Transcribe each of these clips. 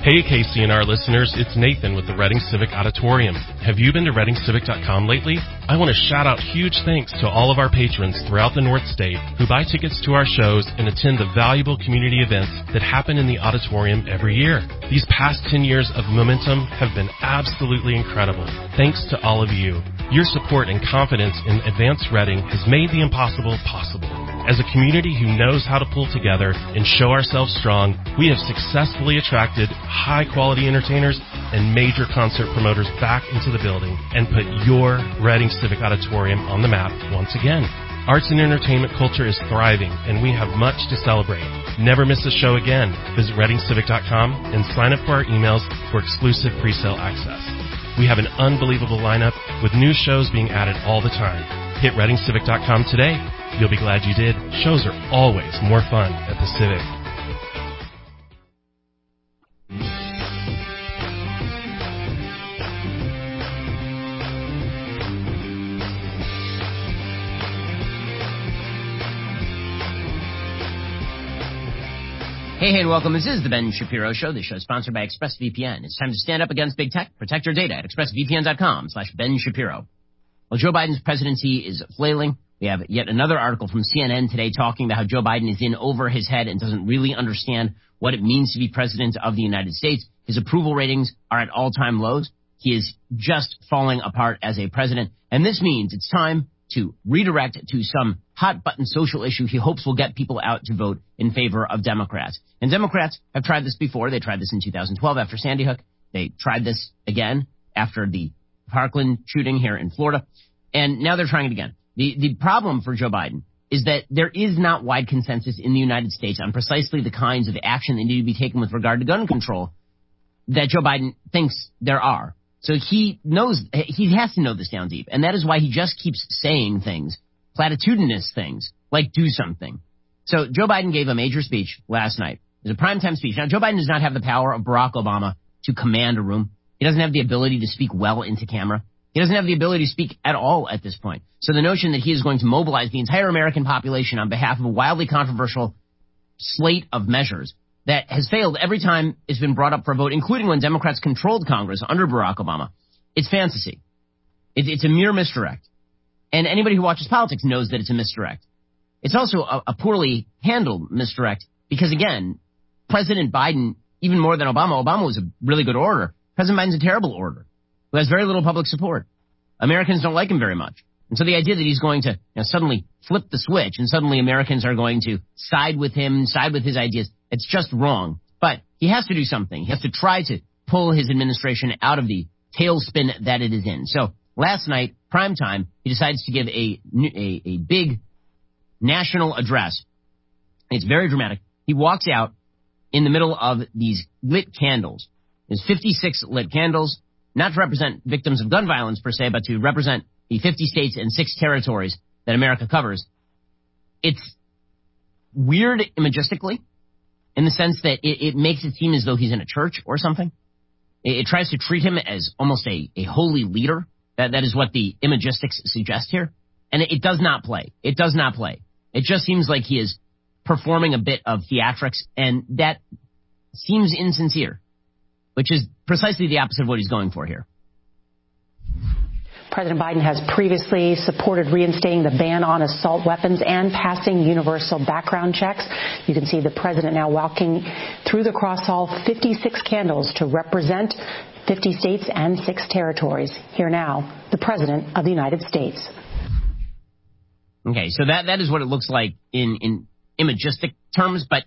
Hey KCNR listeners, it's Nathan with the Reading Civic Auditorium. Have you been to ReadingCivic.com lately? I want to shout out huge thanks to all of our patrons throughout the North State who buy tickets to our shows and attend the valuable community events that happen in the auditorium every year. These past 10 years of momentum have been absolutely incredible. Thanks to all of you. Your support and confidence in Advanced Reading has made the impossible possible. As a community who knows how to pull together and show ourselves strong, we have successfully attracted high-quality entertainers and major concert promoters back into the building and put your Reading Civic Auditorium on the map once again. Arts and entertainment culture is thriving, and we have much to celebrate. Never miss a show again. Visit ReadingCivic.com and sign up for our emails for exclusive pre-sale access. We have an unbelievable lineup with new shows being added all the time. Hit ReadingCivic.com today. You'll be glad you did. Shows are always more fun at the Civic. Hey, and welcome. This is the Ben Shapiro Show. This show is sponsored by ExpressVPN. It's time to stand up against big tech. Protect your data at expressvpn.com/Ben Shapiro. Well, Joe Biden's presidency is flailing. We have yet another article from CNN today talking about how Joe Biden is in over his head and doesn't really understand what it means to be president of the United States. His approval ratings are at all-time lows. He is just falling apart as a president. And this means it's time to redirect to some hot-button social issue he hopes will get people out to vote in favor of Democrats. And Democrats have tried this before. They tried this in 2012 after Sandy Hook. They tried this again after the Parkland shooting here in Florida. And now they're trying it again. The problem for Joe Biden is that there is not wide consensus in the United States on precisely the kinds of action that need to be taken with regard to gun control that Joe Biden thinks there are. So he has to know this down deep. And that is why he just keeps saying things, platitudinous things, like do something. So Joe Biden gave a major speech last night. It was a primetime speech. Now, Joe Biden does not have the power of Barack Obama to command a room. He doesn't have the ability to speak well into camera. He doesn't have the ability to speak at all at this point. So the notion that he is going to mobilize the entire American population on behalf of a wildly controversial slate of measures that has failed every time it's been brought up for a vote, including when Democrats controlled Congress under Barack Obama, it's fantasy. It's a mere misdirect. And anybody who watches politics knows that it's a misdirect. It's also a poorly handled misdirect because, again, President Biden, even more than Obama was a really good orator. President Biden's a terrible orator who has very little public support. Americans don't like him very much. And so the idea that he's going to suddenly flip the switch and suddenly Americans are going to side with him, side with his ideas, it's just wrong. But he has to do something. He has to try to pull his administration out of the tailspin that it is in. So last night, prime time, he decides to give a big national address. It's very dramatic. He walks out in the middle of these lit candles. There's 56 lit candles, not to represent victims of gun violence per se, but to represent the 50 states and 6 territories that America covers. It's weird imagistically in the sense that it makes it seem as though he's in a church or something. It tries to treat him as almost a holy leader. That is what the imagistics suggest here. And it does not play. It does not play. It just seems like he is performing a bit of theatrics, and that seems insincere, which is precisely the opposite of what he's going for here. President Biden has previously supported reinstating the ban on assault weapons and passing universal background checks. You can see the president now walking through the cross hall, 56 candles to represent 50 states and 6 territories. Here now, the president of the United States. Okay, so that is what it looks like in imagistic terms, but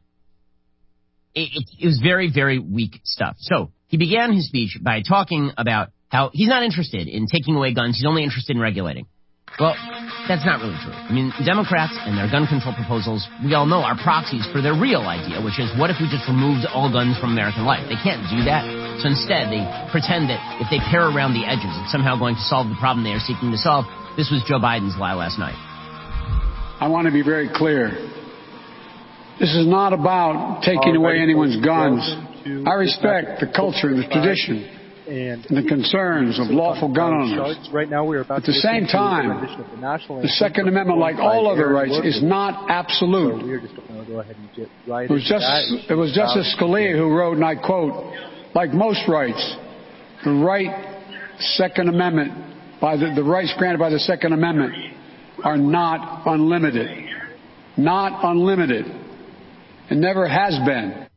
it was very, very weak stuff. So he began his speech by talking about how he's not interested in taking away guns. He's only interested in regulating. Well, that's not really true. I mean, Democrats and their gun control proposals, we all know, are proxies for their real idea, which is what if we just removed all guns from American life? They can't do that. So instead, they pretend that if they pare around the edges, it's somehow going to solve the problem they are seeking to solve. This was Joe Biden's lie last night. I want to be very clear. This is not about taking away anyone's guns. I respect the culture and the tradition and the concerns of lawful gun owners. At the same time, the Second Amendment, like all other rights, is not absolute. It was Justice Scalia who wrote, and I quote, Like most rights, the Second Amendment, the rights granted by the Second Amendment are not unlimited. Not unlimited. It never has been.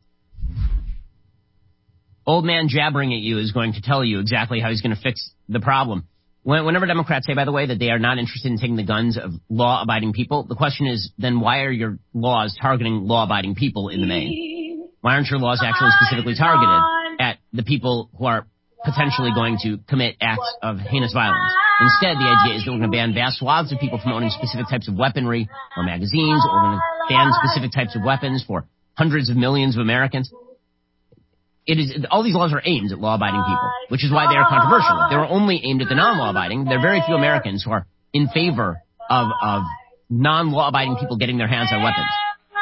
Old man jabbering at you is going to tell you exactly how he's going to fix the problem. Whenever Democrats say, by the way, that they are not interested in taking the guns of law-abiding people, the question is, then why are your laws targeting law-abiding people in the main? Why aren't your laws actually specifically targeted at the people who are potentially going to commit acts of heinous violence? Instead, the idea is that we're going to ban vast swaths of people from owning specific types of weaponry or magazines, or we're going to ban specific types of weapons for hundreds of millions of Americans. All these laws are aimed at law-abiding people, which is why they are controversial. If they were only aimed at the non-law-abiding, there are very few Americans who are in favor of non-law-abiding people getting their hands on weapons.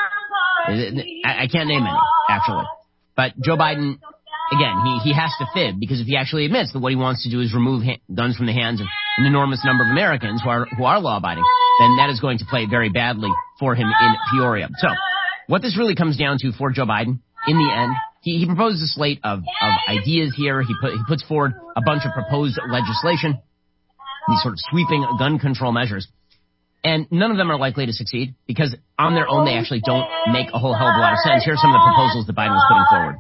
I can't name any, actually. But Joe Biden, again, he has to fib, because if he actually admits that what he wants to do is remove guns from the hands of an enormous number of Americans who are law-abiding, then that is going to play very badly for him in Peoria. So, what this really comes down to for Joe Biden, in the end, he proposes a slate of ideas here. He puts forward a bunch of proposed legislation, these sort of sweeping gun control measures. And none of them are likely to succeed, because on their own they actually don't make a whole hell of a lot of sense. Here are some of the proposals that Biden was putting forward.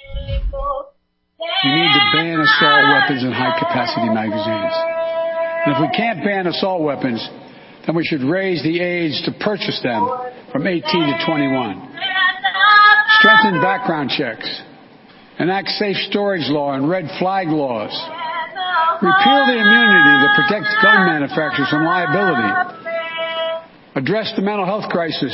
We need to ban assault weapons and high-capacity magazines. And if we can't ban assault weapons, then we should raise the age to purchase them from 18 to 21. Strengthen background checks. Enact safe storage law and red flag laws. Repeal the immunity that protects gun manufacturers from liability. Address the mental health crisis.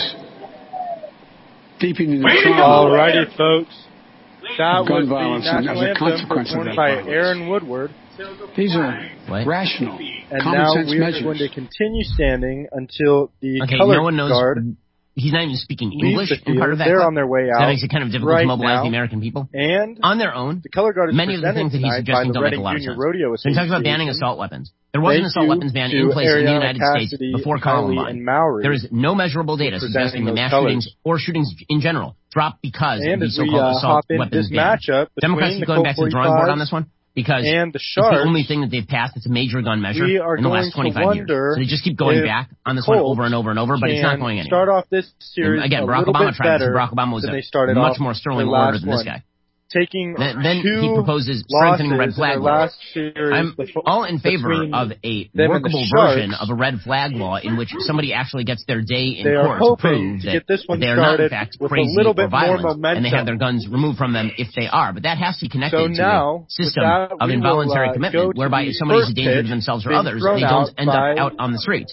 Deepening the trauma. All righty, folks. That gun was violence the national as a anthem consequence of performed that by violence. Aaron Woodward. These are rational, And common now sense we are measures. going to continue standing until the color no one knows. guard He's not even speaking leaves English the in part of field. that They're clip. on their way So out. that makes it kind of difficult right to mobilize now. the American people. And On their own, the color guard is many of the things that he's suggesting don't make a lot of sense. So he talks about banning assault weapons. There was an assault weapons ban in place in the United States before Columbine. There is no measurable data suggesting that mass shootings or shootings in general dropped because of the so-called assault weapons ban. Democrats keep going back to the drawing board on this one, because it's the only thing that they've passed that's a major gun measure in the last 25 years. So they just keep going back on this one over and over and over, but it's not going anywhere. Start off this series again, Barack Obama tried this, and Barack Obama was a much more sterling orator than this guy. Taking then he proposes strengthening red flag law. I'm all in favor of a workable version of a red flag law in which somebody actually gets their day in court to prove that they are not in fact crazy or violent, and they have their guns removed from them if they are. But that has to be connected to a system of involuntary commitment, whereby if somebody is a danger to themselves or others, they don't end up out on the streets.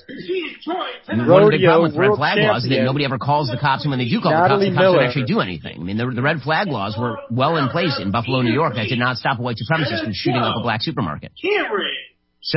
And one of the big problems with red flag laws is that nobody ever calls the cops, and when they do call the cops don't actually do anything. I mean, the red flag laws were well in place in Buffalo, New York, that did not stop a white supremacist from shooting up a black supermarket. So,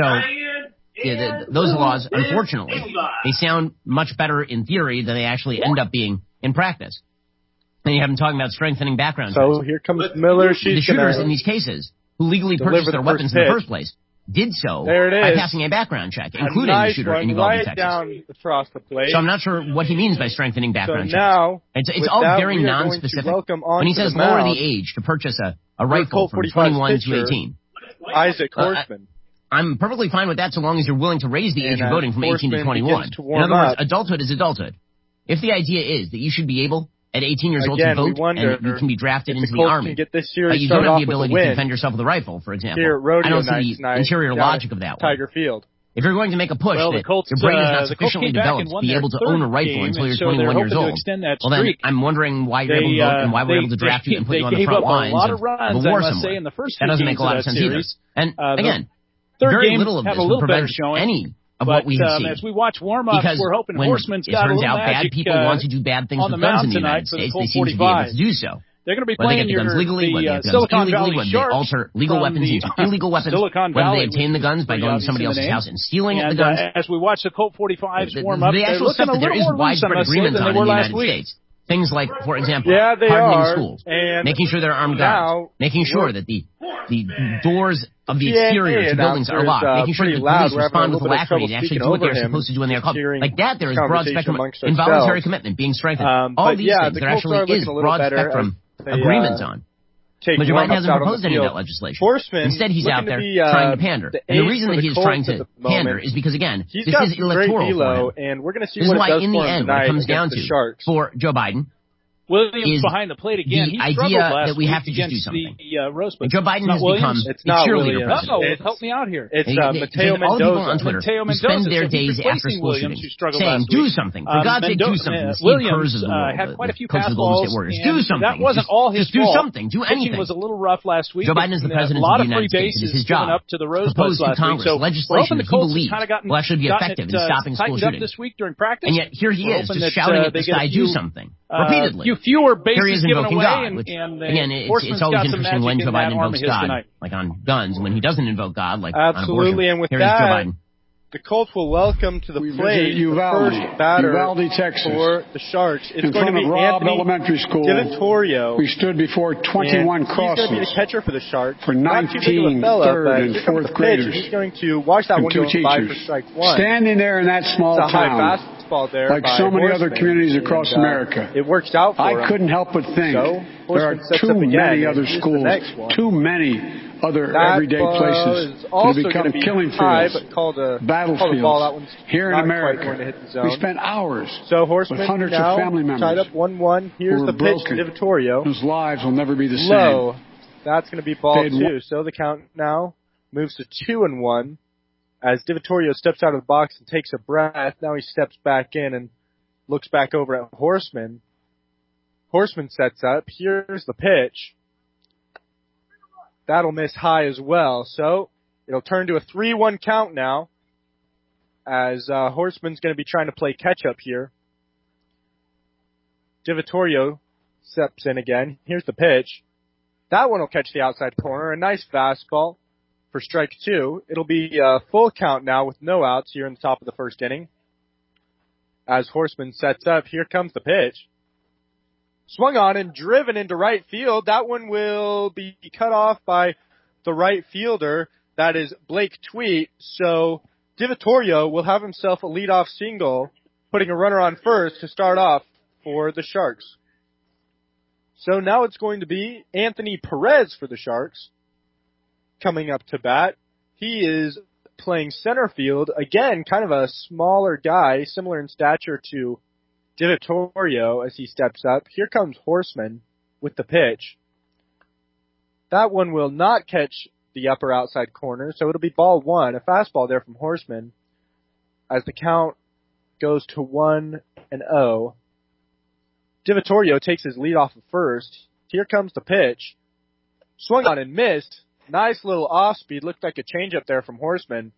those laws, unfortunately, they sound much better in theory than they actually end up being in practice. And you have them talking about strengthening background checks. So here comes Miller. The shooters in these cases, who legally purchased their weapons in the first place, did so by passing a background check, including the shooter in Uvalde, Texas. Down across the plate. So I'm not sure what he means by strengthening background checks. It's all very non-specific. When he says lower the age to purchase a rifle from 21 to 18. Isaac Horseman. I'm perfectly fine with that so long as you're willing to raise the age of voting from 18 to 21. In other words, adulthood is adulthood. If the idea is that you should be able at 18 years old to vote, and you can be drafted into the Army, but you don't have the ability to defend yourself with a rifle, for example. I don't see the interior logic of that one. Tiger Field. If you're going to make a push that your brain is not sufficiently developed to be able to own a rifle until you're 21 years old, well then I'm wondering why you're able to vote and why we're able to draft you and put you on the front lines of a war somewhere. That doesn't make a lot of sense either. And again, very little of this would prevent any of what we have seen. As we watch warm-ups, we're hoping Horseman's got a little magic. It turns out bad people want to do bad things with guns in the United States. They seem to be able to do so. They're going to be whether they playing get the guns legally, whether they get the guns illegally, whether they alter legal weapons into illegal weapons, whether they obtain the guns by going to somebody else's house and stealing the guns. As we watch the Colt 45s warm up, the actual stuff that there is widespread agreement on in the United States. Things like, for example, hardening schools, making sure there are armed guards, making sure that the doors of the exterior to buildings are locked, making sure that the police respond with alacrity and actually do what they're supposed to do when they're called. Like that, there is broad spectrum involuntary commitment being strengthened. All these things there actually is broad spectrum agreement on. take But Joe Biden hasn't out on proposed the any of field. that legislation. Horseman Instead, he's out there looking to be, trying to pander. the And the ace reason for that the he's Colts trying at to the moment. pander is because, again, He's this got is some great electoral for elo, him. and we're going to see This is what why, it does in the for him end, what it tonight comes down against to the Sharks. for Joe Biden Williams is behind the plate again. the He struggled idea last that we have to week just do against something. the Rosebud. And Joe Biden has Williams? become It's a not cheerleader Williams. president. Help me out here. It's Because Mateo all the people on Mendoza. Twitter Mateo who spend Mendoza, their so he's days after replacing school Williams, shootings who struggled saying, last do week. something. For God's sake, do something. The Steve Williams Kerrs of the world, had quite a few coach of the pass Golden balls, State Warriors. and Do something. that wasn't all his just do fault. something. Do Pitching anything. was a little rough last week. Joe Biden is the president a of lot the of free United States. It is bases his job given up to the to Rosebuds propose to last week. Congress So legislation that he believes will actually be effective in stopping school tightened up shootings. this week during practice. And yet here he is, hoping just that, shouting at they this get guy, a few, do something, repeatedly. few fewer Here he is bases given invoking away, God, which, and again, it's always interesting when Joe Biden invokes God, like on guns, and when he doesn't invoke God, like on abortion. Absolutely, and with Here is Joe that, Biden. the Colts will welcome to the plate the Uvalde, first batter Uvalde, Texas. for the Sharks. It's In going to front be of Robb Anthony Elementary School, DiVittorio. we stood before 21 He's going to be crosses the catcher for the Sharks. for Not too big of a 19 fella, third but and here comes fourth the pitch, graders and he's going to watch that and one two go by for teachers. strike one. Standing there in that small It's a high town, fastball there like by so many other Horseman, communities across and, America. It works out for him. I couldn't help but think So, there are Horseman sets too up again, many and other here's the schools, next one. too many other That everyday ball places is that also have become going to be killing high, fields, but called a battlefields. ball. That one's Here in not quite going to America, hit the zone. we spent hours So with Horseman hundreds now of family members tied up 1-1. Here's who the were pitch broken, to DiVittorio. whose lives will never be the same. Low. That's going to be ball They'd two. So the count now moves to 2-1 as DiVittorio steps out of the box and takes a breath. Now he steps back in and looks back over at Horseman. Horseman sets up. Here's the pitch. That'll miss high as well. So it'll turn to a 3-1 count now as Horseman's going to be trying to play catch up here. DiVittorio steps in again. Here's the pitch. That one will catch the outside corner. A nice fastball for strike two. It'll be a full count now with no outs here in the top of the first inning. As Horseman sets up, here comes the pitch. Swung on and driven into right field. That one will be cut off by the right fielder. That is Blake Tweet. So DiVittorio will have himself a leadoff single, putting a runner on first to start off for the Sharks. So now it's going to be Anthony Perez for the Sharks coming up to bat. He is playing center field. Again, kind of a smaller guy, similar in stature to DiVittorio as he steps up. Here comes Horseman with the pitch. That one will not catch the upper outside corner, so it'll be ball one. A fastball there from Horseman as the count goes to 1-0. DiVittorio takes his lead off of first. Here comes the pitch. Swung on and missed. Nice little off speed. Looked like a changeup there from Horseman.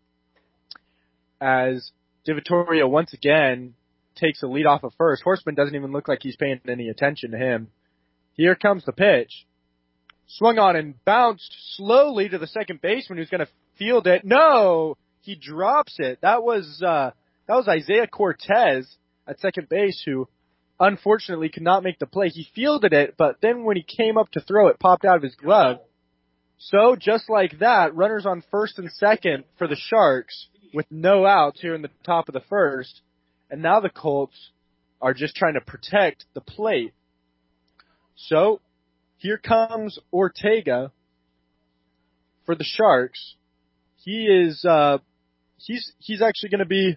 As DiVittorio once again takes the lead off of first. Horseman doesn't even look like he's paying any attention to him. Here comes the pitch. Swung on and bounced slowly to the second baseman who's going to field it. No! He drops it. That was Isaiah Cortez at second base who unfortunately could not make the play. He fielded it, but then when he came up to throw it, popped out of his glove. So just like that, runners on first and second for the Sharks with no outs here in the top of the first. And now the Colts are just trying to protect the plate. So here comes Ortega for the Sharks. He is he's actually going to be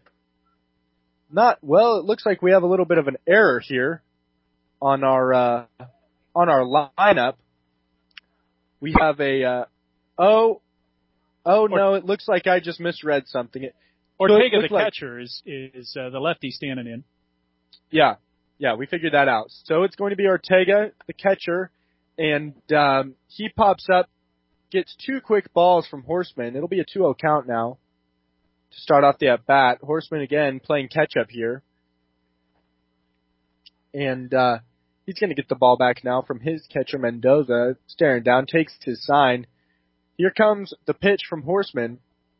it looks like we have a little bit of an error here on our lineup. We have a no, it looks like I just misread something. Ortega, the catcher, is the lefty standing in. Yeah, we figured that out. So it's going to be Ortega, the catcher, and he pops up, gets two quick balls from Horseman. It'll be a 2-0 count now to start off the at-bat. Horseman again playing catch-up here. And he's going to get the ball back now from his catcher, Mendoza, staring down, takes his sign. Here comes the pitch from Horseman.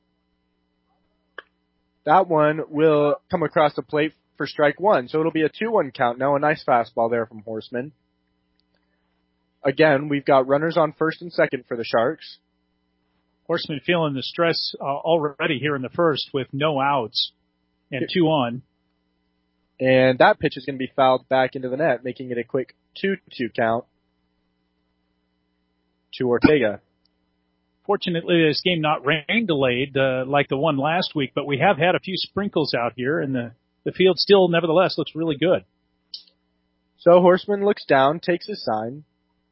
That one will come across the plate for strike one. So it'll be a 2-1 count now. A nice fastball there from Horseman. Again, we've got runners on first and second for the Sharks. Horseman feeling the stress already here in the first with no outs and 2 on. And that pitch is going to be fouled back into the net, making it a quick 2-2 count. to Ortega. Fortunately, this game not rain delayed like the one last week, but we have had a few sprinkles out here, and the field still, nevertheless, looks really good. So Horseman looks down, takes his sign.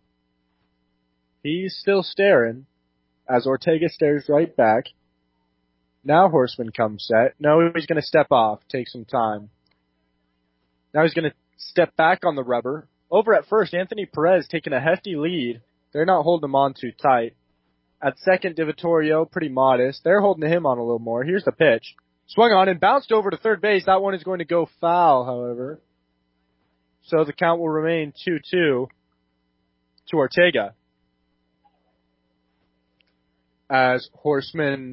He's still staring as Ortega stares right back. Now Horseman comes set. No, he's going to step off, take some time. Now he's going to step back on the rubber. Over at first, Anthony Perez taking a hefty lead. They're not holding him on too tight. At second, Di Vittorio, pretty modest. They're holding him on a little more. Here's the pitch. Swung on and bounced over to third base. That one is going to go foul, however. So the count will remain 2-2 to Ortega. As Horseman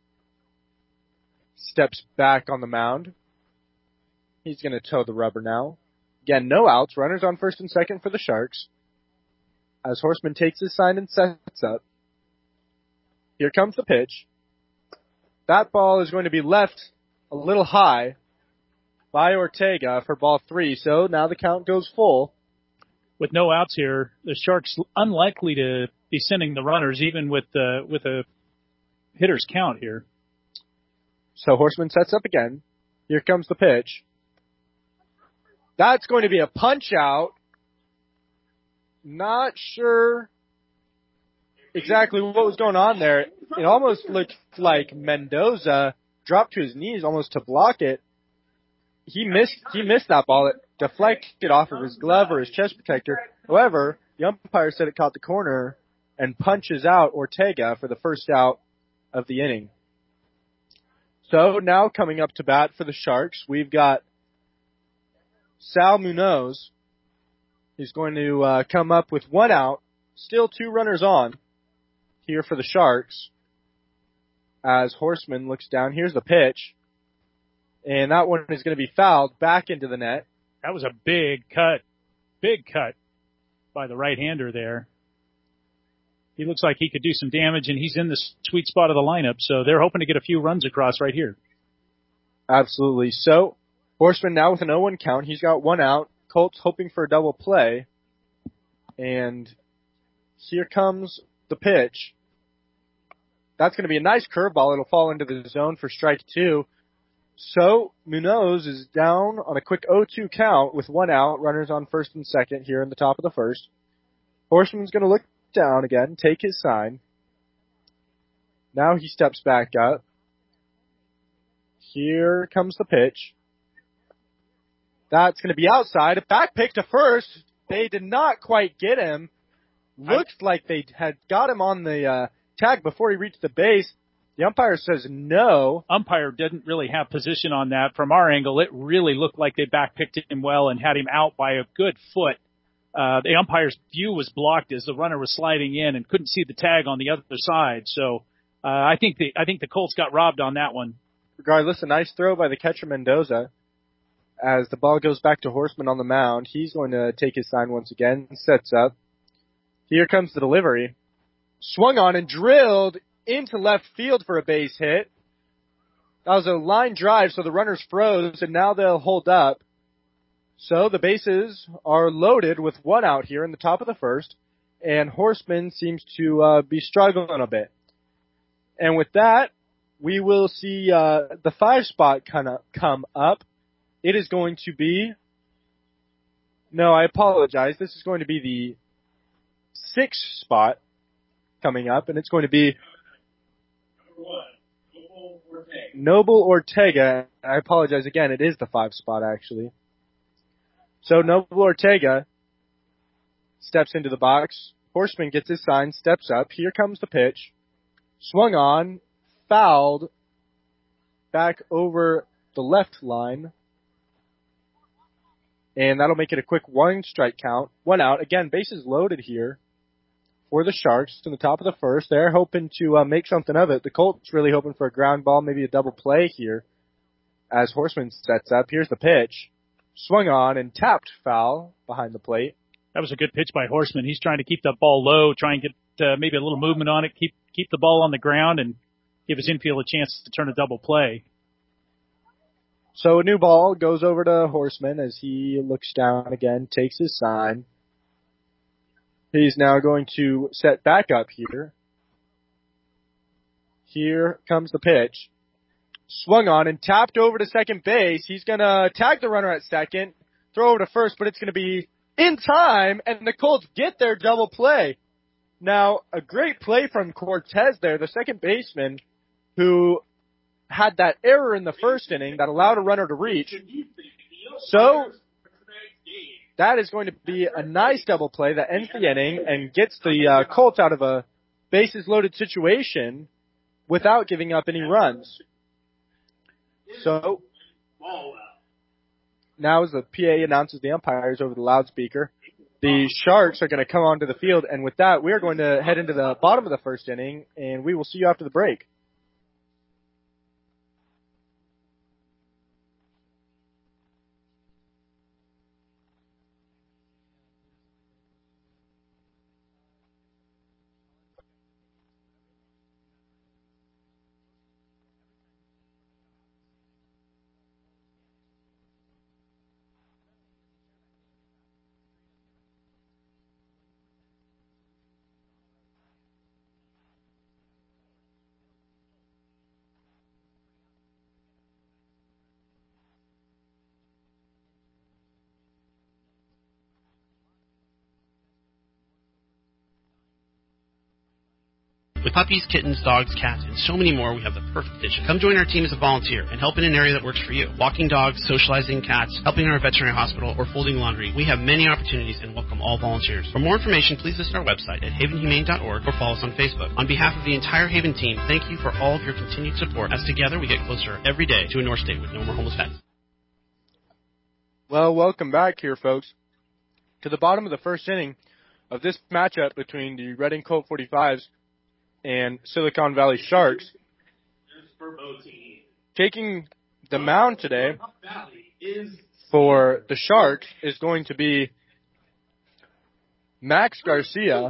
steps back on the mound. He's going to toe the rubber now. Again, no outs. Runners on first and second for the Sharks. As Horseman takes his sign and sets up. Here comes the pitch. That ball is going to be left a little high by Ortega for ball 3. So now the count goes full. With no outs here, the Sharks unlikely to be sending the runners even with a hitter's count here. So Horseman sets up again. Here comes the pitch. That's going to be a punch out. Not sure exactly what was going on there. It almost looked like Mendoza dropped to his knees almost to block it. He missed that ball. It deflected off of his glove or his chest protector. However, the umpire said it caught the corner and punches out Ortega for the first out of the inning. So now coming up to bat for the Sharks, we've got Sal Munoz. He's going to come up with 1 out, still 2 runners on here for the Sharks. As Horseman looks down, here's the pitch. And that one is going to be fouled back into the net. That was a big cut by the right-hander there. He looks like he could do some damage, and he's in the sweet spot of the lineup, so they're hoping to get a few runs across right here. Absolutely. So, Horseman now with an 0-1 count. He's got 1 out. Colts hoping for a double play. And here comes the pitch. That's going to be a nice curveball. It'll fall into the zone for strike 2. So, Munoz is down on a quick 0-2 count with 1 out. Runners on first and second here in the top of the first. Horseman's going to look down again, take his sign. Now he steps back up. Here comes the pitch. That's going to be outside. A back pick to first. They did not quite get him. Looked like they had got him on the tag before he reached the base. The umpire says no. Umpire didn't really have position on that. From our angle, it really looked like they backpicked him well and had him out by a good foot. The umpire's view was blocked as the runner was sliding in and couldn't see the tag on the other side. So I think the Colts got robbed on that one. Regardless, a nice throw by the catcher Mendoza. As the ball goes back to Horseman on the mound, he's going to take his sign once again and sets up. Here comes the delivery. Swung on and drilled into left field for a base hit. That was a line drive, so the runners froze, and now they'll hold up. So the bases are loaded with 1 out here in the top of the first, and Horseman seems to be struggling a bit. And with that, we will see the 5 spot kind of come up. It is going to be, no, I apologize. This is going to be the 6 spot coming up, and it's going to be Noble Ortega. I apologize again. It is the 5 spot, actually. So Noble Ortega steps into the box. Horseman gets his sign, steps up. Here comes the pitch. Swung on, fouled, back over the left line. And that'll make it a quick 1 strike count. 1 out. Again, bases loaded here for the Sharks in the top of the first. They're hoping to make something of it. The Colts really hoping for a ground ball, maybe a double play here as Horseman sets up. Here's the pitch. Swung on and tapped foul behind the plate. That was a good pitch by Horseman. He's trying to keep the ball low, try and get maybe a little movement on it, keep the ball on the ground, and give his infield a chance to turn a double play. So a new ball goes over to Horseman as he looks down again, takes his sign. He's now going to set back up here. Here comes the pitch. Swung on and tapped over to second base. He's going to tag the runner at second, throw over to first, but it's going to be in time, and the Colts get their double play. Now, a great play from Cortez there, the second baseman, who had that error in the first inning that allowed a runner to reach. So, that is going to be a nice double play that ends the inning and gets the Colts out of a bases-loaded situation without giving up any runs. So, now as the PA announces the umpires over the loudspeaker, the Sharks are going to come onto the field, and with that, we are going to head into the bottom of the first inning, and we will see you after the break. With puppies, kittens, dogs, cats, and so many more, we have the perfect addition. Come join our team as a volunteer and help in an area that works for you. Walking dogs, socializing cats, helping in our veterinary hospital, or folding laundry. We have many opportunities and welcome all volunteers. For more information, please visit our website at havenhumane.org or follow us on Facebook. On behalf of the entire Haven team, thank you for all of your continued support, as together we get closer every day to a North State with no more homeless pets. Well, welcome back here, folks, to the bottom of the first inning of this matchup between the Reading Colt 45s and Silicon Valley Sharks. Taking the mound today for the Sharks is going to be Max Garcia.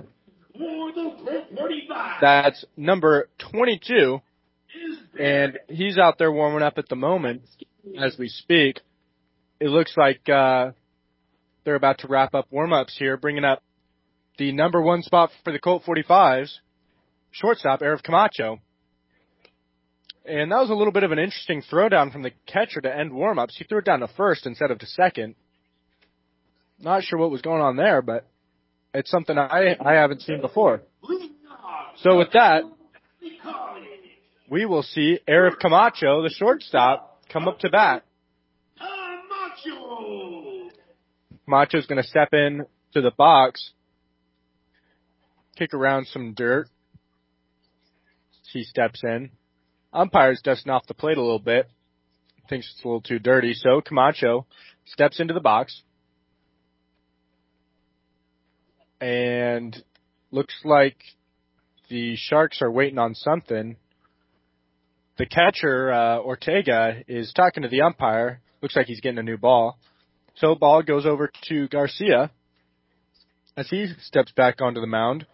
That's number 22, and he's out there warming up at the moment as we speak. It looks like they're about to wrap up warm-ups here, bringing up the number one spot for the Colt 45s, shortstop, Arif Camacho. And that was a little bit of an interesting throwdown from the catcher to end warm-ups. He threw it down to first instead of to second. Not sure what was going on there, but it's something I haven't seen before. So with that, we will see Arif Camacho, the shortstop, come up to bat. Camacho's going to step in to the box, kick around some dirt. He steps in. Umpire's dusting off the plate a little bit. Thinks it's a little too dirty, so Camacho steps into the box. And looks like the Sharks are waiting on something. The catcher, Ortega, is talking to the umpire. Looks like he's getting a new ball. So ball goes over to Garcia as he steps back onto the mound.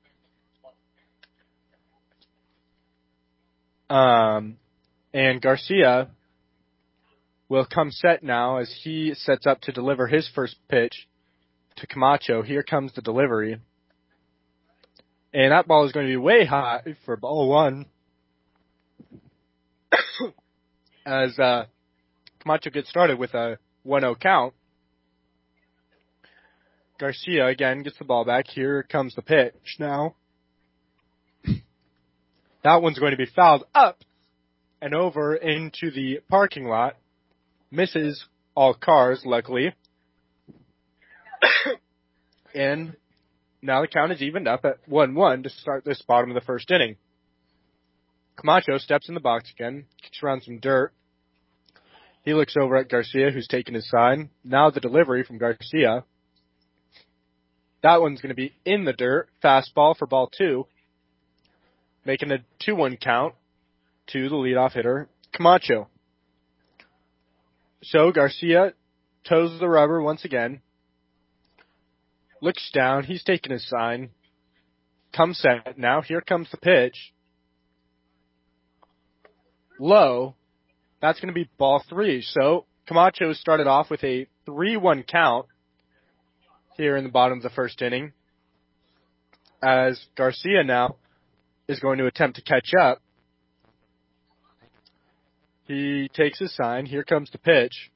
And Garcia will come set now as he sets up to deliver his first pitch to Camacho. Here comes the delivery. And that ball is going to be way high for ball one. As Camacho gets started with a 1-0 count. Garcia again gets the ball back. Here comes the pitch now. That one's going to be fouled up and over into the parking lot. Misses all cars, luckily. And now the count is evened up at 1-1 to start this bottom of the first inning. Camacho steps in the box again, kicks around some dirt. He looks over at Garcia, who's taking his sign. Now the delivery from Garcia. That one's going to be in the dirt. Fastball for ball two. Making a 2-1 count to the leadoff hitter, Camacho. So Garcia toes the rubber once again. Looks down. He's taking his sign. Comes set. Now here comes the pitch. Low. That's going to be ball three. So Camacho started off with a 3-1 count here in the bottom of the first inning. as Garcia now is going to attempt to catch up. He takes his sign. Here comes the pitch.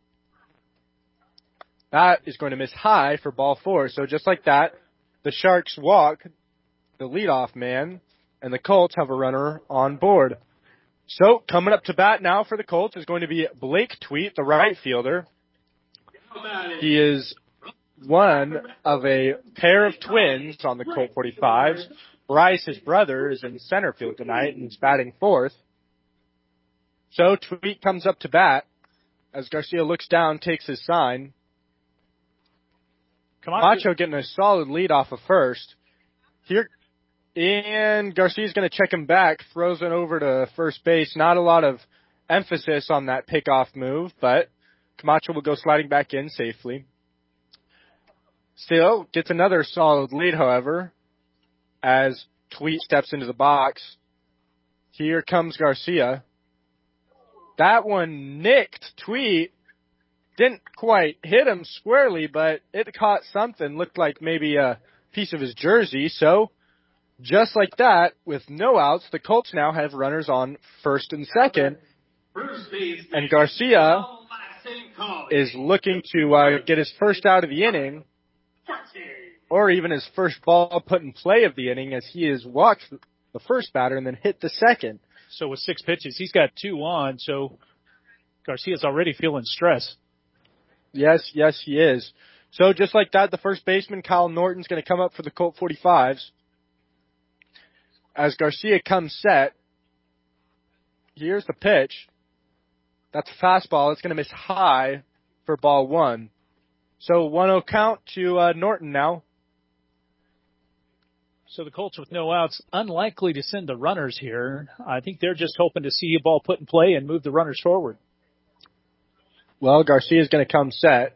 That is going to miss high for ball 4. So just like that, the Sharks walk the leadoff man, and the Colts have a runner on board. So coming up to bat now for the Colts is going to be Blake Tweet, the right fielder. He is one of a pair of twins on the Colt 45s. Bryce, his brother, is in center field tonight and he's batting fourth. So Tweet comes up to bat as Garcia looks down, takes his sign. Camacho getting a solid lead off of first. Here, and Garcia's going to check him back, throws it over to first base. Not a lot of emphasis on that pickoff move, but Camacho will go sliding back in safely. Still gets another solid lead, however, as Tweet steps into the box. Here comes Garcia. That one nicked Tweet. Didn't quite hit him squarely, but it caught something. Looked like maybe a piece of his jersey. So, just like that, with no outs, the Colts now have runners on first and second. And Garcia is looking to get his first out of the inning, or even his first ball put in play of the inning, as he has walked the first batter and then hit the second. So with 6 pitches, he's got 2 on, so Garcia's already feeling stress. Yes, he is. So just like that, the first baseman, Kyle Norton's going to come up for the Colt 45s. As Garcia comes set, here's the pitch. That's a fastball. It's going to miss high for ball 1. So 1-0 count to Norton now. So the Colts with no outs, unlikely to send the runners here. I think they're just hoping to see a ball put in play and move the runners forward. Well, Garcia's going to come set.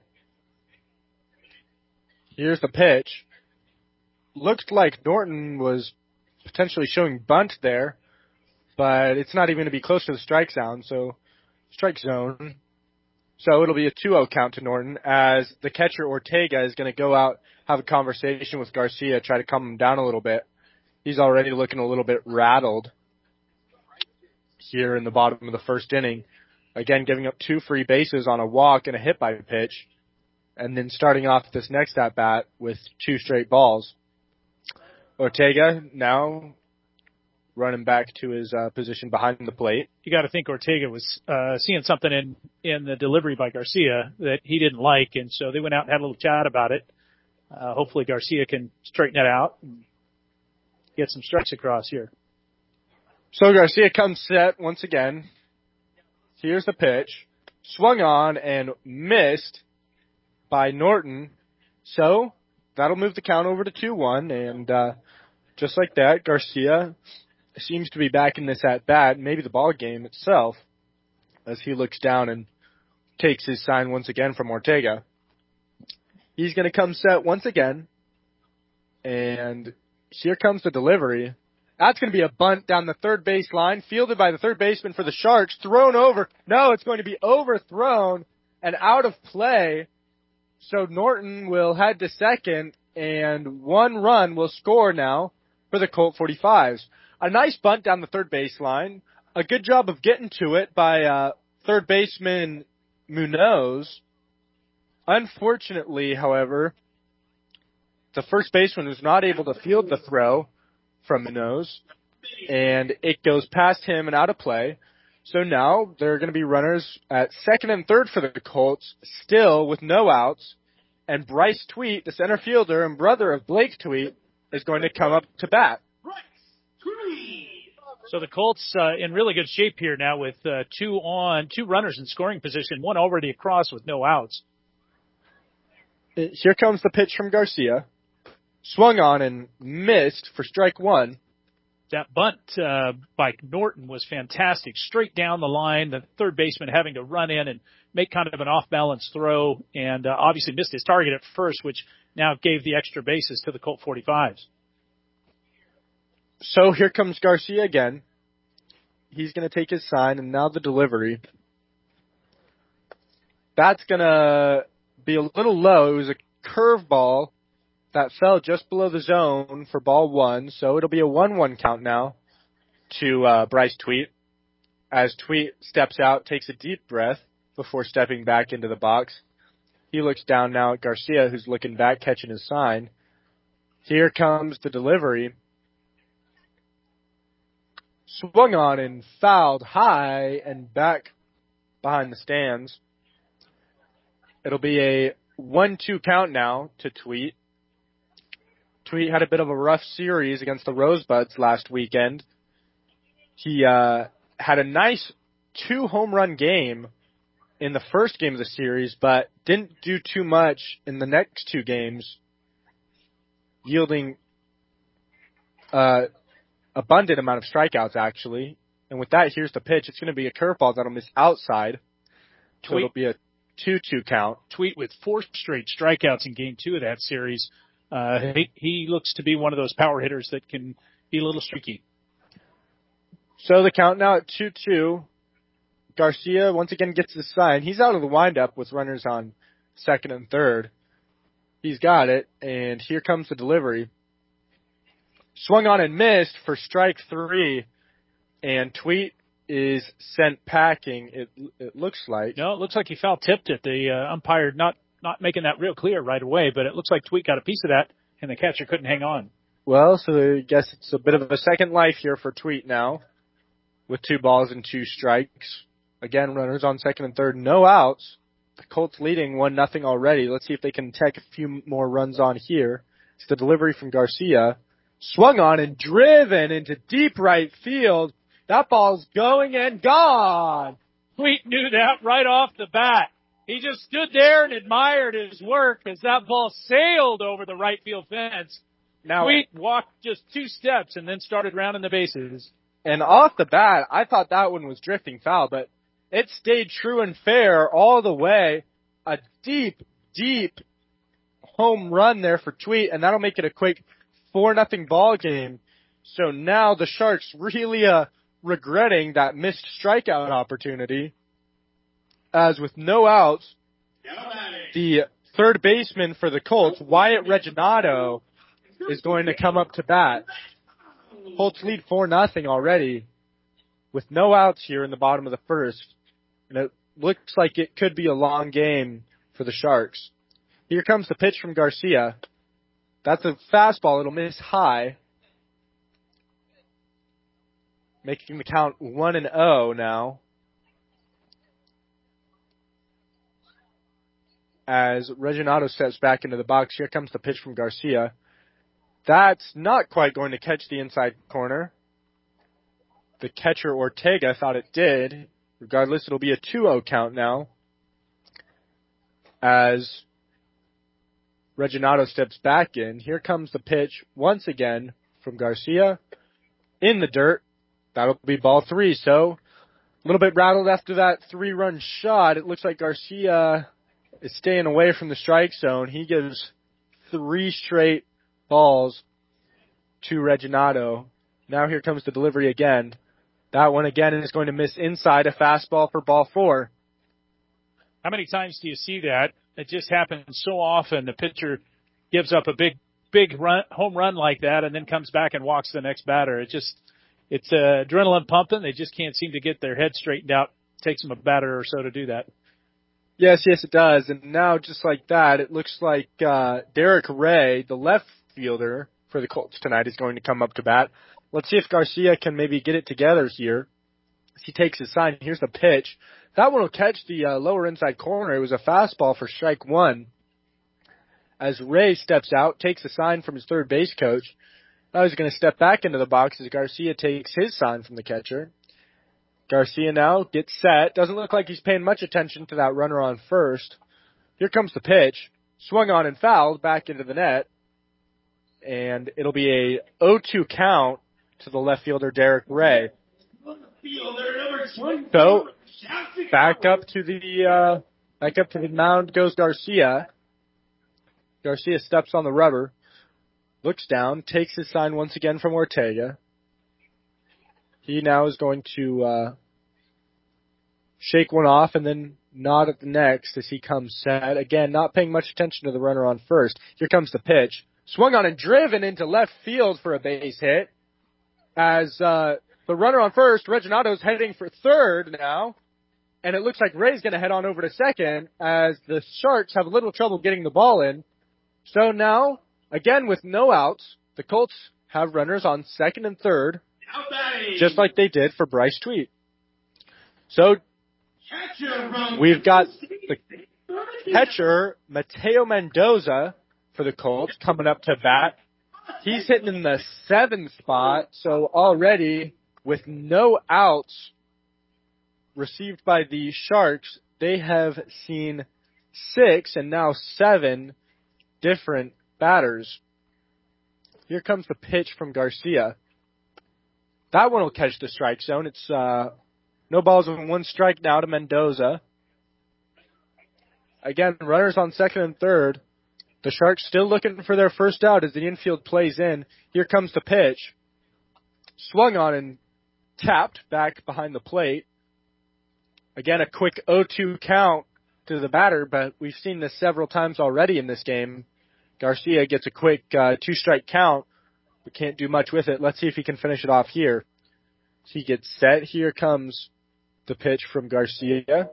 Here's the pitch. Looked like Norton was potentially showing bunt there, but it's not even going to be close to the strike zone, so strike zone. So it'll be a 2-0 count to Norton as the catcher Ortega is going to go out, have a conversation with Garcia, try to calm him down a little bit. He's already looking a little bit rattled here in the bottom of the first inning. Again, giving up 2 free bases on a walk and a hit by pitch, and then starting off this next at-bat with 2 straight balls. Ortega now running back to his position behind the plate. You got to think Ortega was seeing something in the delivery by Garcia that he didn't like, and so they went out and had a little chat about it. Hopefully Garcia can straighten it out and get some strikes across here. So Garcia comes set once again. Here's the pitch. Swung on and missed by Norton. So that'll move the count over to 2-1. And just like that, Garcia seems to be back in this at-bat, maybe the ball game itself, as he looks down and takes his sign once again from Ortega. He's going to come set once again. And here comes the delivery. That's going to be a bunt down the third base line, fielded by the third baseman for the Sharks, thrown over. No, it's going to be overthrown and out of play. So Norton will head to second, and 1 run will score now for the Colt 45s. A nice bunt down the third base line. A good job of getting to it by third baseman Munoz. Unfortunately, however, the first baseman was not able to field the throw from Munoz, and it goes past him and out of play. So now there are going to be runners at second and third for the Colts, still with no outs, and Bryce Tweet, the center fielder and brother of Blake Tweet, is going to come up to bat. So the Colts in really good shape here now with 2 runners in scoring position, 1 already across with no outs. Here comes the pitch from Garcia. Swung on and missed for strike 1. That bunt by Norton was fantastic. Straight down the line, the third baseman having to run in and make kind of an off-balance throw, and obviously missed his target at first, which now gave the extra bases to the Colt 45s. So here comes Garcia again. He's going to take his sign, and now the delivery. That's going to be a little low. It was a curveball That fell just below the zone for ball 1, so it'll be a 1-1 count now to Bryce Tweet. As Tweet steps out, takes a deep breath before stepping back into the box. He looks down now at Garcia, who's looking back, catching his sign. Here comes the delivery. Swung on and fouled high and back behind the stands. It'll be a 1-2 count now to Tweet. Tweet had a bit of a rough series against the Rosebuds last weekend. He had a nice 2-home run game in the first game of the series, but didn't do too much in the next 2 games, yielding abundant amount of strikeouts, actually. And with that, here's the pitch. It's going to be a curveball that'll miss outside. So it'll be a 2-2 count. Tweet with 4 straight strikeouts in game 2 of that series. He looks to be one of those power hitters that can be a little streaky. So the count now at 2-2. Garcia once again gets his sign. He's out of the windup with runners on second and third. He's got it, and here comes the delivery. Swung on and missed for strike 3, and Tweet is sent packing, it looks like. No, it looks like he foul tipped it. The umpire not making that real clear right away, but it looks like Tweet got a piece of that, and the catcher couldn't hang on. Well, so I guess it's a bit of a second life here for Tweet now, with 2 balls and 2 strikes. Again, runners on second and third, no outs. The Colts leading 1-0 already. Let's see if they can take a few more runs on here. It's the delivery from Garcia. Swung on and driven into deep right field. That ball's going and gone. Tweet knew that right off the bat. He just stood there and admired his work as that ball sailed over the right field fence. Now Tweet walked just 2 steps and then started rounding the bases. And off the bat, I thought that one was drifting foul, but it stayed true and fair all the way. A deep, deep home run there for Tweet, and that'll make it a quick 4-0 ball game. So now the Sharks really regretting that missed strikeout opportunity. As with no outs, the third baseman for the Colts, Wyatt Reginato, is going to come up to bat. Colts lead 4-0 already with no outs here in the bottom of the first. And it looks like it could be a long game for the Sharks. Here comes the pitch from Garcia. That's a fastball. It'll miss high. Making the count 1-0 now. As Reginato steps back into the box, here comes the pitch from Garcia. That's not quite going to catch the inside corner. The catcher, Ortega, thought it did. Regardless, it'll be a 2-0 count now. As Reginato steps back in, here comes the pitch once again from Garcia. In the dirt. That'll be ball 3. So, a little bit rattled after that 3-run shot. It looks like Garcia is staying away from the strike zone. He gives 3 straight balls to Reginato. Now here comes the delivery again. That one again is going to miss inside, a fastball for ball 4. How many times do you see that? It just happens so often. The pitcher gives up a big home run like that and then comes back and walks the next batter. It's adrenaline pumping. They just can't seem to get their head straightened out. It takes them a batter or so to do that. Yes, it does. And now, just like that, it looks like Derek Ray, the left fielder for the Colts tonight, is going to come up to bat. Let's see if Garcia can maybe get it together here. As he takes his sign, here's the pitch. That one will catch the lower inside corner. It was a fastball for strike 1. As Ray steps out, takes a sign from his third base coach. Now he's going to step back into the box as Garcia takes his sign from the catcher. Garcia now gets set. Doesn't look like he's paying much attention to that runner on first. Here comes the pitch. Swung on and fouled back into the net. And it'll be a 0-2 count to the left fielder, Derek Ray. So, back up to the mound goes Garcia. Garcia steps on the rubber, looks down, takes his sign once again from Ortega. He now is going to shake one off and then nod at the next as he comes set. Again, not paying much attention to the runner on first. Here comes the pitch. Swung on and driven into left field for a base hit. As the runner on first, Reginato's heading for third now. And it looks like Ray's going to head on over to second as the Sharks have a little trouble getting the ball in. So now, again with no outs, the Colts have runners on second and third, just like they did for Bryce Tweet. So we've got the catcher, Mateo Mendoza, for the Colts coming up to bat. He's hitting in the 7th spot, so already with no outs received by the Sharks, they have seen 6 and now 7 different batters. Here comes the pitch from Garcia. That one will catch the strike zone. It's no balls and 1 strike now to Mendoza. Again, runners on second and third. The Sharks still looking for their first out as the infield plays in. Here comes the pitch. Swung on and tapped back behind the plate. Again, a quick 0-2 count to the batter, but we've seen this several times already in this game. Garcia gets a quick 2-strike count, but can't do much with it. Let's see if he can finish it off here. So he gets set. Here comes the pitch from Garcia.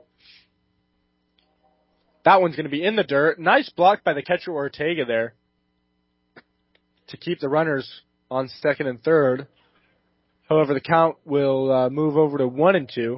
That one's going to be in the dirt. Nice block by the catcher Ortega there to keep the runners on second and third. However, the count will move over to 1-2.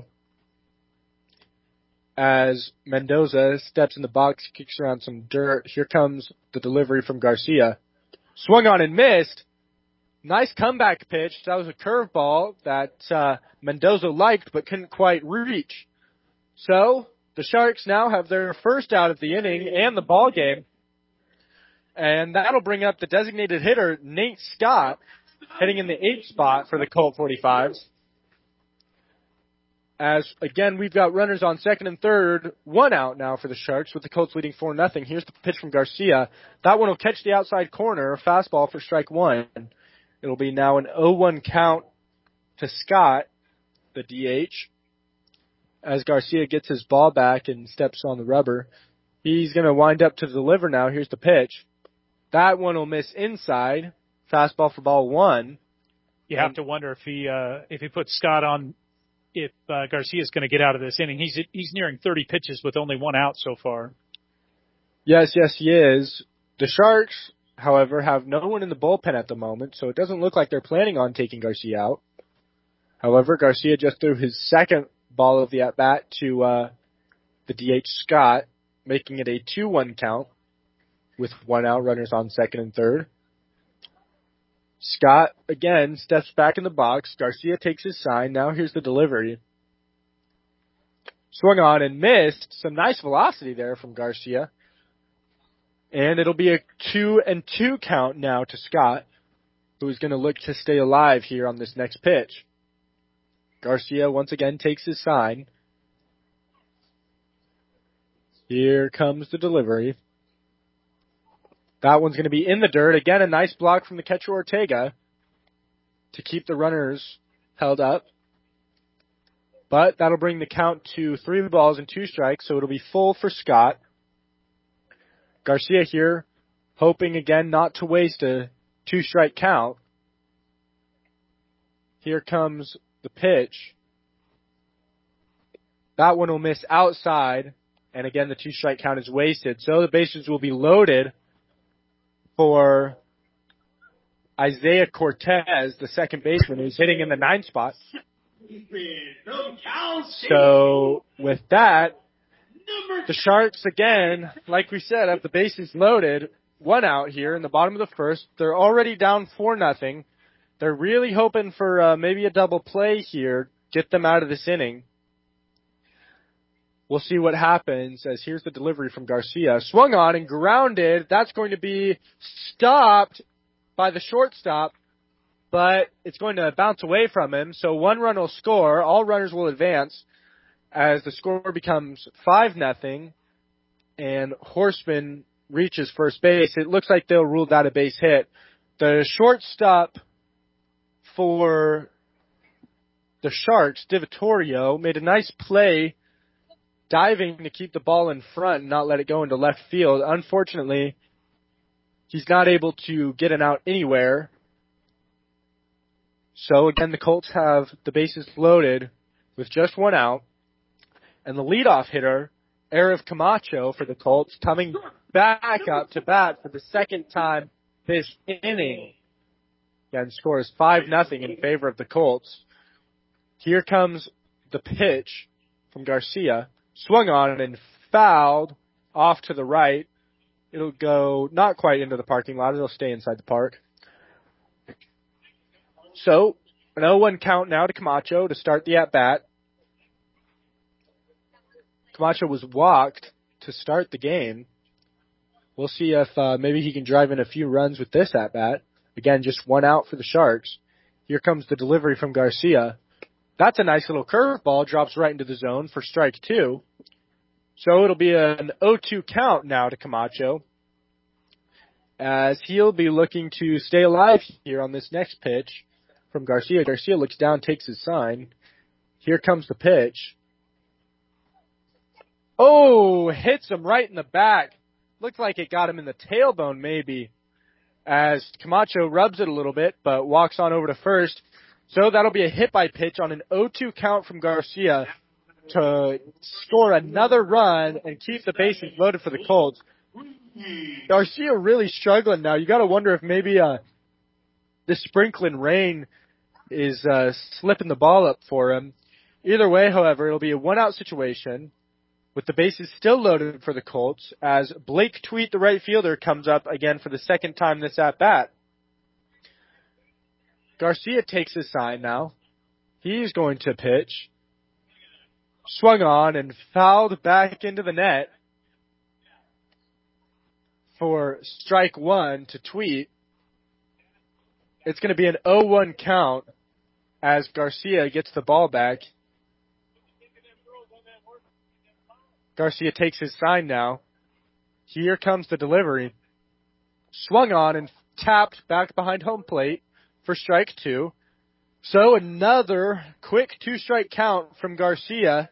As Mendoza steps in the box, kicks around some dirt. Here comes the delivery from Garcia. Swung on and missed. Nice comeback pitch. That was a curveball that Mendoza liked but couldn't quite reach. So the Sharks now have their first out of the inning and the ball game. And that'll bring up the designated hitter, Nate Scott, hitting in the 8th spot for the Colt 45s. As, again, we've got runners on second and third, 1 out now for the Sharks, with the Colts leading 4-0. Here's the pitch from Garcia. That one will catch the outside corner, fastball for strike 1. It'll be now an 0-1 count to Scott, the DH. As Garcia gets his ball back and steps on the rubber, he's going to wind up to deliver now. Here's the pitch. That one will miss inside, fastball for ball 1. You have to wonder if he puts Scott on, if Garcia's going to get out of this inning. He's nearing 30 pitches with only 1 out so far. Yes, he is. The Sharks, however, have no one in the bullpen at the moment, so it doesn't look like they're planning on taking Garcia out. However, Garcia just threw his second ball of the at-bat to the DH Scott, making it a 2-1 count with 1 out, runners on second and third. Scott, again, steps back in the box. Garcia takes his sign. Now here's the delivery. Swung on and missed. Some nice velocity there from Garcia. And it'll be a 2-2 count now to Scott, who's going to look to stay alive here on this next pitch. Garcia once again takes his sign. Here comes the delivery. That one's going to be in the dirt. Again, a nice block from the catcher Ortega to keep the runners held up. But that'll bring the count to 3 balls and 2 strikes, so it'll be full for Scott. Garcia here, hoping again not to waste a 2-strike count. Here comes the pitch. That one will miss outside, and again the 2-strike count is wasted. So the bases will be loaded for Isaiah Cortez, the second baseman, who's hitting in the 9th spot. So with that, the Sharks, again, like we said, have the bases loaded. 1 out here in the bottom of the first. They're already down 4-0. They're really hoping for maybe a double play here, get them out of this inning. We'll see what happens, as here's the delivery from Garcia. Swung on and grounded. That's going to be stopped by the shortstop, but it's going to bounce away from him. So 1 run will score. All runners will advance as the score becomes 5-0, and Horseman reaches first base. It looks like they'll rule that a base hit. The shortstop for the Sharks, Divitorio, made a nice play diving to keep the ball in front and not let it go into left field. Unfortunately, He's not able to get an out anywhere. So again, the Colts have the bases loaded with just one out. And the leadoff hitter, Arif Camacho for the Colts, coming back up to bat for the second time this inning. Again, scores 5-0 in favor of the Colts. Here comes the pitch from Garcia. Swung on and fouled off to the right. It'll go not quite into the parking lot. It'll stay inside the park. So, an 0-1 count now to Camacho to start the at-bat. Camacho was walked to start the game. We'll see if maybe he can drive in a few runs with this at-bat. Again, just one out for the Sharks. Here comes the delivery from Garcia. That's a nice little curveball. Drops right into the zone for strike 2. So it'll be an 0-2 count now to Camacho, as he'll be looking to stay alive here on this next pitch from Garcia. Garcia looks down, takes his sign. Here comes the pitch. Oh, hits him right in the back. Looked like it got him in the tailbone maybe, as Camacho rubs it a little bit, but walks on over to first. So that'll be a hit by pitch on an 0-2 count from Garcia to score another run and keep the bases loaded for the Colts. Garcia really struggling now. You got to wonder if maybe this sprinkling rain is slipping the ball up for him. Either way, however, it'll be a one-out situation with the bases still loaded for the Colts, as Blake Tweet, the right fielder, comes up again for the second time this at-bat. Garcia takes his sign now. He's going to pitch. Swung on and fouled back into the net for strike 1 to Tweet. It's going to be an 0-1 count as Garcia gets the ball back. Garcia takes his sign now. Here comes the delivery. Swung on and tapped back behind home plate for strike 2. So another quick 2-strike count from Garcia.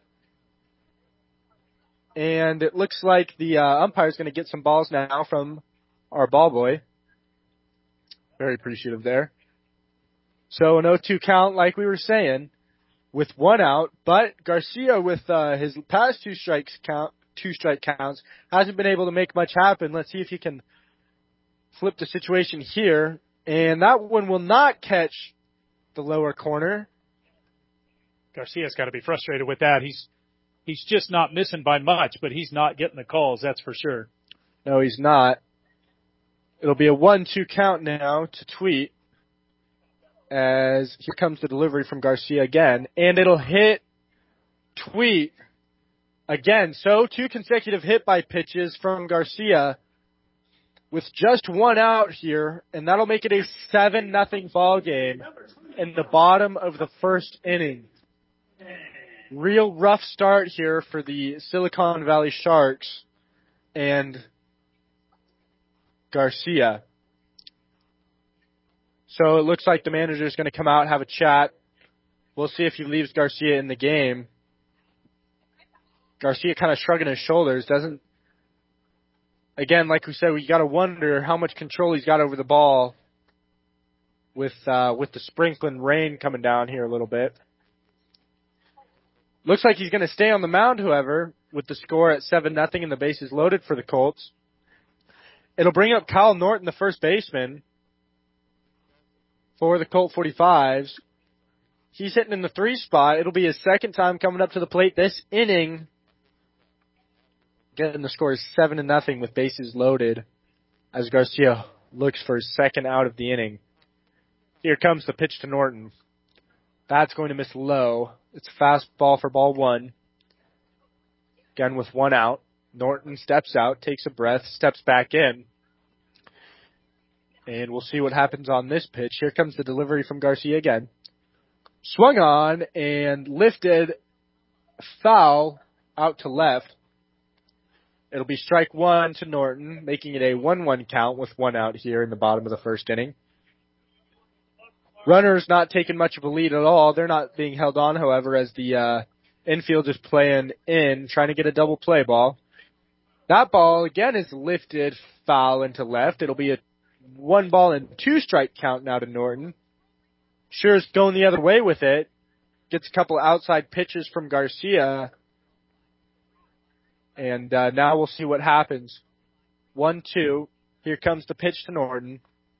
And it looks like the umpire's going to get some balls now from our ball boy. Very appreciative there. So an 0-2 count, like we were saying, with one out. But Garcia, with his past 2-strike counts, hasn't been able to make much happen. Let's see if he can flip the situation here. And that one will not catch the lower corner. Garcia's got to be frustrated with that. He's just not missing by much, but he's not getting the calls, that's for sure. No, he's not. It'll be a 1-2 count now to Tweet, as here comes the delivery from Garcia again, and it'll hit Tweet again. So 2 consecutive hit by pitches from Garcia with just one out here, and that'll make it a 7-0 ball game in the bottom of the first inning. Real rough start here for the Silicon Valley Sharks and Garcia. So it looks like the manager is going to come out, have a chat. We'll see if he leaves Garcia in the game. Garcia kind of shrugging his shoulders. Again, like we said, we got to wonder how much control he's got over the ball with the sprinkling rain coming down here a little bit. Looks like he's going to stay on the mound, however, with the score at 7-0 and the bases loaded for the Colts. It'll bring up Kyle Norton, the first baseman, for the Colt 45s. He's hitting in the 3 spot. It'll be his second time coming up to the plate this inning. Again, the score is 7-0 with bases loaded as Garcia looks for his second out of the inning. Here comes the pitch to Norton. That's going to miss low. It's a fastball for ball 1. Again, with one out. Norton steps out, takes a breath, steps back in. And we'll see what happens on this pitch. Here comes the delivery from Garcia again. Swung on and lifted foul out to left. It'll be strike 1 to Norton, making it a 1-1 count with one out here in the bottom of the first inning. Runners not taking much of a lead at all. They're not being held on, however, as the infield is playing in, trying to get a double play ball. That ball, again, is lifted foul into left. It'll be a 1-2 strike count now to Norton. Schuer's going the other way with it. Gets a couple outside pitches from Garcia. And now we'll see what happens. 1-2. Here comes the pitch to Norton.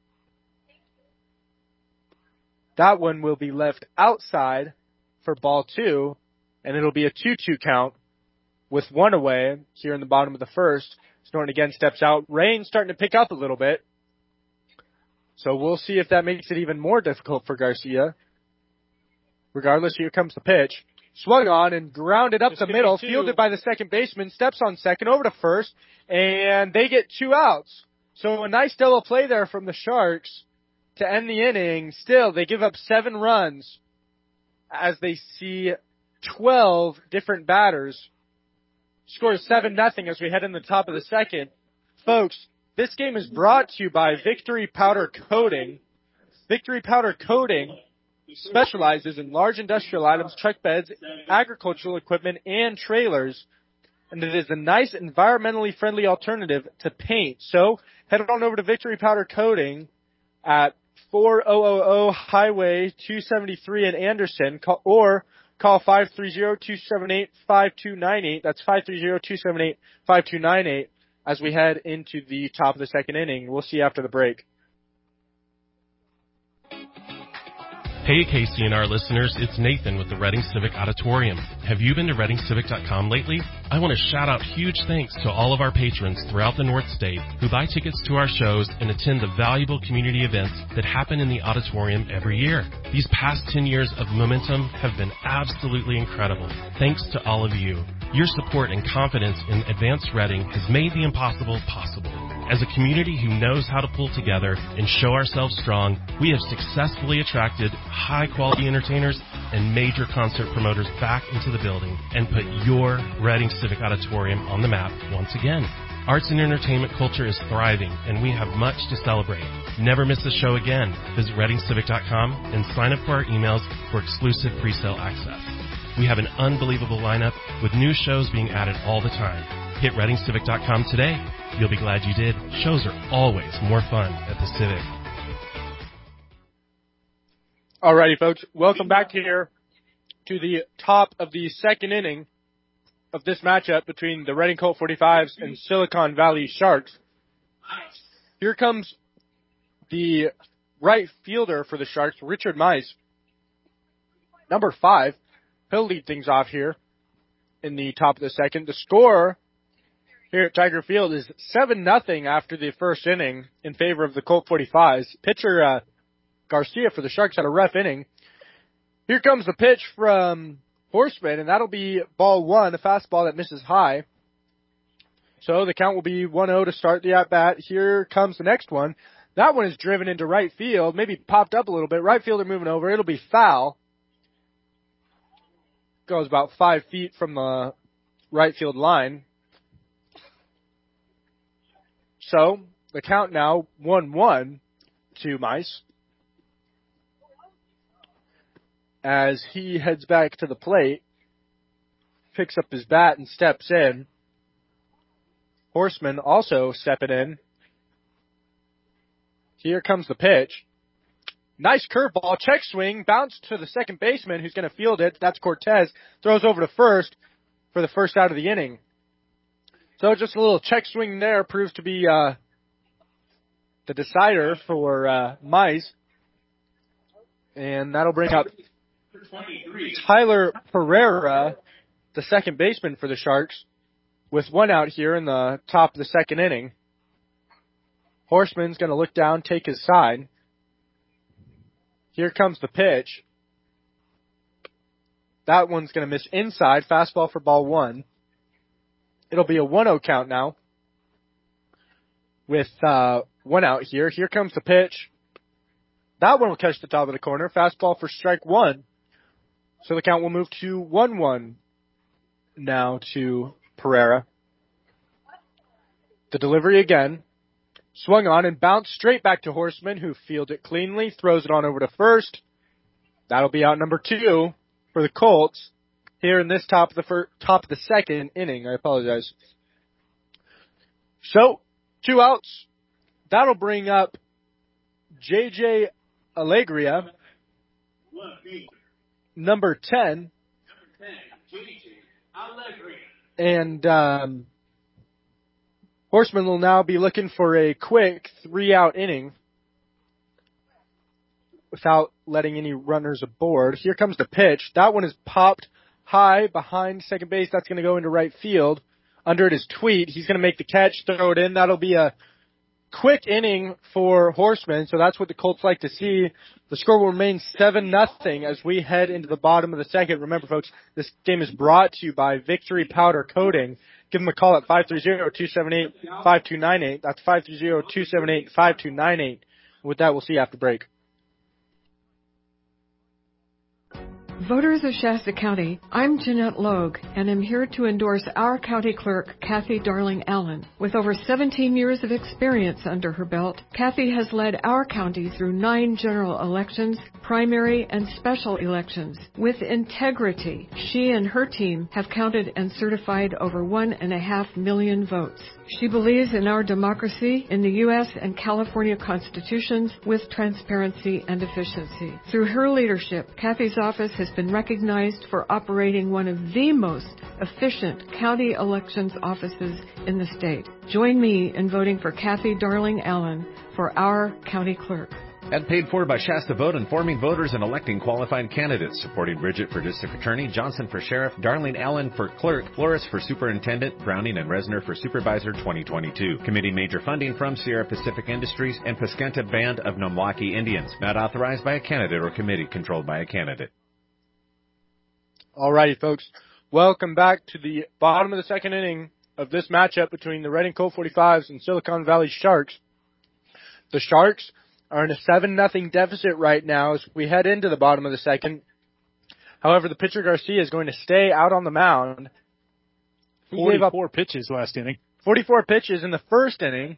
That one will be left outside for ball 2. And it'll be a 2-2 count with 1 away here in the bottom of the first. Norton again steps out. Rain's starting to pick up a little bit. So we'll see if that makes it even more difficult for Garcia. Regardless, here comes the pitch. Swung on and grounded up the middle. Fielded by the second baseman. Steps on second over to first. And they get 2 outs. So a nice double play there from the Sharks to end the inning. Still, they give up 7 runs as they see 12 different batters. Scores 7-0 as we head in the top of the second. Folks, this game is brought to you by Victory Powder Coating. Victory Powder Coating specializes in large industrial items, truck beds, agricultural equipment, and trailers. And it is a nice, environmentally friendly alternative to paint. So head on over to Victory Powder Coating at 4000 Highway 273 in Anderson, or call 530-278-5298. That's 530-278-5298 as we head into the top of the second inning. We'll see you after the break. Hey Casey and our listeners, it's Nathan with the Reading Civic Auditorium. Have you been to ReadingCivic.com lately? I want to shout out huge thanks to all of our patrons throughout the North State who buy tickets to our shows and attend the valuable community events that happen in the auditorium every year. These past 10 years of momentum have been absolutely incredible. Thanks to all of you. Your support and confidence in Advanced Reading has made the impossible possible. As a community who knows how to pull together and show ourselves strong, we have successfully attracted high-quality entertainers and major concert promoters back into the building and put your Reading Civic Auditorium on the map once again. Arts and entertainment culture is thriving, and we have much to celebrate. Never miss a show again. Visit ReadingCivic.com and sign up for our emails for exclusive pre-sale access. We have an unbelievable lineup with new shows being added all the time. Hit ReadingCivic.com today. You'll be glad you did. Shows are always more fun at the Civic. Alrighty, folks. Welcome back here to the top of the second inning of this matchup between the Reading Colt 45s and Silicon Valley Sharks. Here comes the right fielder for the Sharks, Richard Mize. Number 5. He'll lead things off here in the top of the second. The score here at Tiger Field is 7-0 after the first inning in favor of the Colt 45s. Pitcher Garcia for the Sharks had a rough inning. Here comes the pitch from Horseman, and that'll be ball 1, a fastball that misses high. So the count will be 1-0 to start the at-bat. Here comes the next one. That one is driven into right field, maybe popped up a little bit. Right fielder moving over. It'll be foul. Goes about 5 feet from the right field line. So the count now 1-1 to Mize as he heads back to the plate, picks up his bat and steps in. Horseman also stepping in. Here comes the pitch. Nice curveball, check swing, bounce to the second baseman who's going to field it. That's Cortez. Throws over to first for the first out of the inning. So just a little check swing there proves to be the decider for Mize. And that'll bring up Tyler Pereira, the second baseman for the Sharks, with 1 out here in the top of the second inning. Horseman's going to look down, take his side. Here comes the pitch. That one's going to miss inside. Fastball for ball 1. It'll be a 1-0 count now with 1 out here. Here comes the pitch. That one will catch the top of the corner. Fastball for strike 1. So the count will move to 1-1 now to Pereira. The delivery again. Swung on and bounced straight back to Horseman, who fielded it cleanly, throws it on over to first. That'll be out number 2 for the Colts here in this top of the second inning. I apologize. So, 2 outs. That'll bring up J.J. Alegria, number 10. And Horseman will now be looking for a quick 3-out inning without letting any runners aboard. Here comes the pitch. That one is popped high behind second base. That's going to go into right field. Under it is Tweet. He's going to make the catch, throw it in. That'll be a quick inning for Horseman, so that's what the Colts like to see. The score will remain 7-0 as we head into the bottom of the second. Remember, folks, this game is brought to you by Victory Powder Coating. Give them a call at 530-278-5298. That's 530-278-5298. With that, we'll see you after break. Voters of Shasta County, I'm Jeanette Logue, and I'm here to endorse our county clerk, Kathy Darling Allen. With over 17 years of experience under her belt, Kathy has led our county through 9 general elections, primary and special elections. With integrity, she and her team have counted and certified over 1.5 million votes. She believes in our democracy, in the U.S. and California constitutions, with transparency and efficiency. Through her leadership, Kathy's office has been recognized for operating one of the most efficient county elections offices in the state. Join me in voting for Kathy Darling Allen for our county clerk. And paid for by Shasta Vote, informing voters and electing qualified candidates. Supporting Bridget for District Attorney, Johnson for Sheriff, Darling Allen for Clerk, Flores for Superintendent, Browning and Resner for Supervisor 2022. Committee major funding from Sierra Pacific Industries and Pescanta Band of Nomwaki Indians. Not authorized by a candidate or committee controlled by a candidate. All righty, folks. Welcome back to the bottom of the second inning of this matchup between the Reading Colt 45s and Silicon Valley Sharks. The Sharks are in a 7-0 deficit right now as we head into the bottom of the second. However, the pitcher Garcia is going to stay out on the mound. He gave up 4 pitches last inning. 44 pitches in the first inning.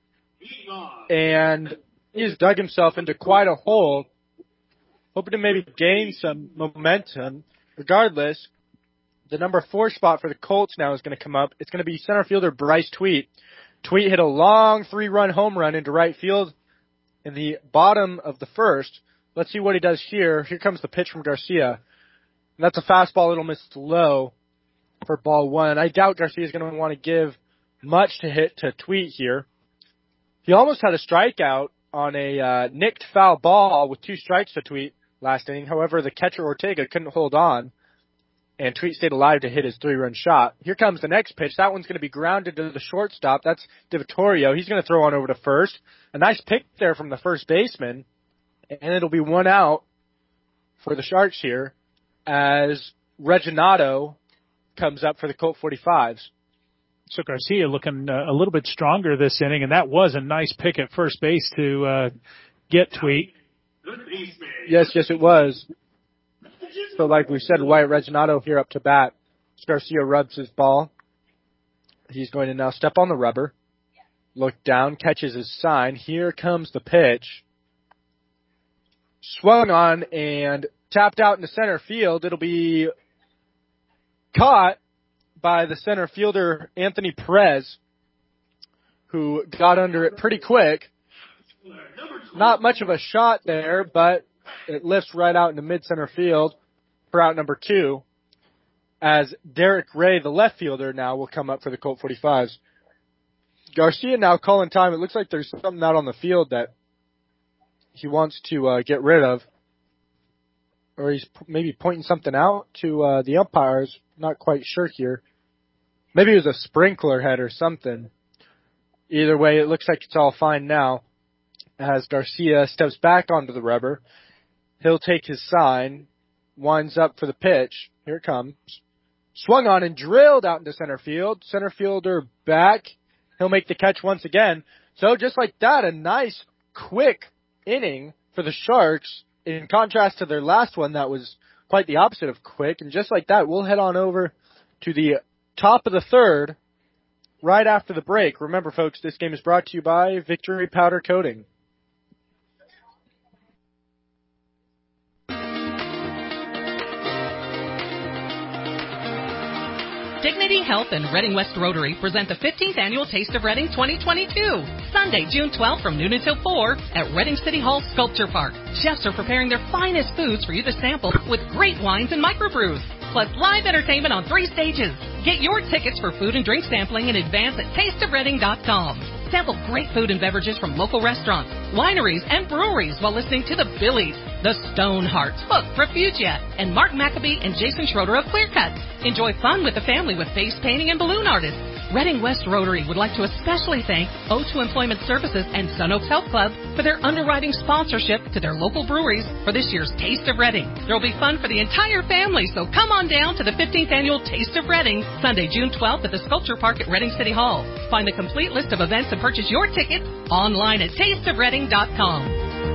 And he has dug himself into quite a hole, hoping to maybe gain some momentum. Regardless, the number 4 spot for the Colts now is going to come up. It's going to be center fielder Bryce Tweet. Tweet hit a long 3-run home run into right field in the bottom of the first. Let's see what he does here. Here comes the pitch from Garcia. And that's a fastball. It'll miss low for ball 1. I doubt Garcia is going to want to give much to hit to Tweet here. He almost had a strikeout on a nicked foul ball with 2 strikes to Tweet last inning. However, the catcher Ortega couldn't hold on, and Tweet stayed alive to hit his 3-run shot. Here comes the next pitch. That one's going to be grounded to the shortstop. That's DiVittorio. He's going to throw on over to first. A nice pick there from the first baseman, and it'll be 1 out for the Sharks here as Reginato comes up for the Colt 45s. So Garcia looking a little bit stronger this inning, and that was a nice pick at first base to get Tweet. Yes, it was. So like we said, Wyatt Reginato here up to bat. Garcia rubs his ball. He's going to now step on the rubber, look down, catches his sign. Here comes the pitch. Swung on and tapped out into center field. It'll be caught by the center fielder, Anthony Perez, who got under it pretty quick. Not much of a shot there, but it lifts right out into mid-center field for out number 2, as Derek Ray, the left fielder, now will come up for the Colt 45s. Garcia now calling time. It looks like there's something out on the field that he wants to get rid of, or he's maybe pointing something out to the umpires. Not quite sure here. Maybe it was a sprinkler head or something. Either way, it looks like it's all fine now. As Garcia steps back onto the rubber, he'll take his sign, winds up for the pitch. Here it comes. Swung on and drilled out into center field. Center fielder back. He'll make the catch once again. So just like that, a nice, quick inning for the Sharks, in contrast to their last one that was quite the opposite of quick. And just like that, we'll head on over to the top of the third right after the break. Remember, folks, this game is brought to you by Victory Powder Coating. Dignity Health and Reading West Rotary present the 15th Annual Taste of Reading 2022. Sunday, June 12th from noon until 4 at Reading City Hall Sculpture Park. Chefs are preparing their finest foods for you to sample with great wines and microbrews. Plus live entertainment on 3 stages. Get your tickets for food and drink sampling in advance at tasteofreading.com. Sample great food and beverages from local restaurants, wineries, and breweries while listening to the Billies, the Stonehearts, Hook, Refugia, and Mark Maccabee and Jason Schroeder of Clearcut. Enjoy fun with the family with face painting and balloon artists. Reading West Rotary would like to especially thank O2 Employment Services and Sun Oaks Health Club for their underwriting sponsorship to their local breweries for this year's Taste of Reading. There will be fun for the entire family, so come on down to the 15th Annual Taste of Reading, Sunday, June 12th at the Sculpture Park at Reading City Hall. Find the complete list of events and purchase your tickets online at tasteofreading.com.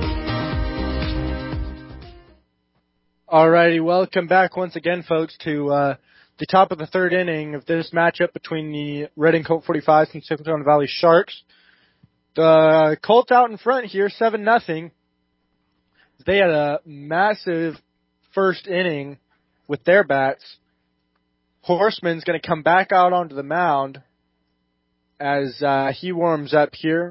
Alrighty, welcome back once again, folks, to the top of the third inning of this matchup between the Reading Colt 45s and Silicon Valley Sharks. The Colts out in front here, 7-0. They had a massive first inning with their bats. Horseman's going to come back out onto the mound as he warms up here.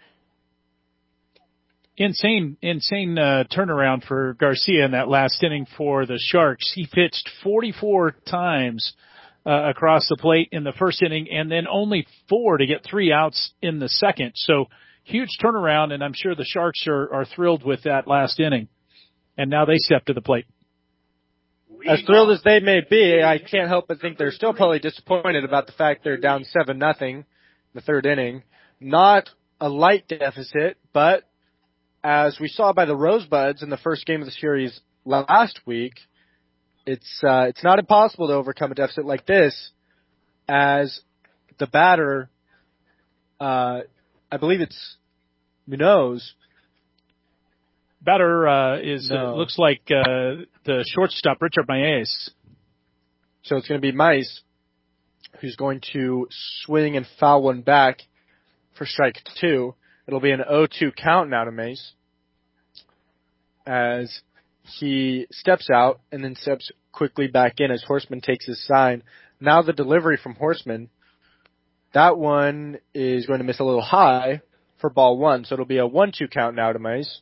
Insane turnaround for Garcia in that last inning for the Sharks. He pitched 44 times across the plate in the first inning and then only 4 to get 3 outs in the second. So huge turnaround, and I'm sure the Sharks are thrilled with that last inning. And now they step to the plate. As thrilled as they may be, I can't help but think they're still probably disappointed about the fact they're down 7-0 in the third inning. Not a light deficit, but as we saw by the Rosebuds in the first game of the series last week, it's not impossible to overcome a deficit like this, as the batter, I believe it's Munoz. Batter looks like the shortstop, Richard Maes. So it's going to be Maes who's going to swing and foul one back for strike 2. It'll be an 0-2 count now to Maes as he steps out and then steps quickly back in as Horseman takes his sign. Now the delivery from Horseman, that one is going to miss a little high for ball 1, so it'll be a 1-2 count now to Maes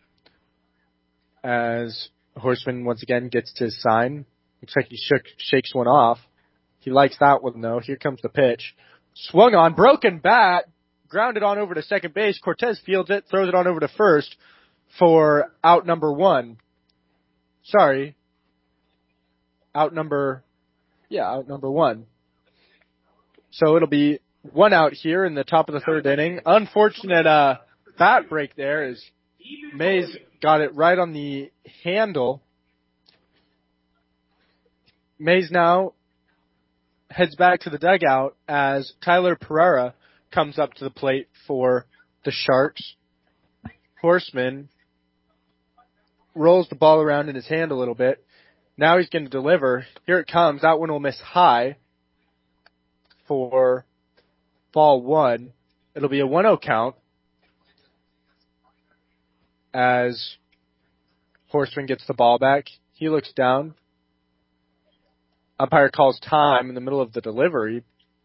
as Horseman once again gets to his sign. Looks like he shakes one off. He likes that one though. Here comes the pitch. Swung on, broken bat. Grounded on over to second base. Cortez fields it, throws it on over to first for out number 1. Sorry. Out number 1. So it'll be 1 out here in the top of the third inning. Unfortunate bat break there as Maes got it right on the handle. Maes now heads back to the dugout as Tyler Pereira comes up to the plate for the Sharks. Horseman rolls the ball around in his hand a little bit. Now he's going to deliver. Here it comes. That one will miss high for ball 1. It'll be a 1-0 count as Horseman gets the ball back. He looks down. Umpire calls time in the middle of the delivery.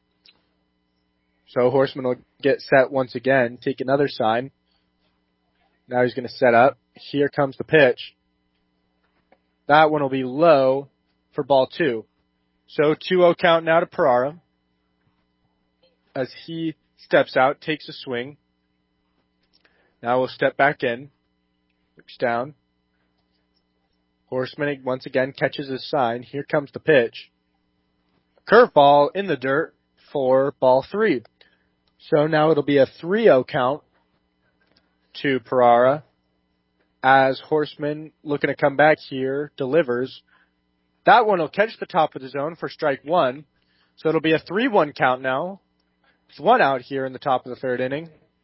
So Horseman will get set once again, take another sign. Now he's going to set up. Here comes the pitch. That one will be low for ball 2. So 2-0 count now to Pereira as he steps out, takes a swing. Now we'll step back in. Looks down. Horseman once again catches his sign. Here comes the pitch. Curveball in the dirt for ball 3. So now it'll be a 3-0 count to Pereira as Horseman looking to come back here, delivers. That one will catch the top of the zone for strike 1. So it'll be a 3-1 count now. It's 1 out here in the top of the third inning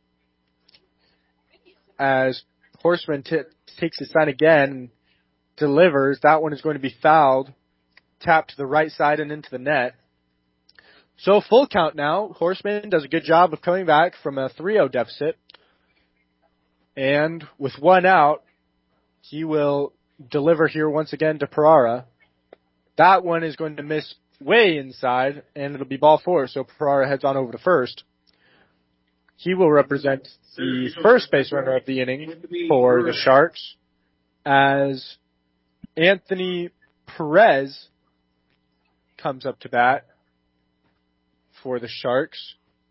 as Horseman takes his sign again, delivers. That one is going to be fouled, tapped to the right side and into the net. So full count now. Horseman does a good job of coming back from a 3-0 deficit. And with 1 out, he will deliver here once again to Pereira. That one is going to miss way inside, and it'll be ball 4, so Ferrara heads on over to first. He will represent the first base runner of the inning for the Sharks, as Anthony Perez comes up to bat for the Sharks.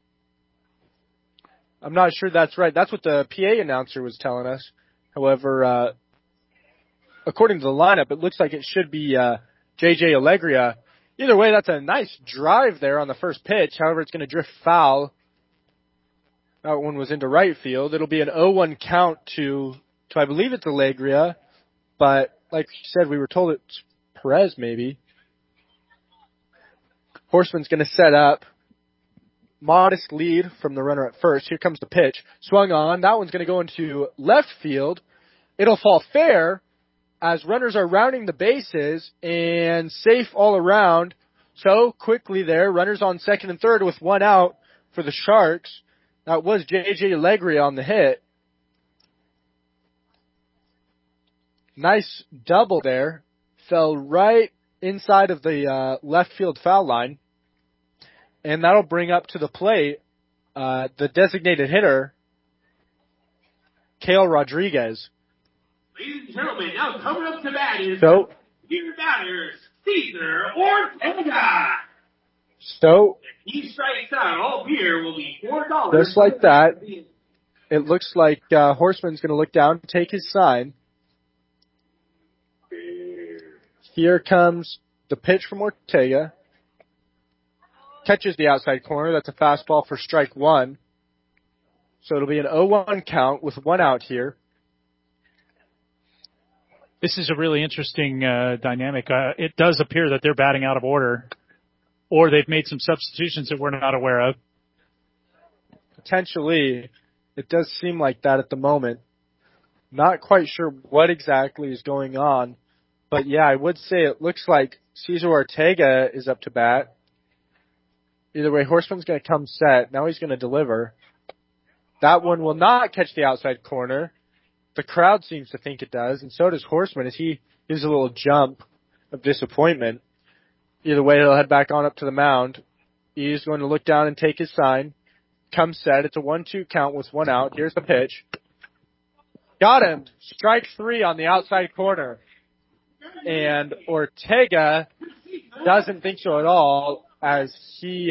I'm not sure that's right. That's what the PA announcer was telling us. However, according to the lineup, it looks like it should be J.J. Alegria. Either way, that's a nice drive there on the first pitch. However, it's going to drift foul. That one was into right field. It'll be an 0-1 count to I believe it's Alegria. But like you said, we were told it's Perez maybe. Horseman's going to set up. Modest lead from the runner at first. Here comes the pitch. Swung on. That one's going to go into left field. It'll fall fair as runners are rounding the bases and safe all around. So quickly there, runners on second and third with one out for the Sharks. That was J.J. Alegria on the hit. Nice double there. Fell right inside of the left field foul line. And that'll bring up to the plate the designated hitter, Kale Rodriguez. Ladies and gentlemen, now coming up to bat is your batter, Cesar Ortega. So, if he strikes out, all beer will be $4. Just like that, it looks like Horseman's going to look down, take his sign. Here comes the pitch from Ortega. Catches the outside corner. That's a fastball for strike 1. So it'll be an 0-1 count with one out here. This is a really interesting dynamic. It does appear that they're batting out of order, or they've made some substitutions that we're not aware of. Potentially, it does seem like that at the moment. Not quite sure what exactly is going on, but yeah, I would say it looks like Cesar Ortega is up to bat. Either way, Horseman's going to come set. Now he's going to deliver. That one will not catch the outside corner. The crowd seems to think it does, and so does Horseman as he gives a little jump of disappointment. Either way, he'll head back on up to the mound. He's going to look down and take his sign. Come set. It's a 1-2 count with one out. Here's the pitch. Got him. Strike 3 on the outside corner. And Ortega doesn't think so at all as he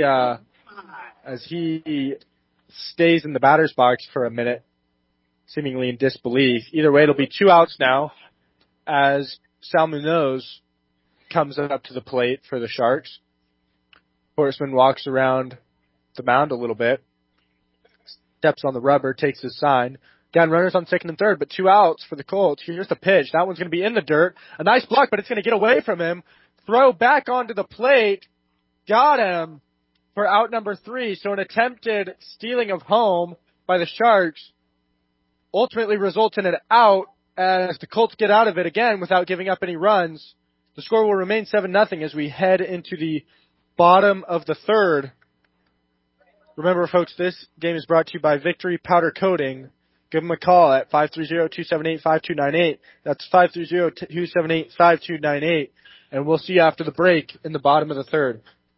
stays in the batter's box for a minute, seemingly in disbelief. Either way, it'll be 2 outs now as Sal Munoz comes up to the plate for the Sharks. Horseman walks around the mound a little bit, steps on the rubber, takes his sign. Again, runners on second and third, but 2 outs for the Colts. Here's the pitch. That one's going to be in the dirt. A nice block, but it's going to get away from him. Throw back onto the plate. Got him for out number 3. So an attempted stealing of home by the Sharks ultimately results in an out as the Colts get out of it again without giving up any runs. The score will remain 7-0 as we head into the bottom of the third. Remember, folks, this game is brought to you by Victory Powder Coating. Give them a call at 530-278-5298. That's 530-278-5298. And we'll see you after the break in the bottom of the third.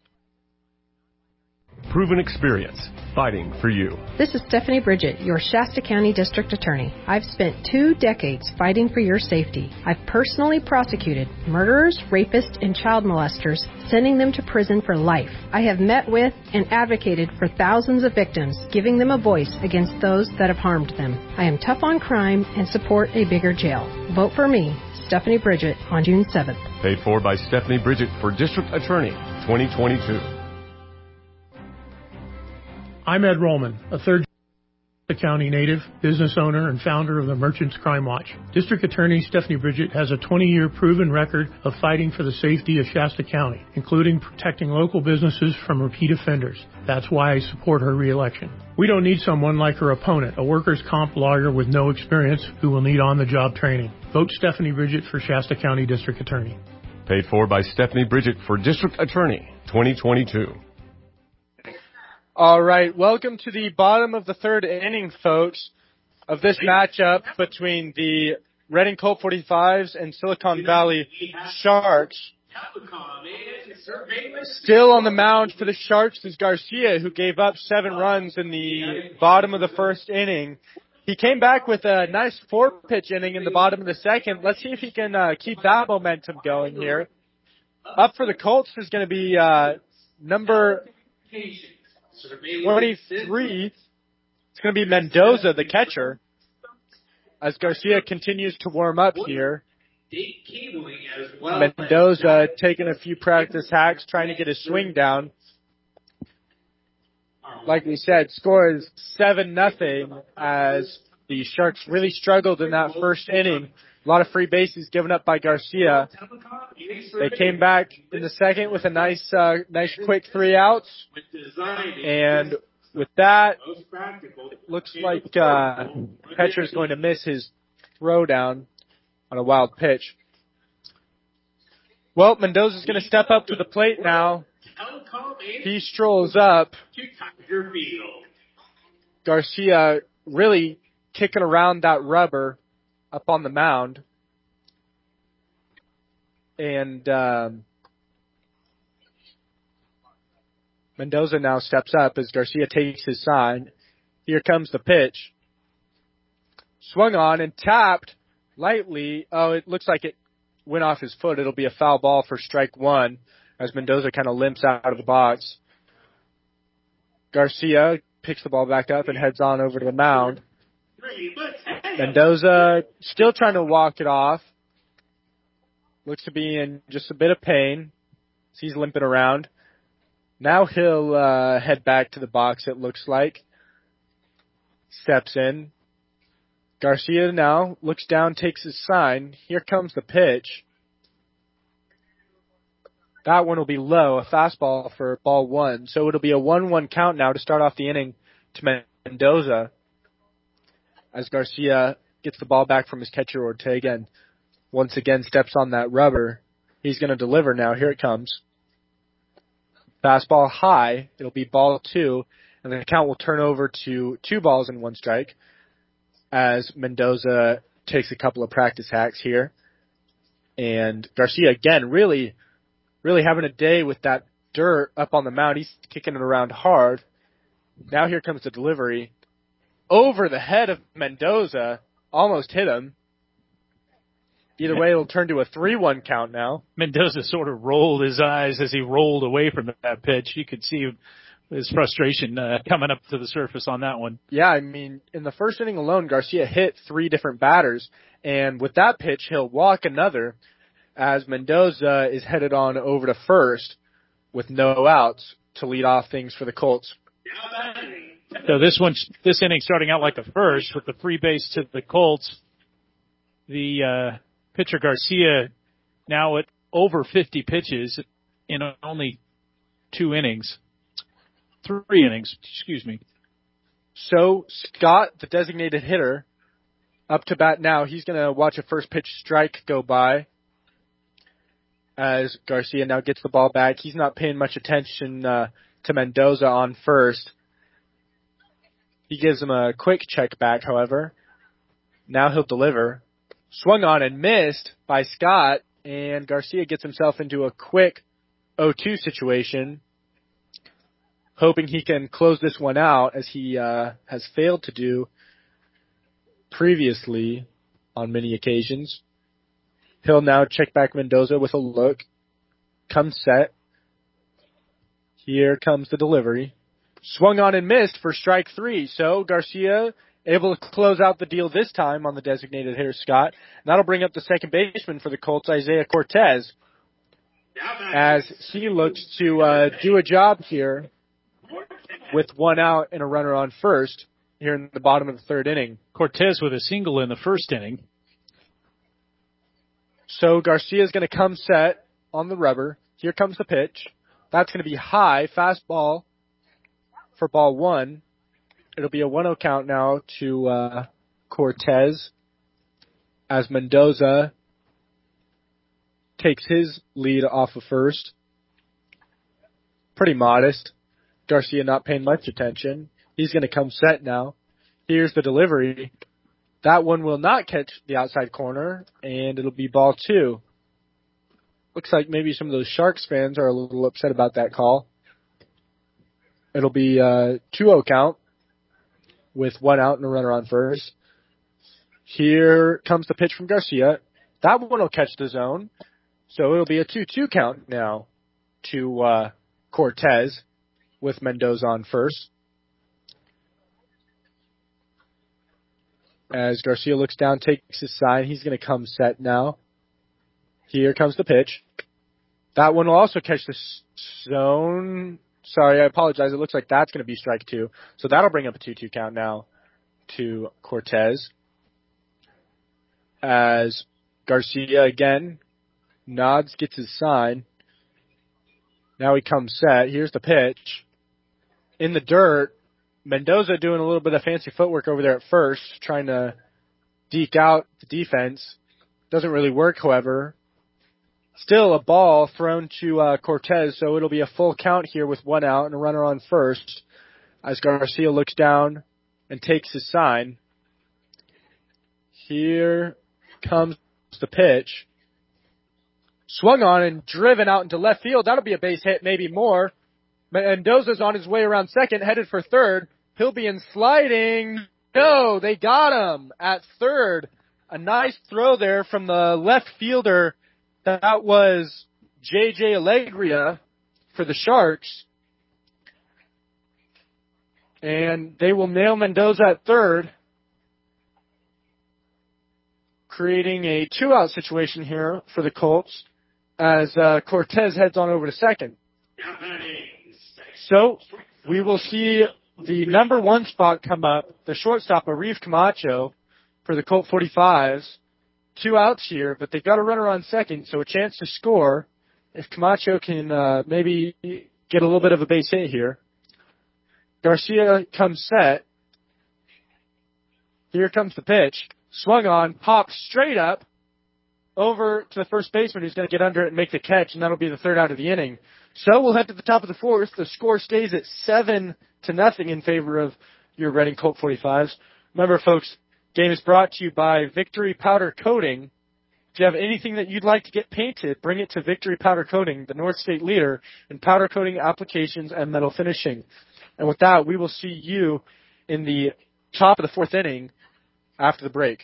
Proven experience, fighting for you. This is Stephanie Bridget, your Shasta County District Attorney. I've spent 2 decades fighting for your safety. I've personally prosecuted murderers, rapists, and child molesters, sending them to prison for life. I have met with and advocated for thousands of victims, giving them a voice against those that have harmed them. I am tough on crime and support a bigger jail. Vote for me, Stephanie Bridget, on June 7th. Paid for by Stephanie Bridget for District Attorney 2022. I'm Ed Rollman, a third County native, business owner, and founder of the Merchants Crime Watch. District Attorney Stephanie Bridget has a 20-year proven record of fighting for the safety of Shasta County, including protecting local businesses from repeat offenders. That's why I support her reelection. We don't need someone like her opponent, a workers' comp lawyer with no experience who will need on-the-job training. Vote Stephanie Bridget for Shasta County District Attorney. Paid for by Stephanie Bridget for District Attorney 2022. All right, welcome to the bottom of the third inning, folks, of this matchup between the Reading Colt 45s and Silicon Valley Sharks. Still on the mound for the Sharks is Garcia, who gave up 7 runs in the bottom of the first inning. He came back with a nice 4-pitch inning in the bottom of the second. Let's see if he can keep that momentum going here. Up for the Colts is going to be number 23. It's going to be Mendoza, the catcher, as Garcia continues to warm up here. Mendoza taking a few practice hacks, trying to get his swing down. Like we said, score is 7-0 as the Sharks really struggled in that first inning. A lot of free bases given up by Garcia. They came back in the second with a nice quick 3 outs. And with that, it looks like catcher's going to miss his throw down on a wild pitch. Well, Mendoza's going to step up to the plate now. He strolls up. Garcia really kicking around that rubber up on the mound. And Mendoza now steps up as Garcia takes his sign. Here comes the pitch. Swung on and tapped lightly. Oh, it looks like it went off his foot. It'll be a foul ball for strike 1 as Mendoza kind of limps out of the box. Garcia picks the ball back up and heads on over to the mound. Mendoza still trying to walk it off. Looks to be in just a bit of pain. He's limping around. Now he'll head back to the box, it looks like. Steps in. Garcia now looks down, takes his sign. Here comes the pitch. That one will be low, a fastball for ball 1. So it'll be a 1-1 count now to start off the inning to Mendoza as Garcia gets the ball back from his catcher Ortega and once again steps on that rubber. He's going to deliver now. Here it comes. Fastball high. It'll be ball 2, and the count will turn over to 2 balls and 1 strike as Mendoza takes a couple of practice hacks here. And Garcia, again, really having a day with that dirt up on the mound. He's kicking it around hard. Now here comes the delivery. Over the head of Mendoza. Almost hit him. Either way, it'll turn to a 3-1 count now. Mendoza sort of rolled his eyes as he rolled away from that pitch. You could see his frustration coming up to the surface on that one. Yeah, I mean, in the first inning alone, Garcia hit 3 different batters. And with that pitch, he'll walk another as Mendoza is headed on over to first with no outs to lead off things for the Colts. So this inning starting out like the first with the free base to the Colts. The pitcher Garcia now at over 50 pitches in only 2 innings. 3 innings, excuse me. So Scott, the designated hitter, up to bat now. He's going to watch a first pitch strike go by as Garcia now gets the ball back. He's not paying much attention to Mendoza on first. He gives him a quick check back, however. Now he'll deliver. Swung on and missed by Scott, and Garcia gets himself into a quick 0-2 situation, hoping he can close this one out as he has failed to do previously on many occasions. He'll now check back Mendoza with a look. Comes set. Here comes the delivery. Swung on and missed for strike 3. So Garcia able to close out the deal this time on the designated hitter, Scott. And that'll bring up the second baseman for the Colts, Isaiah Cortez, as he looks to do a job here with 1 out and a runner on first here in the bottom of the 3rd inning. Cortez with a single in the 1st inning. So Garcia's going to come set on the rubber. Here comes the pitch. That's going to be high, fastball for ball 1. It'll be a 1-0 count now to Cortez as Mendoza takes his lead off of first. Pretty modest. Garcia not paying much attention. He's going to come set now. Here's the delivery. That one will not catch the outside corner, and it'll be ball 2. Looks like maybe some of those Sharks fans are a little upset about that call. It'll be a 2-0 count with 1 out and a runner on first. Here comes the pitch from Garcia. That one will catch the zone. So it'll be a 2-2 count now to Cortez with Mendoza on first. As Garcia looks down, takes his sign, he's going to come set now. Here comes the pitch. That one will also catch the zone. Sorry, I apologize. It looks like that's going to be strike 2. So that'll bring up a 2-2 count now to Cortez. As Garcia again nods, gets his sign. Now he comes set. Here's the pitch. In the dirt, Mendoza doing a little bit of fancy footwork over there at first, trying to deke out the defense. Doesn't really work, however. Still a ball thrown to Cortez, so it'll be a full count here with 1 out and a runner on first as Garcia looks down and takes his sign. Here comes the pitch. Swung on and driven out into left field. That'll be a base hit, maybe more. Mendoza's on his way around second, headed for third. He'll be in sliding. No, they got him at third. A nice throw there from the left fielder. That was J.J. Alegria for the Sharks. And they will nail Mendoza at third, creating a 2-out situation here for the Colts as Cortez heads on over to second. So we will see the number 1 spot come up, the shortstop, Arif Camacho, for the Colt 45s. 2 outs here, but they've got a runner on second, so a chance to score if Camacho can maybe get a little bit of a base hit here. Garcia comes set. Here comes the pitch. Swung on, popped straight up over to the first baseman who's going to get under it and make the catch, and that'll be the 3rd out of the inning. So we'll head to the top of the 4th. The score stays at 7-0 in favor of your Reading Colt 45s. Remember, folks, game is brought to you by Victory Powder Coating. If you have anything that you'd like to get painted, bring it to Victory Powder Coating, the North State leader in powder coating applications and metal finishing. And with that, we will see you in the top of the 4th inning after the break.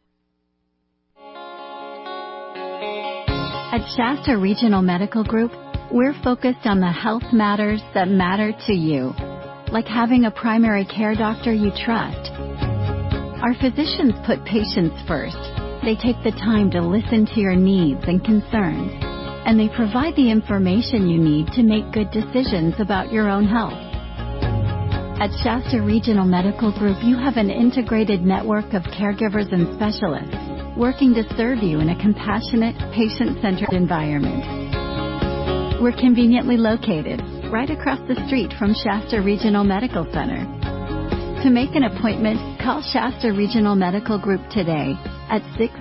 At Shasta Regional Medical Group, we're focused on the health matters that matter to you, like having a primary care doctor you trust. Our physicians put patients first. They take the time to listen to your needs and concerns, and they provide the information you need to make good decisions about your own health. At Shasta Regional Medical Group, you have an integrated network of caregivers and specialists working to serve you in a compassionate, patient-centered environment. We're conveniently located right across the street from Shasta Regional Medical Center. To make an appointment, call Shasta Regional Medical Group today at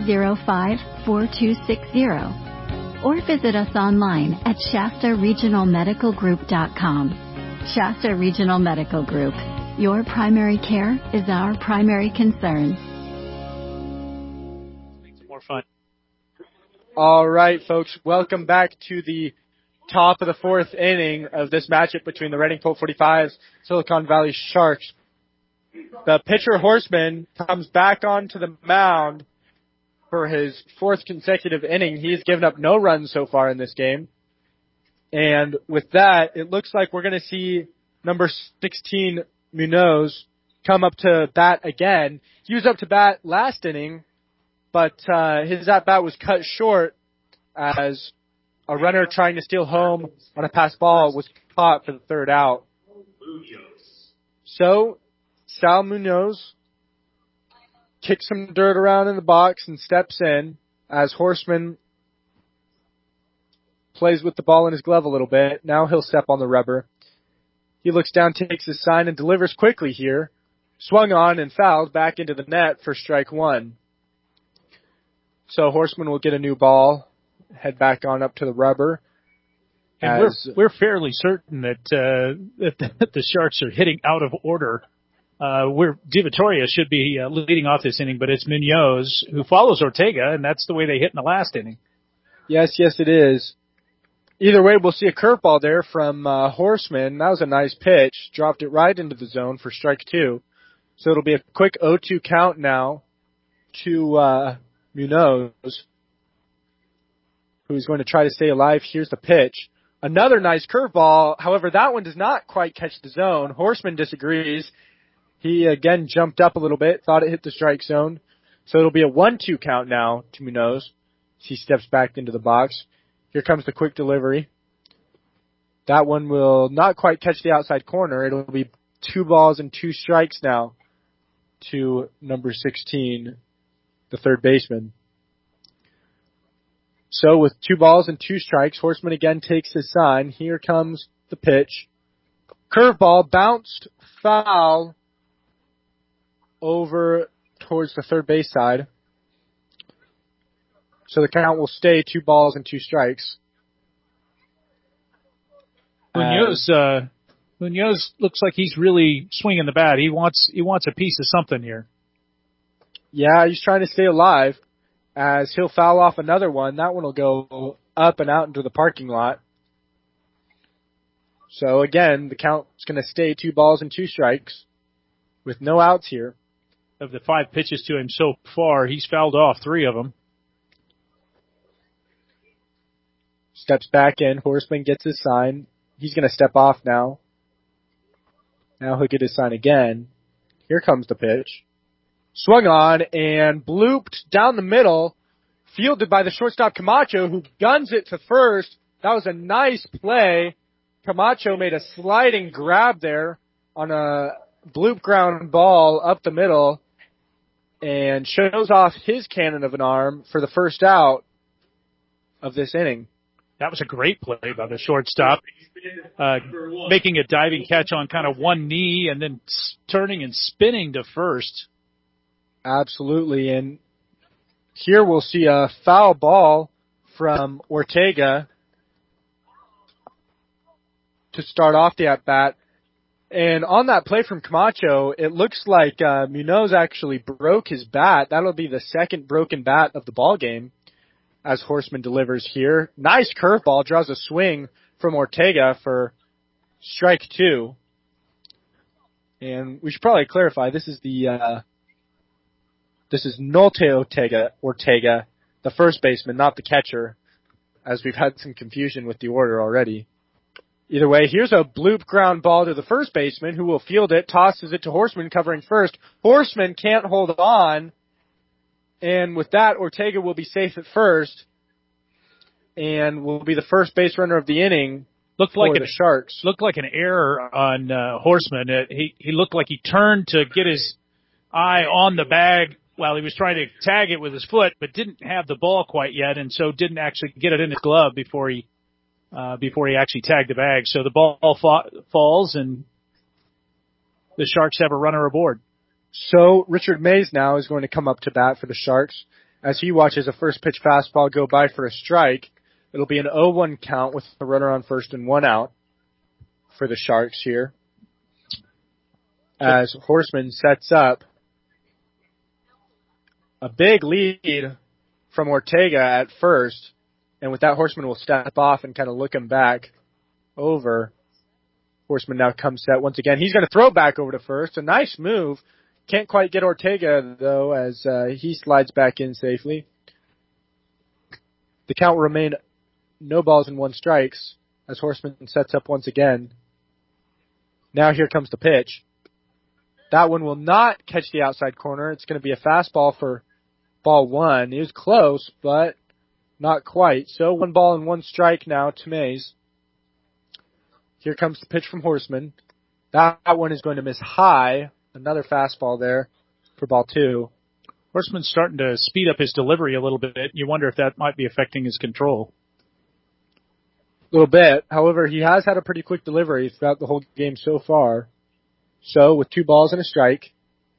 605-4260 or visit us online at shastaregionalmedicalgroup.com. Shasta Regional Medical Group. Your primary care is our primary concern. Makes it more fun. All right, folks, welcome back to the top of the 4th inning of this matchup between the Reading Colt 45s, Silicon Valley Sharks. The pitcher Horseman comes back onto the mound for his 4th consecutive inning. He's given up no runs so far in this game. And with that, it looks like we're going to see number 16, Munoz, come up to bat again. He was up to bat last inning, but his at-bat was cut short as a runner trying to steal home on a pass ball was caught for the 3rd out. So Sal Munoz kicks some dirt around in the box and steps in as Horseman plays with the ball in his glove a little bit. Now he'll step on the rubber. He looks down, takes his sign, and delivers quickly here. Swung on and fouled back into the net for strike 1. So Horseman will get a new ball, head back on up to the rubber. And we're fairly certain that the Sharks are hitting out of order. DiVittoria should be leading off this inning, but it's Munoz who follows Ortega, and that's the way they hit in the last inning. Yes, it is. Either way, we'll see a curveball there from Horseman. That was a nice pitch. Dropped it right into the zone for strike 2. So it'll be a quick 0-2 count now to Munoz, who's going to try to stay alive. Here's the pitch. Another nice curveball. However, that one does not quite catch the zone. Horseman disagrees. He again jumped up a little bit, thought it hit the strike zone. So it'll be a 1-2 count now to Munoz. He steps back into the box. Here comes the quick delivery. That one will not quite catch the outside corner. It'll be 2 balls and 2 strikes now to number 16, the third baseman. So with 2 balls and 2 strikes, Horseman again takes his sign. Here comes the pitch. Curveball bounced foul over towards the third base side. So the count will stay 2 balls and 2 strikes. Munoz looks like he's really swinging the bat. He wants a piece of something here. Yeah, he's trying to stay alive as he'll foul off another one. That one will go up and out into the parking lot. So again, the count's going to stay 2 balls and 2 strikes with no outs here. Of the 5 pitches to him so far, he's fouled off 3 of them. Steps back in. Horseman gets his sign. He's going to step off now. Now he'll get his sign again. Here comes the pitch. Swung on and blooped down the middle. Fielded by the shortstop Camacho, who guns it to first. That was a nice play. Camacho made a sliding grab there on a bloop ground ball up the middle and shows off his cannon of an arm for the first out of this inning. That was a great play by the shortstop, making a diving catch on kind of one knee and then turning and spinning to first. Absolutely, and here we'll see a foul ball from Ortega to start off the at-bat. And on that play from Camacho, it looks like Munoz actually broke his bat. That'll be the second broken bat of the ball game as Horseman delivers here. Nice curveball, draws a swing from Ortega for strike 2. And we should probably clarify, this is Nolte Ortega, the first baseman, not the catcher, as we've had some confusion with the order already. Either way, here's a bloop ground ball to the first baseman, who will field it, tosses it to Horseman covering first. Horseman can't hold on, and with that, Ortega will be safe at first, and will be the first base runner of the inning for the Sharks. Looked like an error on Horseman. He looked like he turned to get his eye on the bag while he was trying to tag it with his foot, but didn't have the ball quite yet, and so didn't actually get it in his glove before he actually tagged the bag. So the ball falls, and the Sharks have a runner aboard. So Richard Mays now is going to come up to bat for the Sharks as he watches a first pitch fastball go by for a strike. It'll be an 0-1 count with a runner on first and 1 out for the Sharks here as Horseman sets up a big lead from Ortega at first. And with that, Horseman will step off and kind of look him back over. Horseman now comes set once again. He's going to throw back over to first. A nice move. Can't quite get Ortega, though, as he slides back in safely. The count will remain 0 balls and 1 strikes as Horseman sets up once again. Now here comes the pitch. That one will not catch the outside corner. It's going to be a fastball for ball 1. It was close, but not quite. So 1 ball and 1 strike now to Mays. Here comes the pitch from Horseman. That one is going to miss high. Another fastball there for ball 2. Horseman's starting to speed up his delivery a little bit. You wonder if that might be affecting his control. A little bit. However, he has had a pretty quick delivery throughout the whole game so far. So with 2 balls and a strike,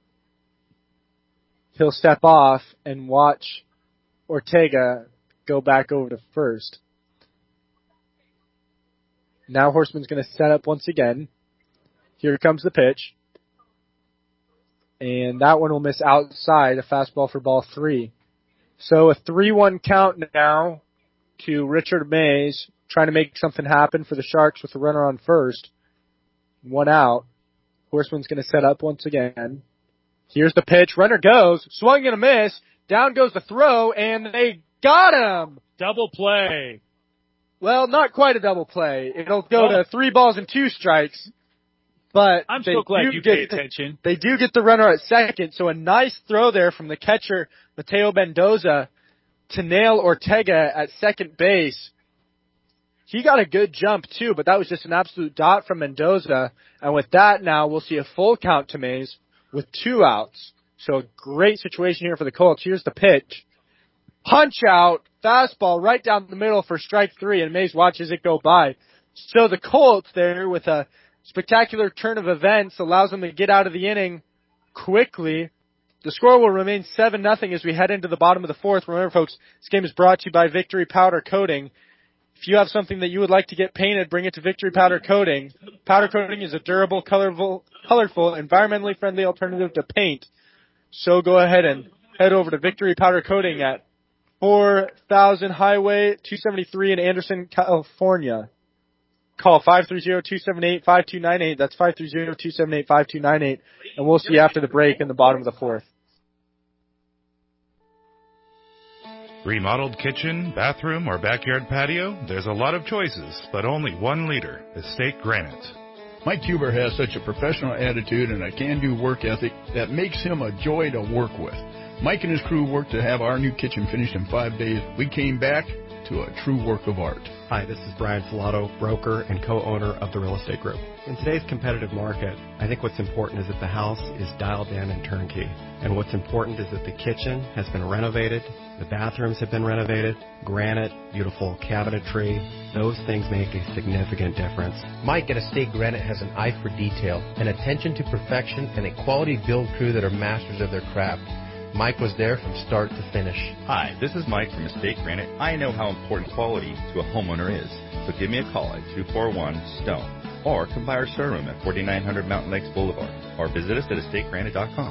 he'll step off and watch Ortega go back over to first. Now Horseman's going to set up once again. Here comes the pitch. And that one will miss outside, a fastball for ball 3. So a 3-1 count now to Richard Mays, trying to make something happen for the Sharks with a runner on first. 1 out. Horseman's going to set up once again. Here's the pitch. Runner goes. Swung and a miss. Down goes the throw, and they got him. Double play. Well, not quite a double play. It'll go to 3 balls and 2 strikes. But I'm so glad you pay attention. They do get the runner at second, so a nice throw there from the catcher, Mateo Mendoza, to nail Ortega at second base. He got a good jump, too, but that was just an absolute dot from Mendoza. And with that now, we'll see a full count to Mays with 2 outs. So a great situation here for the Colts. Here's the pitch. Punch out, fastball right down the middle for strike 3, and Mays watches it go by. So the Colts there with a spectacular turn of events allows them to get out of the inning quickly. The score will remain 7-0 as we head into the bottom of the 4th. Remember, folks, this game is brought to you by Victory Powder Coating. If you have something that you would like to get painted, bring it to Victory Powder Coating. Powder coating is a durable, colorful, environmentally friendly alternative to paint. So go ahead and head over to Victory Powder Coating at 4000 Highway 273 in Anderson, California. Call 530-278-5298. That's 530-278-5298. And we'll see you after the break in the bottom of the 4th. Remodeled kitchen, bathroom, or backyard patio? There's a lot of choices, but only one leader, Estate Granite. Mike Huber has such a professional attitude and a can-do work ethic that makes him a joy to work with. Mike and his crew worked to have our new kitchen finished in 5 days. We came back to a true work of art. Hi, this is Brian Filato, broker and co-owner of the Real Estate Group. In today's competitive market, I think what's important is that the house is dialed in and turnkey. And what's important is that the kitchen has been renovated, the bathrooms have been renovated, granite, beautiful cabinetry. Those things make a significant difference. Mike at Estate Granite has an eye for detail, an attention to perfection, and a quality build crew that are masters of their craft. Mike was there from start to finish. Hi, this is Mike from Estate Granite. I know how important quality to a homeowner is. So give me a call at 241-STONE or come by our showroom at 4900 Mountain Lakes Boulevard or visit us at estategranite.com.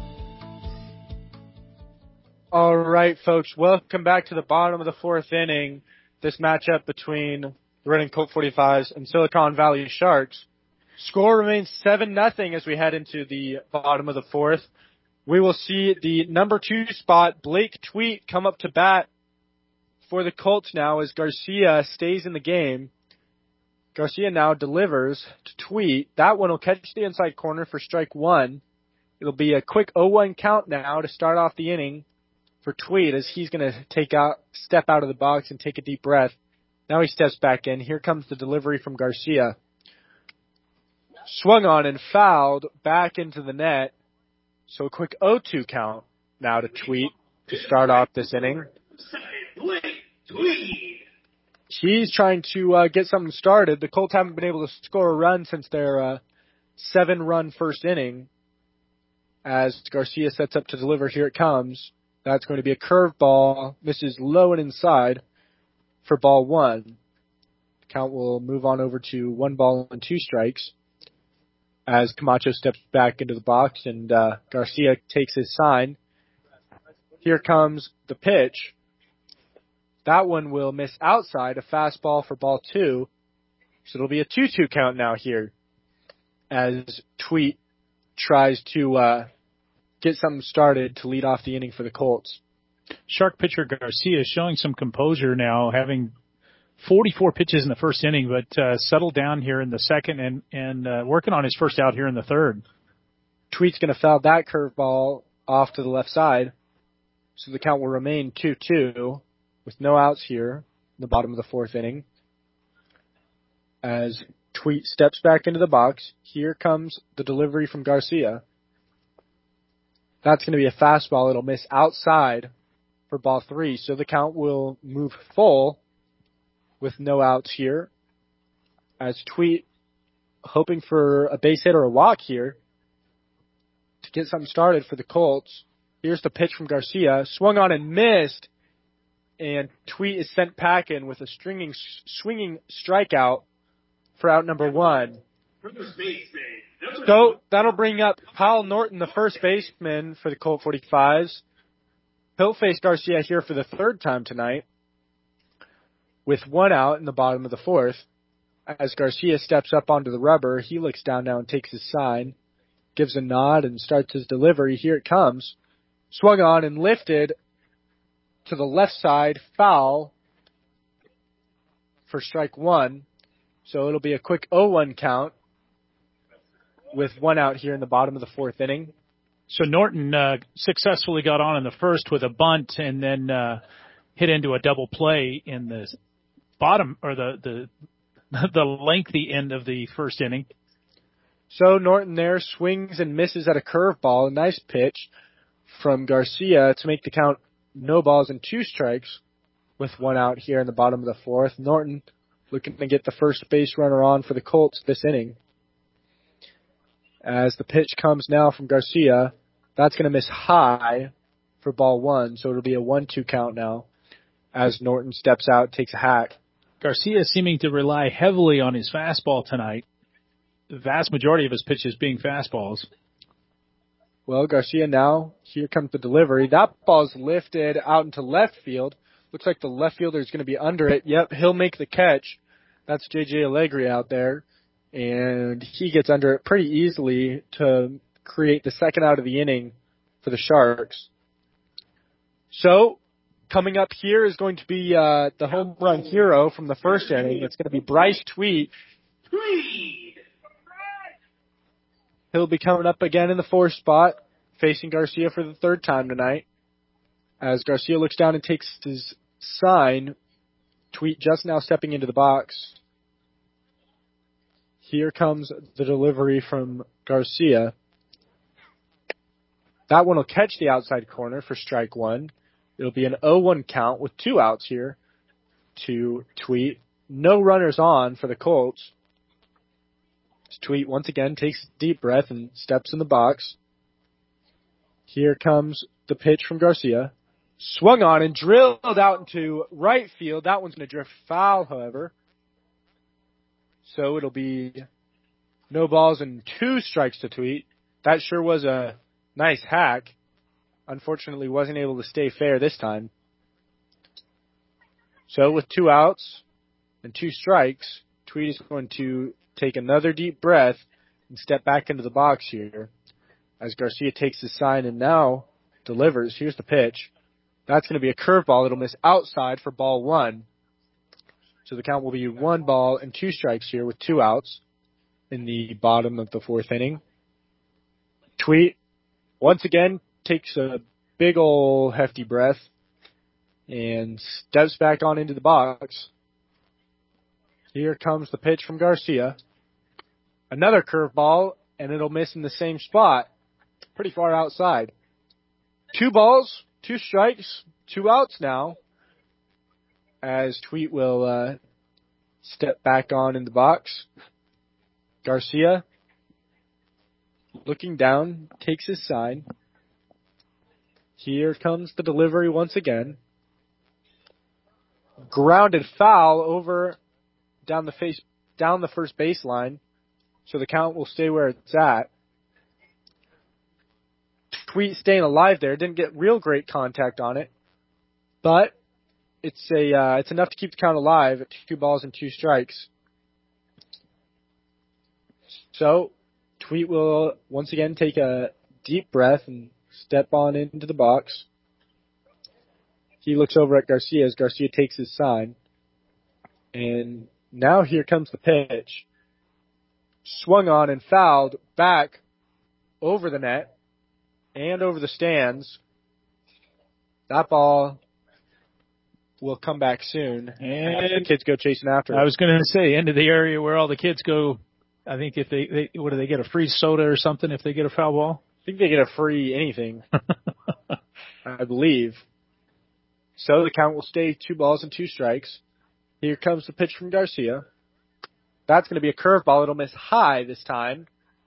All right, folks, welcome back to the bottom of the 4th inning. This matchup between the Reading Colt 45s and Silicon Valley Sharks. Score remains 7-0 as we head into the bottom of the 4th. We will see the number 2 spot, Blake Tweet, come up to bat for the Colts now as Garcia stays in the game. Garcia now delivers to Tweet. That one will catch the inside corner for strike 1. It'll be a quick 0-1 count now to start off the inning for Tweet as he's going to step out of the box and take a deep breath. Now he steps back in. Here comes the delivery from Garcia. Swung on and fouled back into the net. So a quick 0-2 count now to Tweet to start off this inning. He's trying to get something started. The Colts haven't been able to score a run since their 7-run first inning. As Garcia sets up to deliver, here it comes. That's going to be a curveball. Misses low and inside for ball 1. The count will move on over to 1 ball and 2 strikes. As Camacho steps back into the box and Garcia takes his sign. Here comes the pitch. That one will miss outside, a fastball for ball 2. So it'll be a 2-2 count now here as Tweet tries to get something started to lead off the inning for the Colts. Shark pitcher Garcia showing some composure now, having 44 pitches in the first inning, but settled down here in the second and working on his first out here in the third. Tweet's going to foul that curveball off to the left side, so the count will remain 2-2 with no outs here in the bottom of the 4th inning. As Tweet steps back into the box, here comes the delivery from Garcia. That's going to be a fastball. It'll miss outside for ball 3, so the count will move full with no outs here, as Tweet hoping for a base hit or a walk here to get something started for the Colts. Here's the pitch from Garcia. Swung on and missed, and Tweet is sent packing with a swinging strikeout for out number 1. So that'll bring up Kyle Norton, the first baseman for the Colt 45s. He'll face Garcia here for the 3rd time tonight. with one out in the bottom of the fourth. As Garcia steps up onto the rubber, he looks down now and takes his sign, gives a nod, and starts his delivery. Here it comes. Swung on and lifted to the left side, foul for strike one. So it'll be a quick 0-1 count with one out here in the bottom of the fourth inning. So Norton successfully got on in the first with a bunt and then hit into a double play in the bottom, or the lengthy end of the first inning. So Norton there swings and misses at a curveball. A nice pitch from Garcia to make the count no balls and 2 strikes with one out here in the bottom of the fourth. Norton looking to get the first base runner on for the Colts this inning. As the pitch comes now from Garcia, that's going to miss high for ball one, so it'll be a 1-2 count now as Norton steps out, takes a hack. Garcia seeming to rely heavily on his fastball tonight. The vast majority of his pitches being fastballs. Well, Garcia now, here comes the delivery. That ball's lifted out into left field. Looks like the left fielder is going to be under it. Yep, he'll make the catch. That's J.J. Allegri out there. And he gets under it pretty easily to create the second out of the inning for the Sharks. So, coming up here is going to be the home run hero from the first inning. It's going to be Bryce Tweed. He'll be coming up again in the fourth spot, facing Garcia for the third time tonight. As Garcia looks down and takes his sign, Tweed just now stepping into the box. Here comes the delivery from Garcia. That one will catch the outside corner for strike one. It'll be an 0-1 count with 2 outs here to Tweed. No runners on for the Colts. Tweed once again takes a deep breath and steps in the box. Here comes the pitch from Garcia. Swung on and drilled out into right field. That one's going to drift foul, however. So it'll be no balls and 2 strikes to Tweed. That sure was a nice hack. Unfortunately, wasn't able to stay fair this time. So with 2 outs and 2 strikes, Tweed is going to take another deep breath and step back into the box here as Garcia takes his sign and now delivers. Here's the pitch. That's going to be a curveball. It'll miss outside for ball one. So the count will be 1 ball and 2 strikes here with 2 outs in the bottom of the fourth inning. Tweed once again takes a big ol' hefty breath and steps back on into the box. Here comes the pitch from Garcia. Another curveball, and it'll miss in the same spot, pretty far outside. 2 balls, 2 strikes, 2 outs now, as Tweed will step back on in the box. Garcia, looking down, takes his sign. Here comes the delivery once again. Grounded foul over down the first baseline, so the count will stay where it's at. Tweed staying alive there, didn't get real great contact on it, but it's enough to keep the count alive at 2 balls and 2 strikes. So Tweed will once again take a deep breath and step on into the box. He looks over at Garcia as Garcia takes his sign. And now here comes the pitch. Swung on and fouled back over the net and over the stands. That ball will come back soon. And the kids go chasing after it. I was going to say, into the area where all the kids go. I think if they what do they get, a free soda or something if they get a foul ball? I think they get a free anything, I believe. So the count will stay 2 balls and 2 strikes. Here comes the pitch from Garcia. That's going to be a curveball. It'll miss high this time.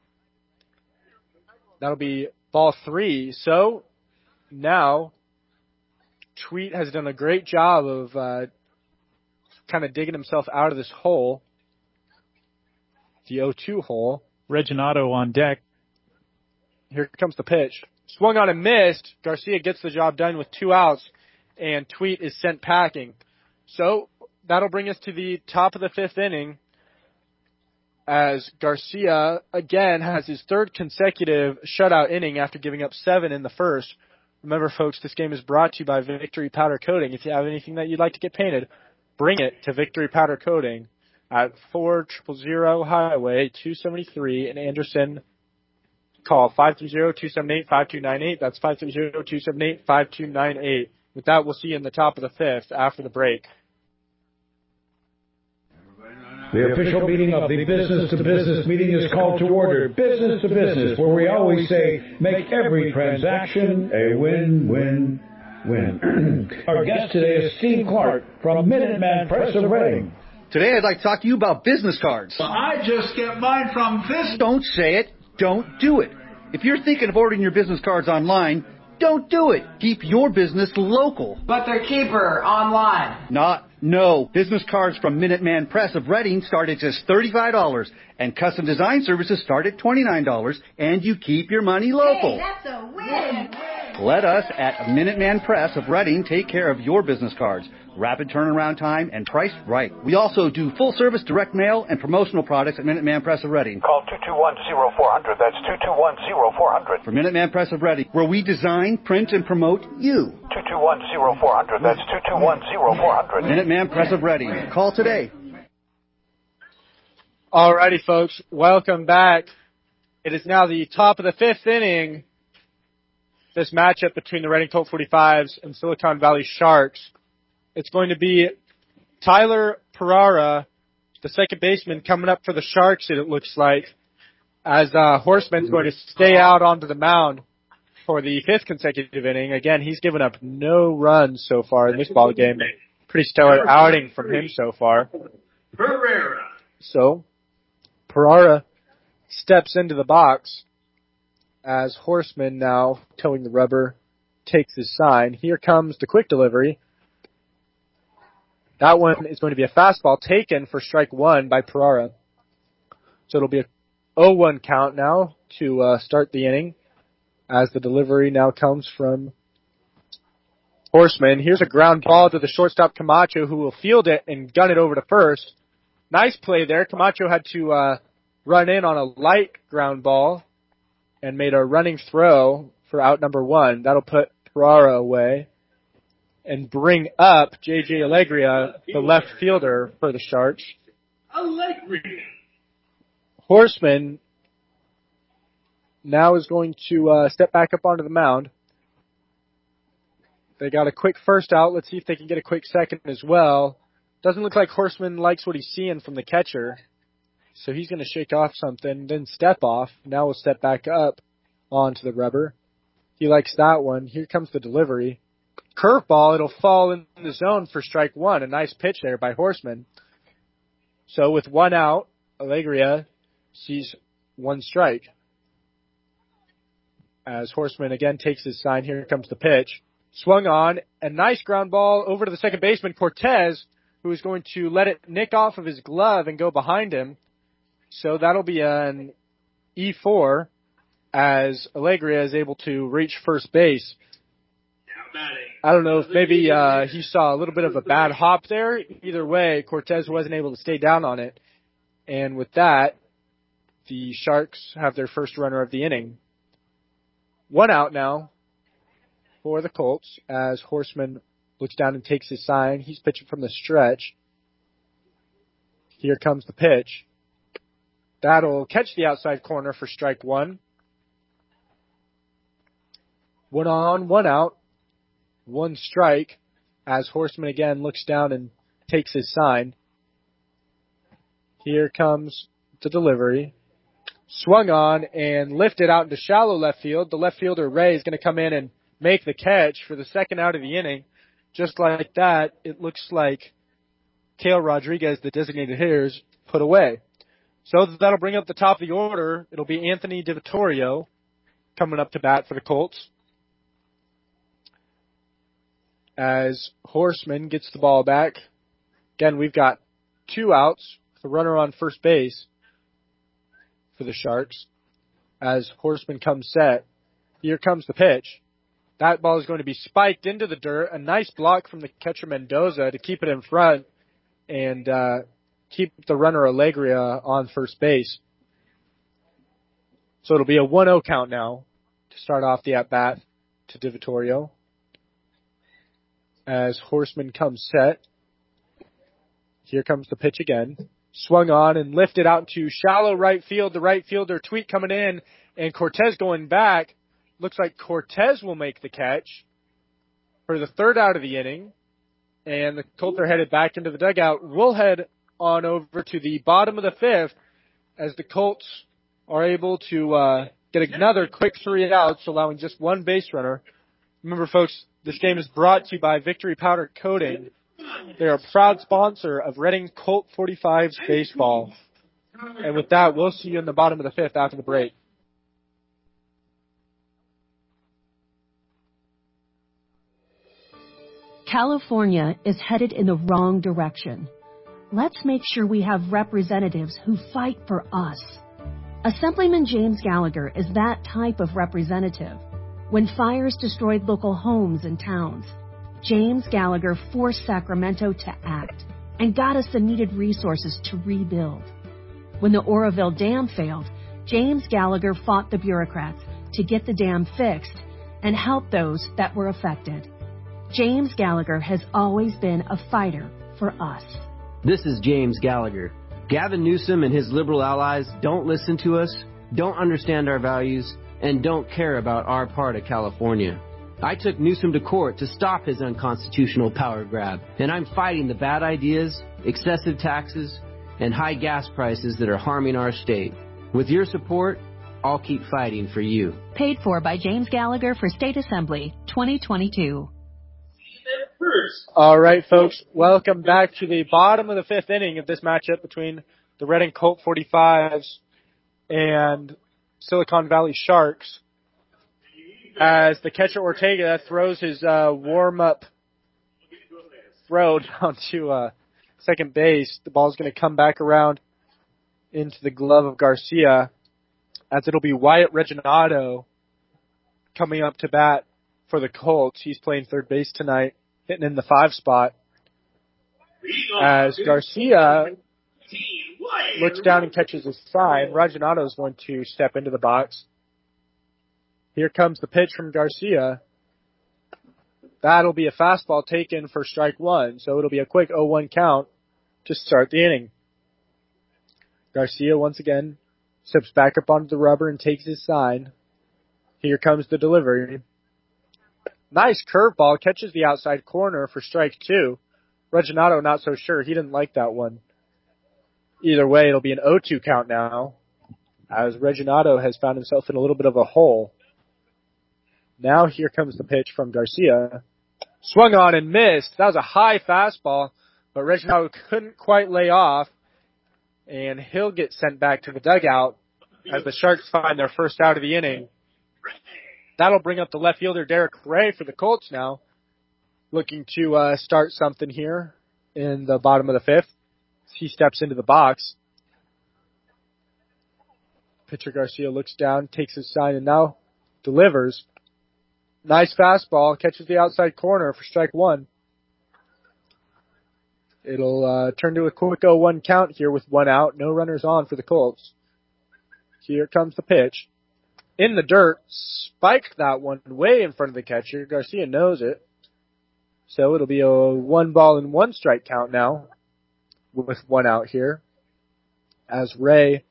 That'll be ball 3. So now Tweed has done a great job of kind of digging himself out of this hole, the 0-2 hole. Reginato on deck. Here comes the pitch. Swung on and missed. Garcia gets the job done with 2 outs, and Tweed is sent packing. So that'll bring us to the top of the 5th inning as Garcia again has his 3rd consecutive shutout inning after giving up 7 in the first. Remember, folks, this game is brought to you by Victory Powder Coating. If you have anything that you'd like to get painted, bring it to Victory Powder Coating at 4000 Highway 273 in Anderson. Call 530-278-5298. That's 530-278-5298. With that, we'll see you in the top of the 5th after the break. The official meeting of the Business to Business meeting is called to order. Business to Business, where we always say, make every transaction a win-win-win. Our guest today is Steve Clark from Minuteman Press of Reading. Today I'd like to talk to you about business cards. Well, I just get mine from this. Don't say it. Don't do it. If you're thinking of ordering your business cards online, don't do it. Keep your business local. But they're cheaper online. No. Business cards from Minuteman Press of Reading start at just $35, and custom design services start at $29, and you keep your money local. Hey, that's a win. Let us at Minuteman Press of Reading take care of your business cards. Rapid turnaround time and priced right. We also do full-service direct mail and promotional products at Minuteman Press of Reading. Call 221-0400. That's 221-0400. For Minuteman Press of Reading, where we design, print, and promote you. 221-0400. That's 221-0400. Minuteman Press of Reading. Call today. Alrighty, folks. Welcome back. It is now the top of the 5th inning. This matchup between the Reading Colt 45s and Silicon Valley Sharks. It's going to be Tyler Pereira, the second baseman, coming up for the Sharks, it looks like, as Horseman's going to stay out onto the mound for the 5th consecutive inning. Again, he's given up no runs so far in this ball game. Pretty stellar outing from him so far. Pereira. So, Pereira steps into the box as Horseman, now towing the rubber, takes his sign. Here comes the quick delivery. That one is going to be a fastball taken for strike 1 by Pereira. So it'll be a 0-1 count now to start the inning as the delivery now comes from Horseman. Here's a ground ball to the shortstop Camacho, who will field it and gun it over to first. Nice play there. Camacho had to run in on a light ground ball and made a running throw for out number 1. That'll put Pereira away and bring up J.J. Alegria, the left fielder for the Sharks. Alegria. Horseman now is going to step back up onto the mound. They got a quick first out. Let's see if they can get a quick second as well. Doesn't look like Horseman likes what he's seeing from the catcher. So he's going to shake off something, then step off. Now we'll step back up onto the rubber. He likes that one. Here comes the delivery. Curveball, it'll fall in the zone for strike 1. A nice pitch there by Horseman. So with 1 out, Alegria sees 1 strike. As Horseman again takes his sign, here comes the pitch. Swung on, a nice ground ball over to the second baseman, Cortez, who is going to let it nick off of his glove and go behind him. So that'll be an E4 as Alegria is able to reach first base. I don't know if maybe he saw a little bit of a bad hop there. Either way, Cortez wasn't able to stay down on it. And with that, the Sharks have their first runner of the inning. 1 out now for the Colts as Horseman looks down and takes his sign. He's pitching from the stretch. Here comes the pitch. That'll catch the outside corner for strike 1. 1 on, 1 out. 1 strike as Horseman again looks down and takes his sign. Here comes the delivery. Swung on and lifted out into shallow left field. The left fielder, Ray, is going to come in and make the catch for the second out of the inning. Just like that, it looks like Cale Rodriguez, the designated hitter, is put away. So that'll bring up the top of the order. It'll be Anthony DiVittorio coming up to bat for the Colts. As Horseman gets the ball back. Again, we've got 2 outs with a runner on first base for the Sharks. As Horseman comes set, here comes the pitch. That ball is going to be spiked into the dirt. A nice block from the catcher Mendoza to keep it in front. and keep the runner Allegria on first base. So it'll be a 1-0 count now to start off the at-bat to Di Vittorio. As Horseman comes set. Here comes the pitch again. Swung on and lifted out to shallow right field. The right fielder, Tweet, coming in, and Cortez going back. Looks like Cortez will make the catch for the third out of the inning. And the Colts are headed back into the dugout. We'll head on over to the bottom of the fifth as the Colts are able to get another quick 3 outs, allowing just one base runner. Remember, folks, this game is brought to you by Victory Powder Coating. They are a proud sponsor of Reading Colt 45's baseball. And with that, we'll see you in the bottom of the fifth after the break. California is headed in the wrong direction. Let's make sure we have representatives who fight for us. Assemblyman James Gallagher is that type of representative. When fires destroyed local homes and towns, James Gallagher forced Sacramento to act and got us the needed resources to rebuild. When the Oroville Dam failed, James Gallagher fought the bureaucrats to get the dam fixed and help those that were affected. James Gallagher has always been a fighter for us. This is James Gallagher. Gavin Newsom and his liberal allies don't listen to us, don't understand our values, and don't care about our part of California. I took Newsom to court to stop his unconstitutional power grab, and I'm fighting the bad ideas, excessive taxes, and high gas prices that are harming our state. With your support, I'll keep fighting for you. Paid for by James Gallagher for State Assembly, 2022. All right, folks, welcome back to the bottom of the fifth inning of this matchup between the Reading Colt 45s and Silicon Valley Sharks. As the catcher Ortega throws his warm-up throw down to second base, the ball's going to come back around into the glove of Garcia, as it'll be Wyatt Reginato coming up to bat for the Colts. He's playing third base tonight, hitting in the 5 spot. As Garcia looks down and catches his sign, Reginato is going to step into the box. Here comes the pitch from Garcia. That'll be a fastball taken for strike one, so it'll be a quick 0-1 count to start the inning. Garcia once again steps back up onto the rubber and takes his sign. Here comes the delivery. Nice curveball, catches the outside corner for strike two. Reginato not so sure. He didn't like that one. Either way, it'll be an 0-2 count now, as Reginato has found himself in a little bit of a hole. Now here comes the pitch from Garcia. Swung on and missed. That was a high fastball, but Reginato couldn't quite lay off, and he'll get sent back to the dugout as the Sharks find their first out of the inning. That'll bring up the left fielder, Derek Ray, for the Colts now, looking to start something here in the bottom of the fifth. He steps into the box. Pitcher Garcia looks down, takes his sign, and now delivers. Nice fastball, catches the outside corner for strike one. It'll turn to a quick 0-1 count here with one out, no runners on for the Colts. Here comes the pitch. In the dirt, spiked that one way in front of the catcher. Garcia knows it. So it'll be a 1-1 strike count now with one out here, as Ray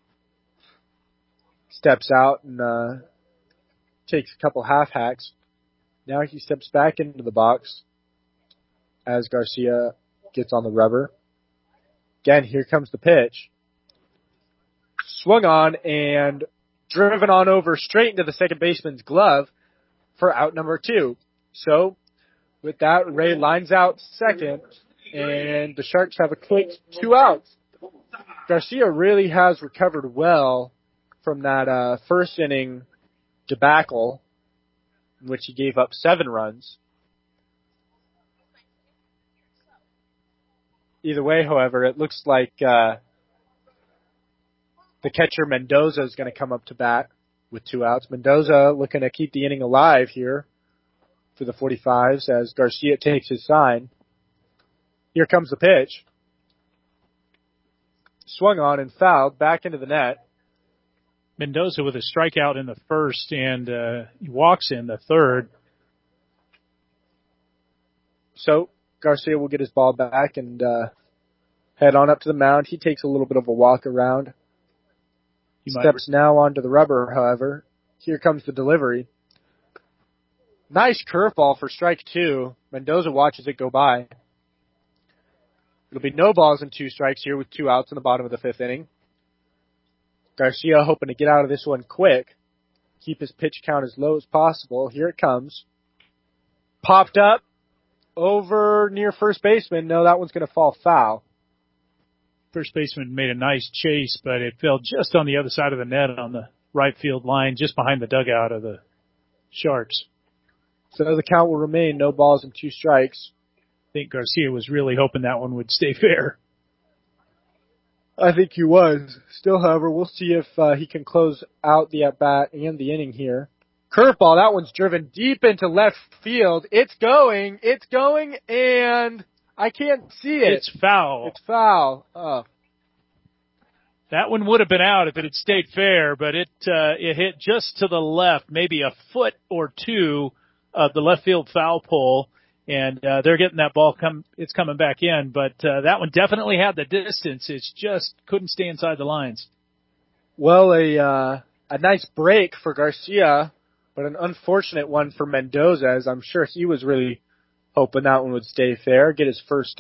steps out and takes a couple half hacks. Now he steps back into the box as Garcia gets on the rubber. Again, here comes the pitch. Swung on and driven on over straight into the second baseman's glove for out number 2. So with that, Ray lines out second, and the Sharks have a quick 2 outs. Garcia really has recovered well from that first inning debacle in which he gave up 7 runs. Either way, however, it looks like the catcher Mendoza is going to come up to bat with 2 outs. Mendoza looking to keep the inning alive here for the 45s as Garcia takes his sign. Here comes the pitch. swung on and fouled back into the net. Mendoza with a strikeout in the first, and he walks in the third. So Garcia will get his ball back and head on up to the mound. He takes a little bit of a walk around. He steps now onto the rubber, however. Here comes the delivery. Nice curveball for strike two. Mendoza watches it go by. It'll be no balls and 2 strikes here with 2 outs in the bottom of the 5th inning. Garcia hoping to get out of this one quick. Keep his pitch count as low as possible. Here it comes. Popped up over near first baseman. No, that one's going to fall foul. First baseman made a nice chase, but it fell just on the other side of the net on the right field line, just behind the dugout of the Sharks. So the count will remain no balls and 2 strikes. I think Garcia was really hoping that one would stay fair. I think he was. Still, however, we'll see if he can close out the at-bat and the inning here. Curveball, that one's driven deep into left field. It's going, and I can't see it. It's foul. It's foul. Oh. That one would have been out if it had stayed fair, but it hit just to the left, maybe a foot or 2 of the left field foul pole. And they're getting that ball it's coming back in, but that one definitely had the distance. It's just couldn't stay inside the lines. Well, a nice break for Garcia, but an unfortunate one for Mendoza, as I'm sure he was really hoping that one would stay fair, get his first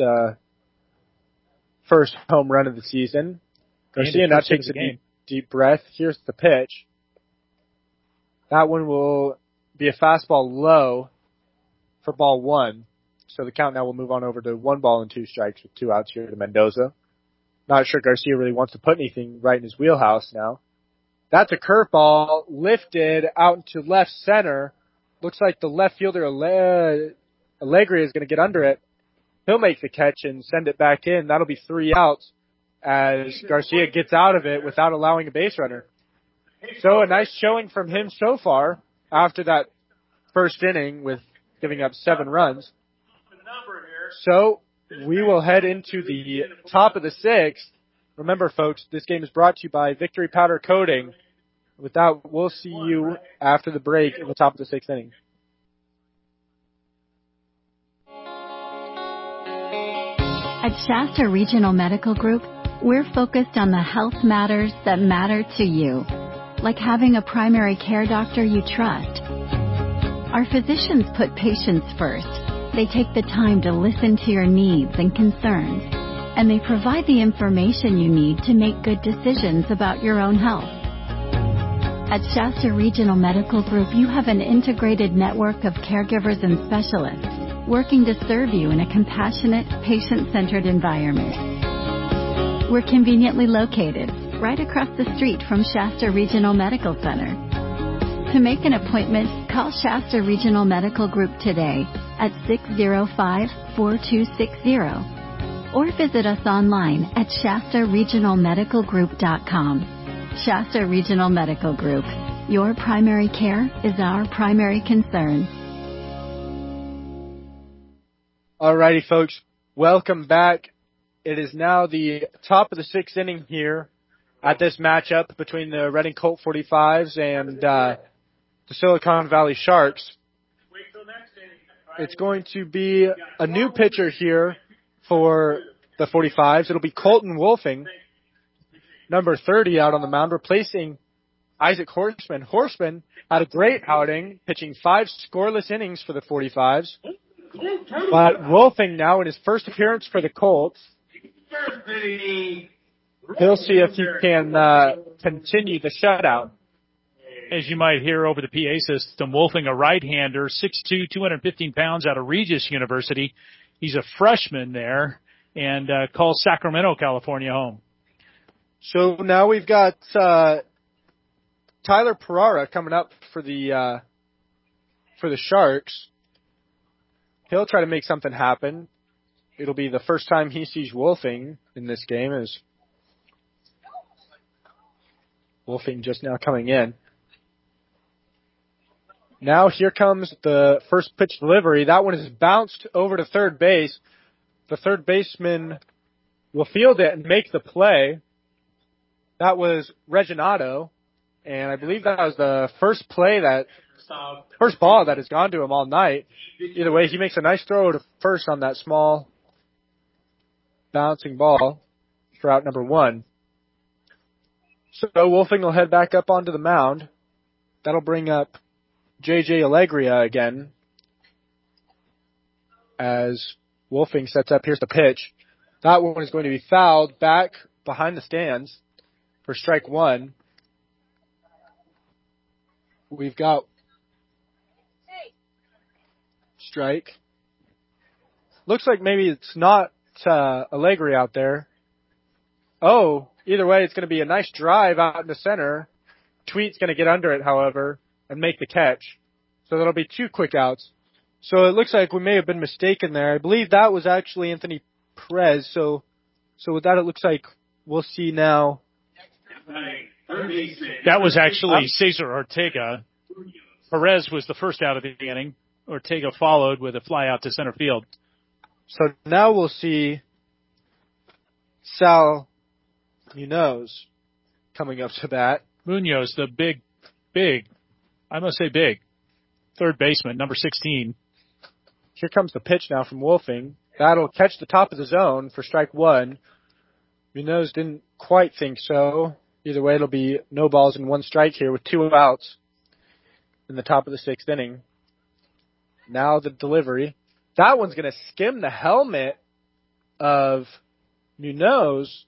home run of the season. Garcia now takes a deep breath. Here's the pitch. That one will be a fastball low for ball 1. So the count now will move on over to 1 ball and 2 strikes with 2 outs here to Mendoza. Not sure Garcia really wants to put anything right in his wheelhouse now. That's a curveball lifted out into left center. Looks like the left fielder Allegri is going to get under it. He'll make the catch and send it back in. That'll be 3 outs as Garcia gets out of it without allowing a base runner. So a nice showing from him so far after that first inning with giving up 7 runs. So we will head into the top of the 6th. Remember, folks, this game is brought to you by Victory Powder Coating. With that, we'll see you after the break in the top of the 6th inning. At Shasta Regional Medical Group, we're focused on the health matters that matter to you, like having a primary care doctor you trust. Our physicians put patients first. They take the time to listen to your needs and concerns, and they provide the information you need to make good decisions about your own health. At Shasta Regional Medical Group, you have an integrated network of caregivers and specialists working to serve you in a compassionate, patient-centered environment. We're conveniently located right across the street from Shasta Regional Medical Center. To make an appointment, call Shasta Regional Medical Group today at 605-4260 or visit us online at shastaregionalmedicalgroup.com. Shasta Regional Medical Group. Your primary care is our primary concern. Alrighty, folks. Welcome back. It is now the top of the 6th inning here at this matchup between the Reading Colt 45s and the Silicon Valley Sharks. It's going to be a new pitcher here for the 45s. It'll be Colton Wolfing, number 30, out on the mound, replacing Isaac Horseman. Horseman had a great outing, pitching 5 scoreless innings for the 45s. But Wolfing now in his first appearance for the Colts. He'll see if he can continue the shutout. As you might hear over the PA system, Wolfing, a right-hander, 6'2", 215 pounds out of Regis University. He's a freshman there and calls Sacramento, California home. So now we've got Tyler Pereira coming up for the Sharks. He'll try to make something happen. It'll be the first time he sees Wolfing in this game, as Wolfing just now coming in. Now here comes the first pitch delivery. That one is bounced over to third base. The third baseman will field it and make the play. That was Reginato, and I believe that was the first ball that has gone to him all night. Either way, he makes a nice throw to first on that small bouncing ball for out number 1. So Wolfing will head back up onto the mound. That'll bring up J.J. Allegria again as Wolfing sets up. Here's the pitch. That one is going to be fouled back behind the stands for strike 1. We've got strike. Looks like maybe it's not Allegri out there. Oh, either way, it's going to be a nice drive out in the center. Tweet's going to get under it, however, and make the catch. So that'll be 2 quick outs. So it looks like we may have been mistaken there. I believe that was actually Anthony Perez. So with that, it looks like we'll see now. That was actually Cesar Ortega. Perez was the first out of the inning. Ortega followed with a fly out to center field. So now we'll see Sal Munoz coming up to bat. Munoz, the big, I must say big, third baseman, number 16. Here comes the pitch now from Wolfing. That'll catch the top of the zone for strike 1. Munoz didn't quite think so. Either way, it'll be no balls and 1 strike here with 2 outs in the top of the 6th inning. Now the delivery. That one's going to skim the helmet of Munoz.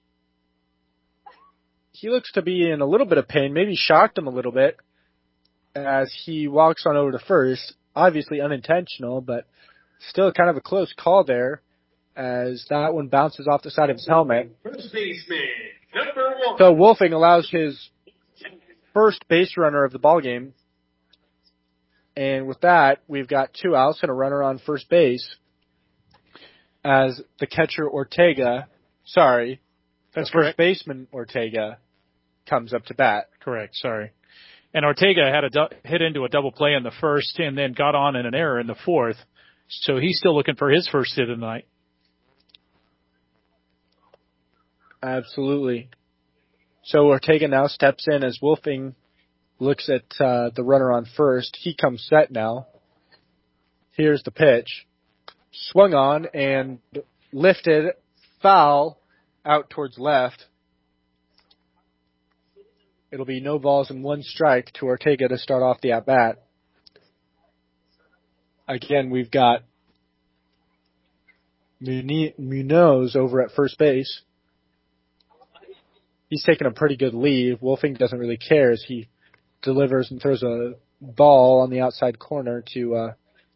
He looks to be in a little bit of pain, maybe shocked him a little bit as he walks on over to first. Obviously unintentional, but still kind of a close call there as that one bounces off the side of his helmet. First baseman, number 1. So Wolfing allows his first base runner of the ballgame. And with that, we've got 2 outs and a runner on first base as the catcher first baseman Ortega comes up to bat. Correct, sorry. And Ortega had hit into a double play in the first and then got on in an error in the 4th. So he's still looking for his first hit of the night. Absolutely. So Ortega now steps in as Wolfing looks at the runner on first. He comes set now. Here's the pitch. Swung on and lifted, foul, out towards left. It'll be no balls and 1 strike to Ortega to start off the at-bat. Again, we've got Munoz over at first base. He's taking a pretty good lead. Wolfing doesn't really care as he delivers and throws a ball on the outside corner to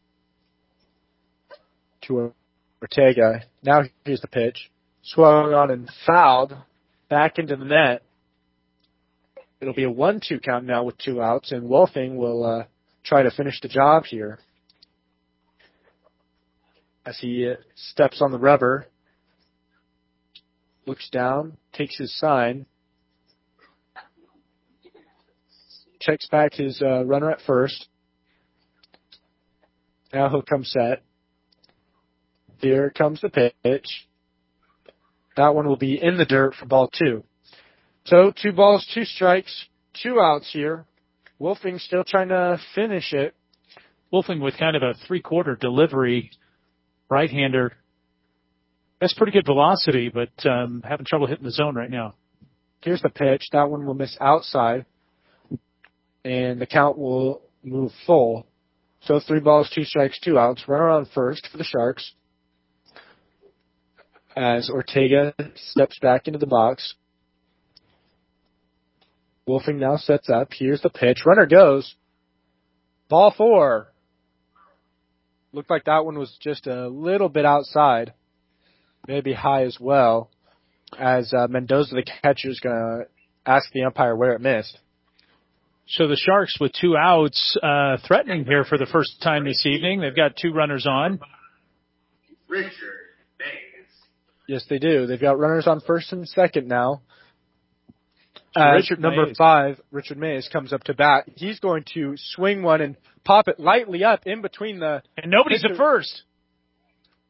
Ortega. Now here's the pitch. Swung on and fouled back into the net. It'll be a 1-2 count now with 2 outs, and Wolfing will try to finish the job here as he steps on the rubber, looks down, takes his sign, checks back his runner at first. Now he'll come set. Here comes the pitch. That one will be in the dirt for ball 2. So 2 balls, 2 strikes, 2 outs here. Wolfing still trying to finish it. Wolfing with kind of a 3/4 delivery, right-hander. That's pretty good velocity, but having trouble hitting the zone right now. Here's the pitch. That one will miss outside, and the count will move full. So 3 balls, 2 strikes, 2 outs. Runner on first for the Sharks as Ortega steps back into the box. Wolfing now sets up. Here's the pitch. Runner goes. Ball 4. Looked like that one was just a little bit outside. Maybe high as well. As Mendoza, the catcher, is going to ask the umpire where it missed. So the Sharks with 2 outs, threatening here for the first time this evening. They've got 2 runners on. Richard Mays. Yes, they do. They've got runners on first and second now. Number 5, Richard Mays, comes up to bat. He's going to swing one and pop it lightly up in between the... And nobody's at first.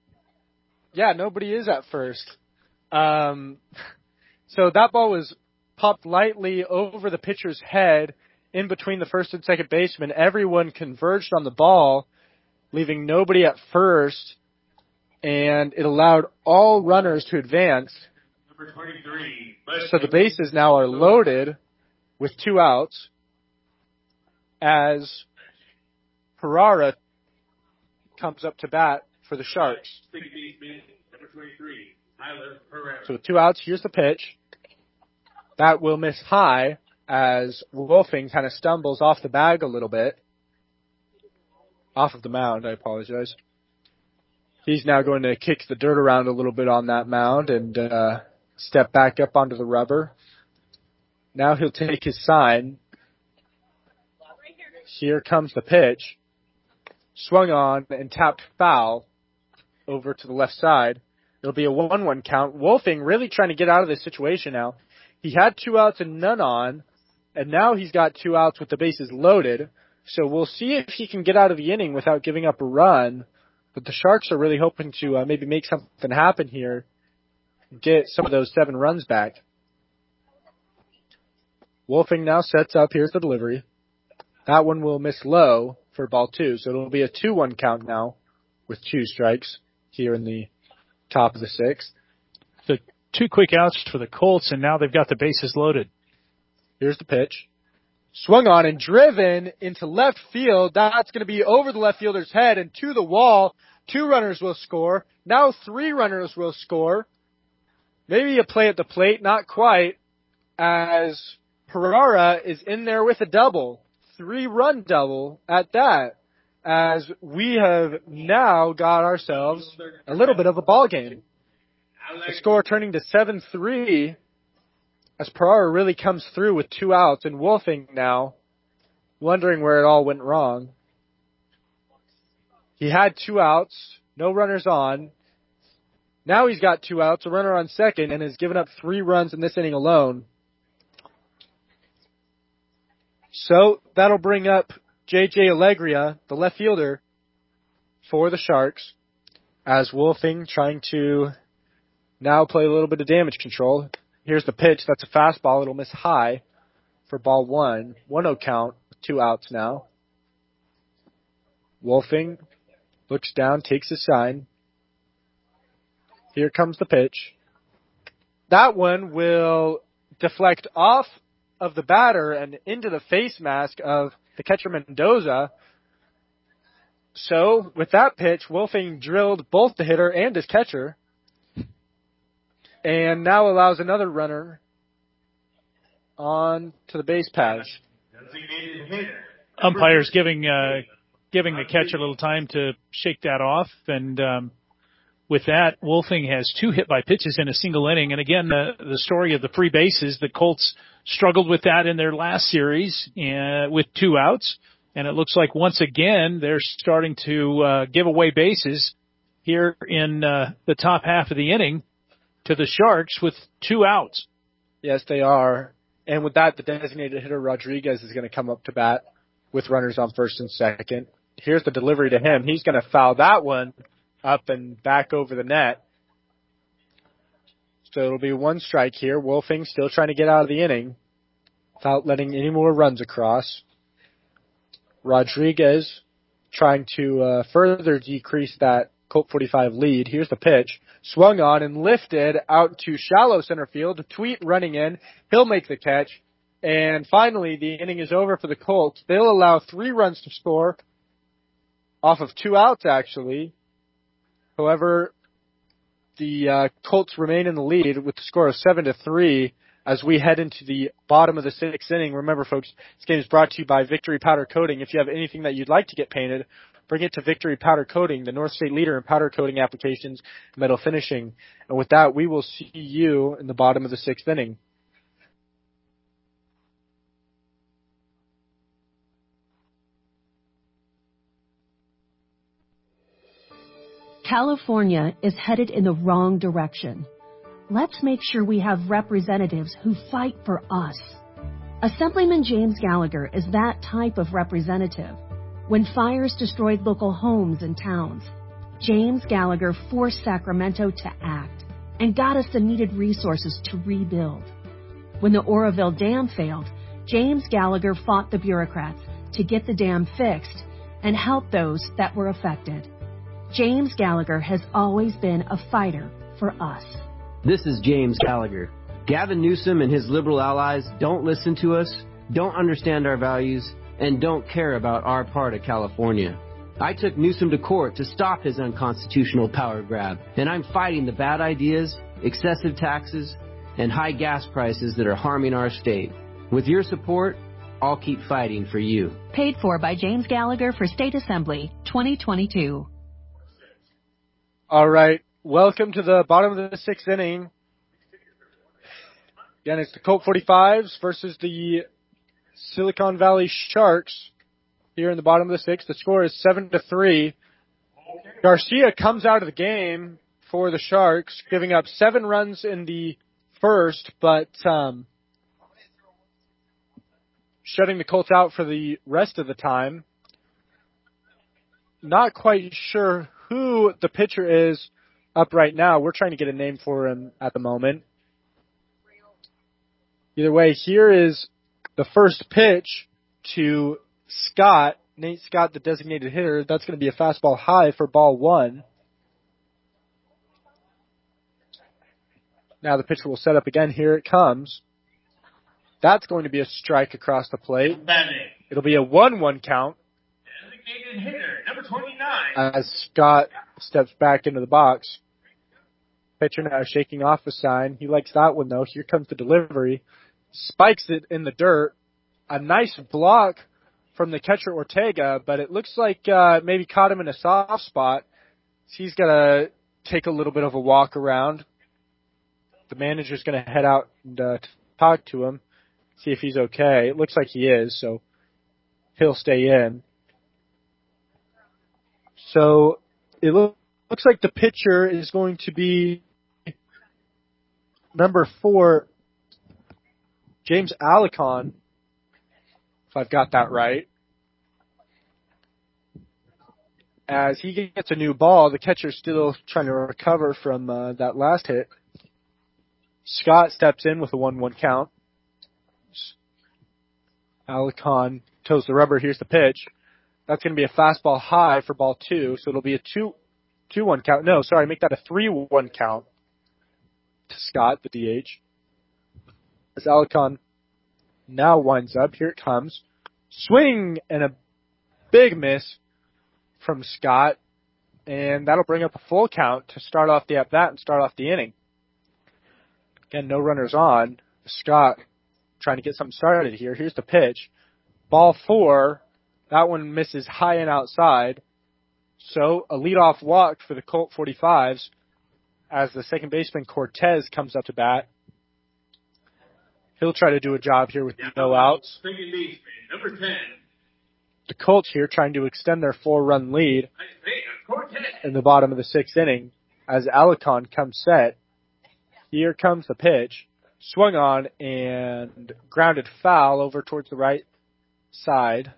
Yeah, nobody is at first. So that ball was popped lightly over the pitcher's head in between the first and second baseman. Everyone converged on the ball, leaving nobody at first, and it allowed all runners to advance. Number 23. So the bases now are loaded with 2 outs as Ferrara comes up to bat for the Sharks. Second baseman, number 23, Tyler Herrera. So with 2 outs, here's the pitch. That will miss high as Wolfing kind of stumbles off the bag a little bit. Off of the mound, I apologize. He's now going to kick the dirt around a little bit on that mound and step back up onto the rubber. Now he'll take his sign. Here comes the pitch. Swung on and tapped foul over to the left side. It'll be a 1-1 count. Wolfing really trying to get out of this situation now. He had 2 outs and none on, and now he's got 2 outs with the bases loaded. So we'll see if he can get out of the inning without giving up a run. But the Sharks are really hoping to maybe make something happen here, get some of those 7 runs back. Wolfing now sets up. Here's the delivery. That one will miss low for ball 2. So it'll be a 2-1 count now with 2 strikes here in the top of the 6th. The 2 quick outs for the Colts, and now they've got the bases loaded. Here's the pitch. Swung on and driven into left field. That's going to be over the left fielder's head and to the wall. 2 runners will score. Now 3 runners will score. Maybe a play at the plate, not quite, as Ferrara is in there with a double. 3-run double at that, as we have now got ourselves a little bit of a ball game. The score turning to 7-3 as Ferrara really comes through with 2 outs, and Wolfing now wondering where it all went wrong. He had 2 outs, no runners on. Now he's got 2 outs, a runner on second, and has given up 3 runs in this inning alone. So that'll bring up J.J. Allegria, the left fielder, for the Sharks, as Wolfing trying to now play a little bit of damage control. Here's the pitch. That's a fastball. It'll miss high for ball 1. 1-0 count with 2 outs now. Wolfing looks down, takes his sign. Here comes the pitch. That one will deflect off of the batter and into the face mask of the catcher Mendoza. So with that pitch, Wolfing drilled both the hitter and his catcher, and now allows another runner on to the base paths. Umpires giving the catcher a little time to shake that off, and with that, Wolfing has 2 hit by pitches in a single inning. And again, the story of the free bases, the Colts struggled with that in their last series with 2 outs. And it looks like once again, they're starting to give away bases here in the top half of the inning to the Sharks with 2 outs. Yes, they are. And with that, the designated hitter Rodriguez is going to come up to bat with runners on first and second. Here's the delivery to him. He's going to foul that one up and back over the net. So it'll be 1 strike here. Wolfing still trying to get out of the inning without letting any more runs across. Rodriguez trying to further decrease that Colt 45 lead. Here's the pitch. Swung on and lifted out to shallow center field. Tweet running in. He'll make the catch. And finally, the inning is over for the Colts. They'll allow 3 runs to score off of 2 outs, actually. However, the Colts remain in the lead with the score of 7-3 as we head into the bottom of the 6th inning. Remember, folks, this game is brought to you by Victory Powder Coating. If you have anything that you'd like to get painted, bring it to Victory Powder Coating, the North State leader in powder coating applications and metal finishing. And with that, we will see you in the bottom of the 6th inning. California is headed in the wrong direction. Let's make sure we have representatives who fight for us. Assemblyman James Gallagher is that type of representative. When fires destroyed local homes and towns, James Gallagher forced Sacramento to act and got us the needed resources to rebuild. When the Oroville Dam failed, James Gallagher fought the bureaucrats to get the dam fixed and help those that were affected. James Gallagher has always been a fighter for us. This is James Gallagher. Gavin Newsom and his liberal allies don't listen to us, don't understand our values, and don't care about our part of California. I took Newsom to court to stop his unconstitutional power grab, and I'm fighting the bad ideas, excessive taxes, and high gas prices that are harming our state. With your support, I'll keep fighting for you. Paid for by James Gallagher for State Assembly, 2022. All right, welcome to the bottom of the sixth inning. Again, it's the Colt 45s versus the Silicon Valley Sharks here in the bottom of the sixth. The score is 7-3. Garcia comes out of the game for the Sharks, giving up 7 runs in the first, but shutting the Colts out for the rest of the time. Not quite sure who the pitcher is up right now. We're trying to get a name for him at the moment. Either way, here is the first pitch to Scott, Nate Scott, the designated hitter. That's going to be a fastball high for ball 1. Now the pitcher will set up again. Here it comes. That's going to be a strike across the plate. It'll be a 1-1 count. Designated hitter, number 29. As Scott steps back into the box. Pitcher now shaking off a sign. He likes that one, though. Here comes the delivery. Spikes it in the dirt. A nice block from the catcher Ortega, but it looks like maybe caught him in a soft spot. He's going to take a little bit of a walk around. The manager's going to head out and talk to him, see if he's okay. It looks like he is, so he'll stay in. So it looks like the pitcher is going to be number 4, James Alicon, if I've got that right. As he gets a new ball, the catcher's still trying to recover from that last hit. Scott steps in with a 1-1 count. Alicon toes the rubber. Here's the pitch. That's going to be a fastball high for ball 2, so it'll be a 2-1 count. No, sorry, make that a 3-1 count to Scott, the DH. As Alicon now winds up, here it comes. Swing and a big miss from Scott, and that'll bring up a full count to start off the at-bat and start off the inning. Again, no runners on. Scott trying to get something started here. Here's the pitch. Ball 4. That one misses high and outside. So a leadoff walk for the Colt 45s as the second baseman Cortez comes up to bat. He'll try to do a job here with no outs. Second baseman, number 10. The Colts here trying to extend their 4-run lead in the bottom of the sixth inning as Alicon comes set. Here comes the pitch. Swung on and grounded foul over towards the right side.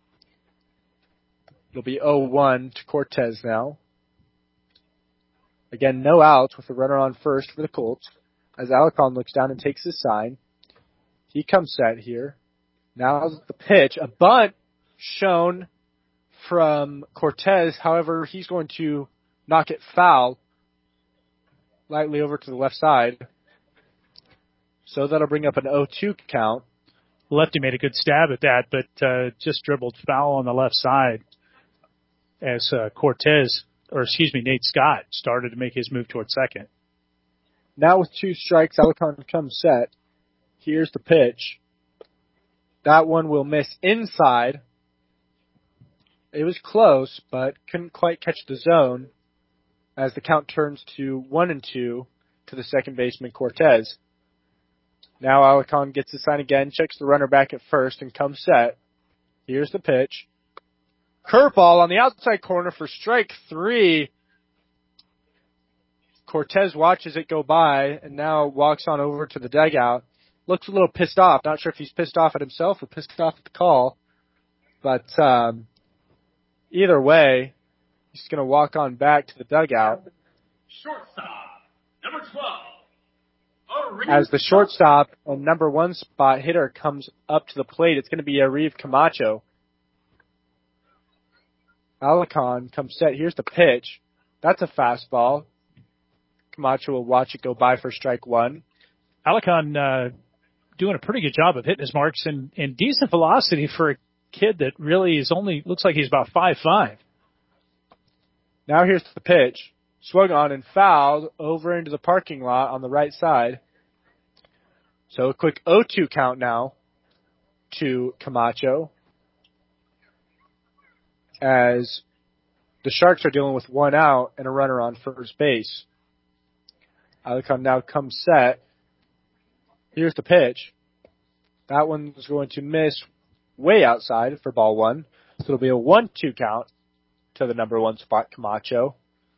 It'll be 0-1 to Cortez now. Again, no outs with a runner on first for the Colts as Alicon looks down and takes his sign. He comes set here. Now the pitch. A bunt shown from Cortez. However, he's going to knock it foul lightly over to the left side. So that'll bring up an 0-2 count. Lefty made a good stab at that, but just dribbled foul on the left side as Nate Scott started to make his move towards second. Now with 2 strikes, Alicon comes set. Here's the pitch. That one will miss inside. It was close, but couldn't quite catch the zone as the count turns to 1-2 to the second baseman Cortez. Now Alicon gets the sign again, checks the runner back at first, and comes set. Here's the pitch. Curveball on the outside corner for strike 3. Cortez watches it go by and now walks on over to the dugout. Looks a little pissed off. Not sure if he's pissed off at himself or pissed off at the call. But either way, he's going to walk on back to the dugout. Shortstop, number 12. As the shortstop and number 1 spot hitter comes up to the plate, it's going to be Arif Camacho. Alarcon comes set. Here's the pitch. That's a fastball. Camacho will watch it go by for strike 1. Alarcon doing a pretty good job of hitting his marks and decent velocity for a kid that really is only looks like he's about 5'5". Now here's the pitch. Swung on and fouled over into the parking lot on the right side. So a quick 0-2 count now to Camacho, as the Sharks are dealing with 1 out and a runner on first base. Alarcon now comes set. Here's the pitch. That one's going to miss way outside for ball 1. So it'll be a 1-2 count to the number 1 spot, Camacho.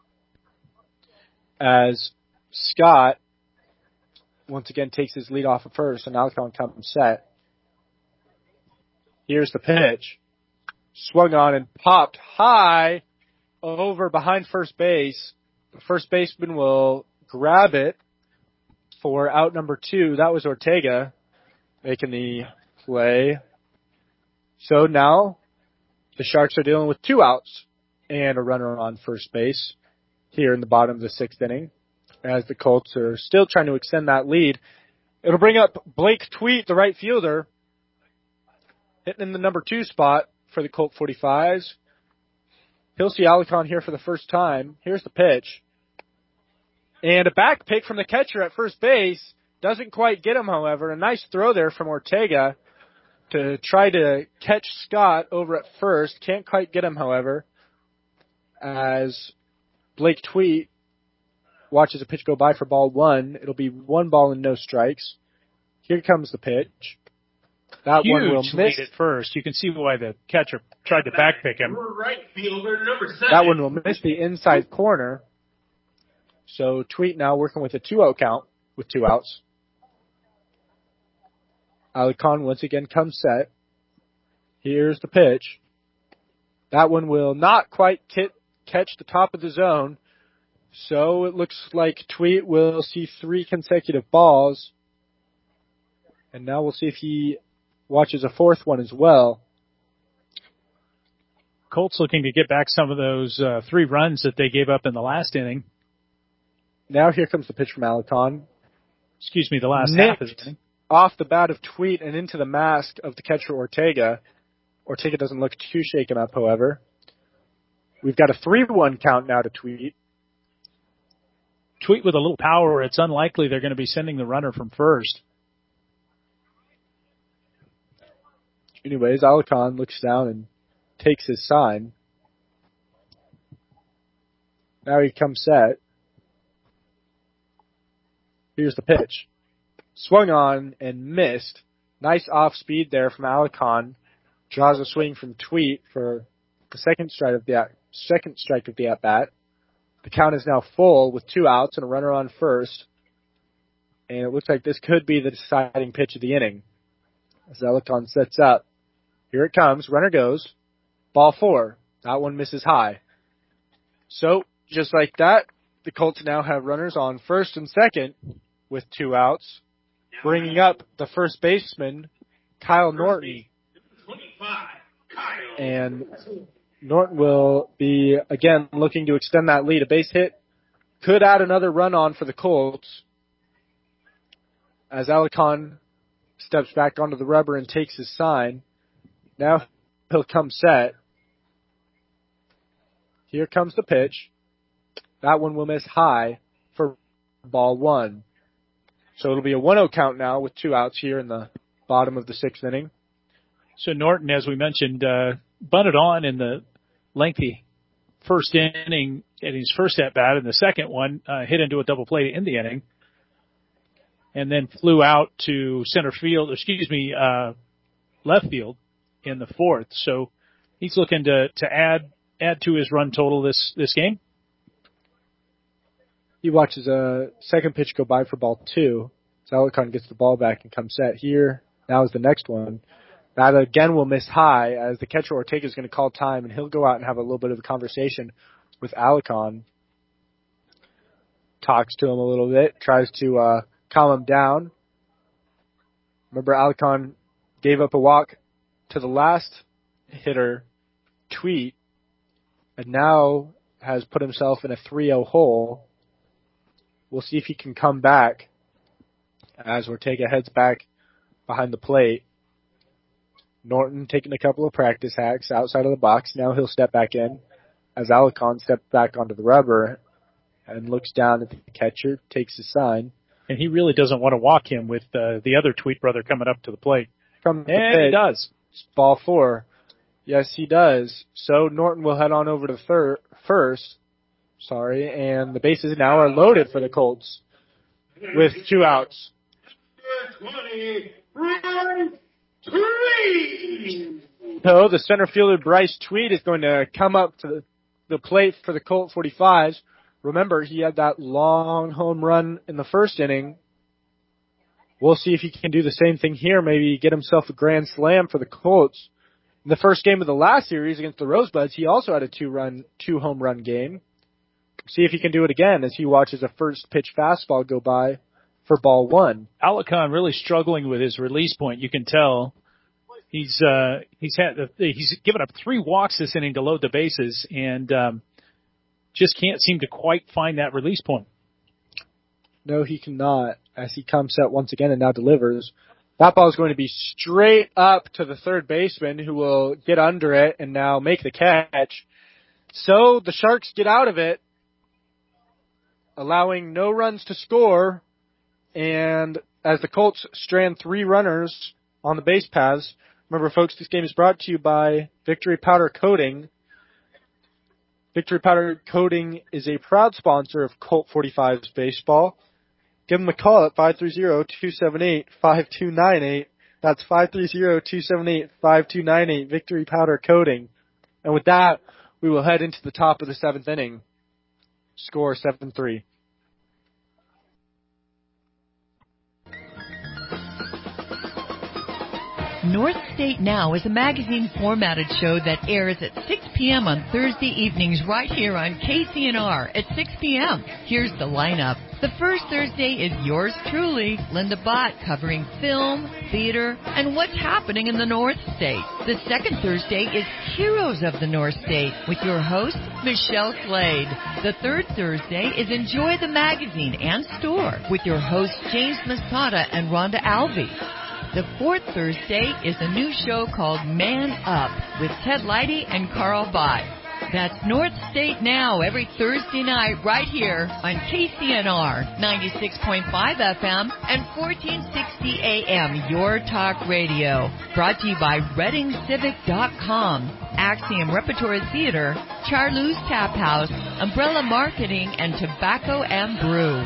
As Scott once again takes his lead off of first, and Alarcon comes set. Here's the pitch. Swung on and popped high over behind first base. The first baseman will grab it for out number 2. That was Ortega making the play. So now the Sharks are dealing with 2 outs and a runner on first base here in the bottom of the 6th inning, as the Colts are still trying to extend that lead. It'll bring up Blake Tweet, the right fielder, hitting in the number 2 spot for the Colt 45s. He'll see Alarcon here for the first time. Here's the pitch. And a back pick from the catcher at first base. Doesn't quite get him, however. A nice throw there from Ortega to try to catch Scott over at first. Can't quite get him, however, as Blake Tweet watches a pitch go by for ball 1. It'll be 1 ball and no strikes. Here comes the pitch. That Huge one will miss. Lead at first. You can see why the catcher tried to back pick him. Right fielder, number 7. That one will miss the inside corner. So Tweet now working with a 2-0 count with 2 outs. Alarcon once again comes set. Here's the pitch. That one will not quite catch the top of the zone. So it looks like Tweet will see 3 consecutive balls. And now we'll see if he watches a 4th one as well. Colts looking to get back some of those 3 runs that they gave up in the last inning. Now here comes the pitch from Alarcon. Excuse me, the last half of the inning. Off the bat of Tweet and into the mask of the catcher Ortega. Ortega doesn't look too shaken up, however. We've got a 3-1 count now to Tweet. Tweet with a little power. It's unlikely they're going to be sending the runner from first. Anyways, Alarcon looks down and takes his sign. Now he comes set. Here's the pitch. Swung on and missed. Nice off speed there from Alarcon. Draws a swing from Tweet for the second strike of the at bat. The count is now full with 2 outs and a runner on first. And it looks like this could be the deciding pitch of the inning. As Alarcon sets up. Here it comes. Runner goes. Ball 4. That one misses high. So, just like that, the Colts now have runners on first and second with 2 outs. Bringing up the first baseman, Kyle Norton. 25, Kyle. And Norton will be, again, looking to extend that lead. A base hit could add another run on for the Colts. As Alarcon steps back onto the rubber and takes his sign. Now he'll come set. Here comes the pitch. That one will miss high for ball 1. So it'll be a 1-0 count now with 2 outs here in the bottom of the 6th inning. So Norton, as we mentioned, bunted on in the lengthy first inning in his first at-bat, and the second one hit into a double play in the inning, and then flew out to left field in the 4th. So he's looking to add to his run total this game. He watches a second pitch go by for ball 2. So Alarcon gets the ball back and comes set here. Now is the next one. That again will miss high, as the catcher Ortega is going to call time, and he'll go out and have a little bit of a conversation with Alarcon. Talks to him a little bit, tries to calm him down. Remember, Alicon gave up a walk to the last hitter, Tweet, and now has put himself in a 3-0 hole. We'll see if he can come back as Ortega heads back behind the plate. Norton taking a couple of practice hacks outside of the box. Now he'll step back in as Alicon steps back onto the rubber and looks down at the catcher, takes a sign. And he really doesn't want to walk him with the other Tweet brother coming up to the plate. And he does. It's ball 4. Yes, he does. So Norton will head on over to first. And the bases now are loaded for the Colts with 2 outs. 20, Bryce Tweet! So the center fielder Bryce Tweet is going to come up to the plate for the Colt 45s. Remember, he had that long home run in the first inning. We'll see if he can do the same thing here, maybe get himself a grand slam for the Colts. In the first game of the last series against the Rosebuds, he also had a 2-home run game. See if he can do it again as he watches a first pitch fastball go by for ball 1. Alicon really struggling with his release point. You can tell he's given up 3 walks this inning to load the bases and just can't seem to quite find that release point. No, he cannot, as he comes set once again and now delivers. That ball is going to be straight up to the third baseman, who will get under it and now make the catch. So the Sharks get out of it, allowing no runs to score. And as the Colts strand 3 runners on the base paths, remember, folks, this game is brought to you by Victory Powder Coating. Victory Powder Coating is a proud sponsor of Colt 45's baseball. Give them a call at 530-278-5298. That's 530-278-5298, Victory Powder Coating. And with that, we will head into the top of the 7th inning. Score 7-3. North State Now is a magazine-formatted show that airs at 6 p.m. on Thursday evenings right here on KCNR at 6 p.m. Here's the lineup. The first Thursday is yours truly, Linda Bott, covering film, theater, and what's happening in the North State. The second Thursday is Heroes of the North State with your host, Michelle Slade. The third Thursday is Enjoy the Magazine and Store with your hosts, James Masada and Rhonda Alvey. The fourth Thursday is a new show called Man Up with Ted Leidy and Carl Bai. That's North State Now every Thursday night right here on KCNR 96.5 FM and 1460 AM, Your Talk Radio. Brought to you by ReadingCivic.com, Axiom Repertory Theater, Charlou's Tap House, Umbrella Marketing, and Tobacco and Brew.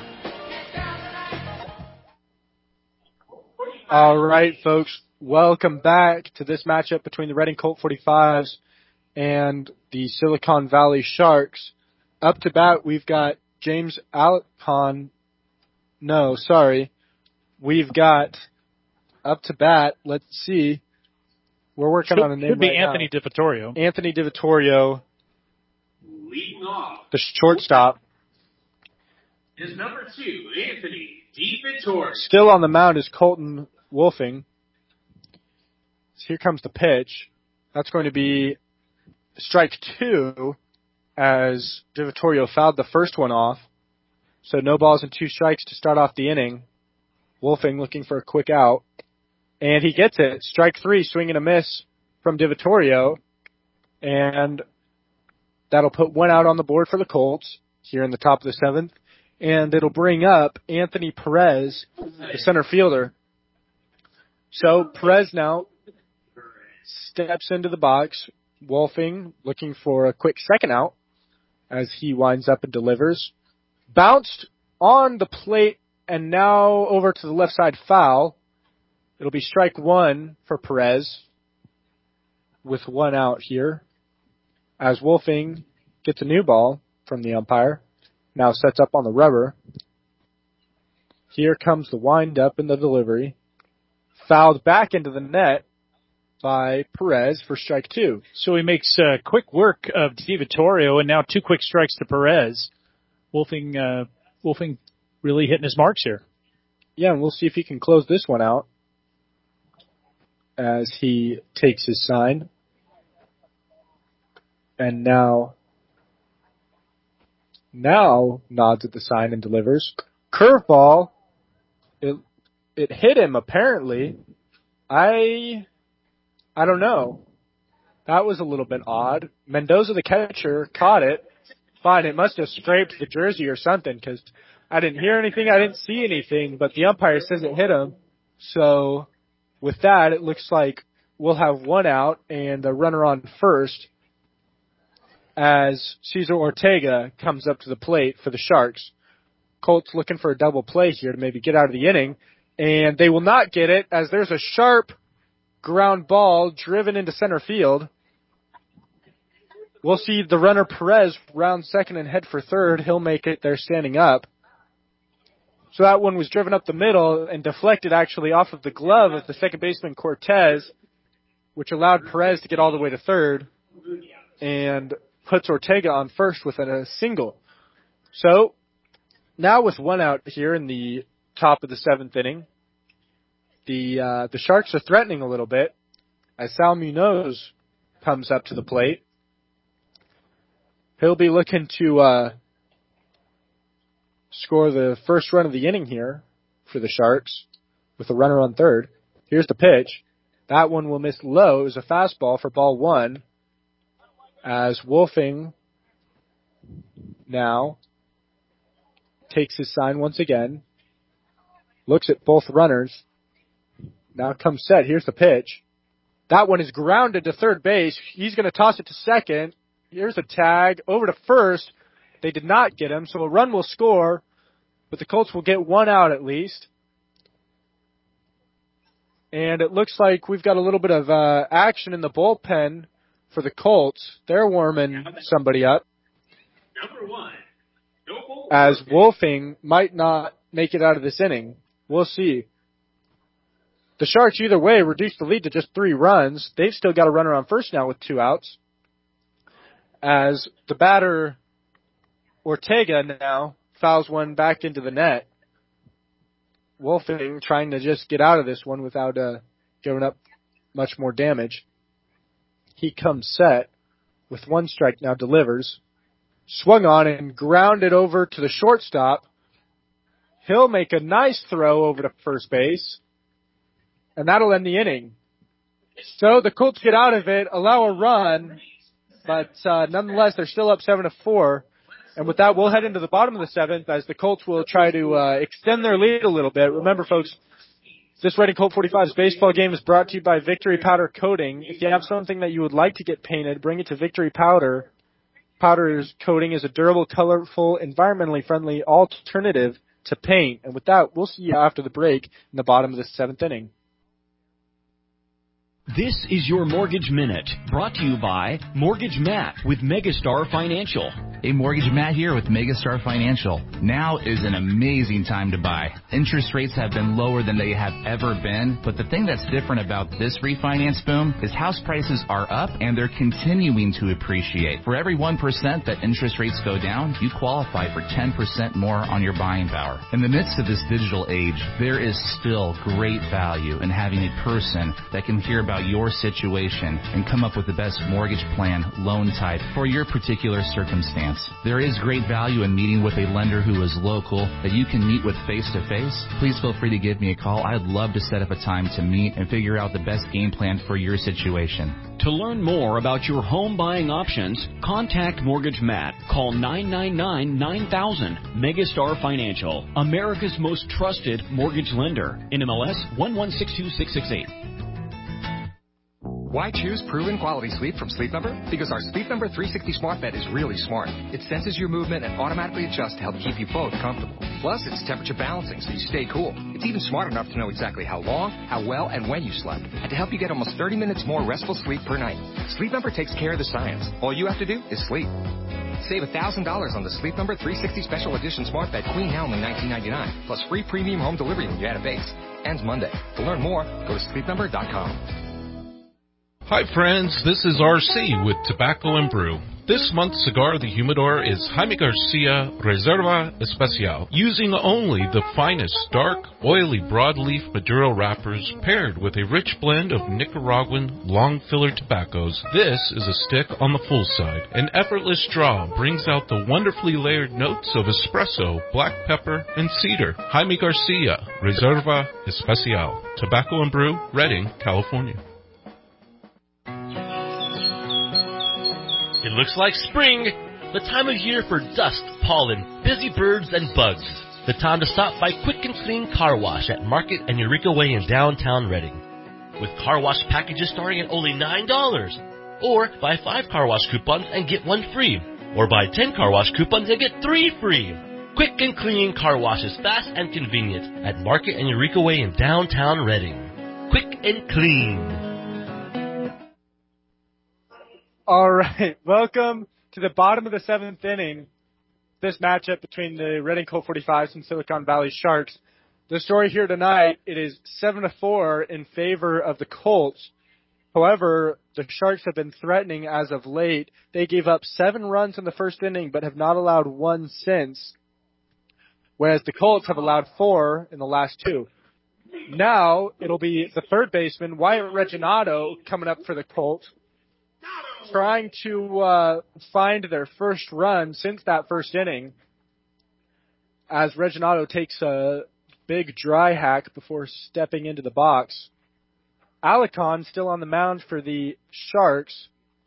All right, folks, welcome back to this matchup between the Reading Colt 45s and the Silicon Valley Sharks. Up to bat, we've got James Alicon. No, sorry. We've got up to bat, let's see. We're working on a name. Could be right Anthony now. DiVittorio. Anthony DiVittorio, Leading off. the shortstop. Is number 2, Anthony DiVittorio. Still on the mound is Colton Wolfing. So here comes the pitch. That's going to be strike 2 as DiVittorio fouled the first one off. So no balls and 2 strikes to start off the inning. Wolfing looking for a quick out. And he gets it. Strike 3, swing and a miss from DiVittorio. And that'll put 1 out on the board for the Colts here in the top of the 7th. And it'll bring up Anthony Perez, the center fielder. So Perez now steps into the box. Wolfing looking for a quick second out as he winds up and delivers. Bounced on the plate and now over to the left side foul. It'll be strike 1 for Perez with 1 out here as Wolfing gets a new ball from the umpire. Now sets up on the rubber. Here comes the wind-up and the delivery. Fouled back into the net by Perez for strike 2. So he makes quick work of DiVittorio, and now 2 quick strikes to Perez. Wolfing really hitting his marks here. Yeah, and we'll see if he can close this one out as he takes his sign. And now nods at the sign and delivers. Curveball. It hit him, apparently. I don't know. That was a little bit odd. Mendoza, the catcher, caught it. Fine, it must have scraped the jersey or something, because I didn't hear anything, I didn't see anything, but the umpire says it hit him. So with that, it looks like we'll have one out and the runner on first as Cesar Ortega comes up to the plate for the Sharks. Colts looking for a double play here to maybe get out of the inning, and they will not get it as there's a sharp ground ball driven into center field. We'll see the runner Perez round second and head for third. He'll make it there standing up. So that one was driven up the middle and deflected actually off of the glove of the second baseman Cortez, which allowed Perez to get all the way to third and puts Ortega on first with a single. So now with one out here in the top of the seventh inning, the Sharks are threatening a little bit as Sal Munoz comes up to the plate. He'll be looking to score the first run of the inning here for the Sharks with a runner on third. Here's the pitch. That one will miss low. It was a fastball for ball one as Wolfing now takes his sign once again, looks at both runners. Now comes set. Here's the pitch. That one is grounded to third base. He's going to toss it to second. Here's a tag over to first. They did not get him, so a run will score, but the Colts will get one out at least. And it looks like we've got a little bit of action in the bullpen for the Colts. They're warming somebody up. Number one. As Wolfing might not make it out of this inning. We'll see. The Sharks either way reduced the lead to just 3 runs. They've still got a runner on first now with 2 outs. As the batter Ortega now fouls one back into the net. Wolfing trying to just get out of this one without giving up much more damage. He comes set with 1 strike now, delivers. Swung on and grounded over to the shortstop. He'll make a nice throw over to first base. And that'll end the inning. So the Colts get out of it, allow a run, but nonetheless they're still up 7-4. And with that, we'll head into the bottom of the 7th as the Colts will try to extend their lead a little bit. Remember, folks, this Reading Colt 45's baseball game is brought to you by Victory Powder Coating. If you have something that you would like to get painted, bring it to Victory Powder. Powder's coating is a durable, colorful, environmentally friendly alternative to paint. And with that, we'll see you after the break in the bottom of the 7th inning. This is your Mortgage Minute, brought to you by Mortgage Matt with Megastar Financial. Hey, Mortgage Matt here with Megastar Financial. Now is an amazing time to buy. Interest rates have been lower than they have ever been, but the thing that's different about this refinance boom is house prices are up and they're continuing to appreciate. For every 1% that interest rates go down, you qualify for 10% more on your buying power. In the midst of this digital age, there is still great value in having a person that can hear about your situation and come up with the best mortgage plan, loan type for your particular circumstance. There is great value in meeting with a lender who is local that you can meet with face-to-face. Please feel free to give me a call. I'd love to set up a time to meet and figure out the best game plan for your situation. To learn more about your home buying options, contact Mortgage Matt. Call 999-9000. Megastar Financial, America's most trusted mortgage lender. NMLS 1162668. Why choose proven quality sleep from Sleep Number? Because our Sleep Number 360 smart bed is really smart. It senses your movement and automatically adjusts to help keep you both comfortable. Plus, it's temperature balancing so you stay cool. It's even smart enough to know exactly how long, how well, and when you slept, and to help you get almost 30 minutes more restful sleep per night. Sleep Number takes care of the science. All you have to do is sleep. Save $1,000 on the Sleep Number 360 Special Edition Smart Bed Queen Helm in $19.99, plus free premium home delivery when you add a base. Ends Monday. To learn more, go to sleepnumber.com. Hi friends, this is RC with Tobacco and Brew. This month's cigar of the humidor is Jaime Garcia Reserva Especial, using only the finest dark, oily broadleaf Maduro wrappers paired with a rich blend of Nicaraguan long filler tobaccos. This is a stick on the full side. An effortless draw brings out the wonderfully layered notes of espresso, black pepper, and cedar. Jaime Garcia Reserva Especial. Tobacco and Brew, Redding, California. It looks like spring, the time of year for dust, pollen, busy birds, and bugs. The time to stop by Quick and Clean Car Wash at Market and Eureka Way in downtown Redding. With car wash packages starting at only $9. Or buy 5 car wash coupons and get 1 free. Or buy 10 car wash coupons and get 3 free. Quick and Clean Car Wash is fast and convenient at Market and Eureka Way in downtown Redding. Quick and Clean. All right, welcome to the bottom of the 7th inning. This matchup between the Redding Colt 45s and Silicon Valley Sharks. The story here tonight, it is 7-4 in favor of the Colts. However, the Sharks have been threatening as of late. They gave up 7 runs in the first inning, but have not allowed 1 since, whereas the Colts have allowed 4 in the last 2. Now, it'll be the third baseman, Wyatt Reginato, coming up for the Colts, trying to find their first run since that first inning, as Reginato takes a big dry hack before stepping into the box. Alicon still on the mound for the Sharks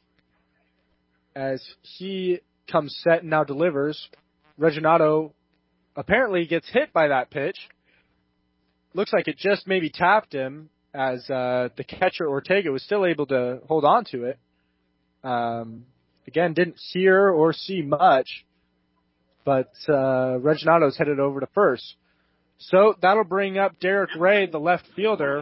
as he comes set and now delivers. Reginato apparently gets hit by that pitch. Looks like it just maybe tapped him, as the catcher Ortega was still able to hold on to it. Again, didn't hear or see much, but Reginato's headed over to first. So that'll bring up Derek Ray, the left fielder,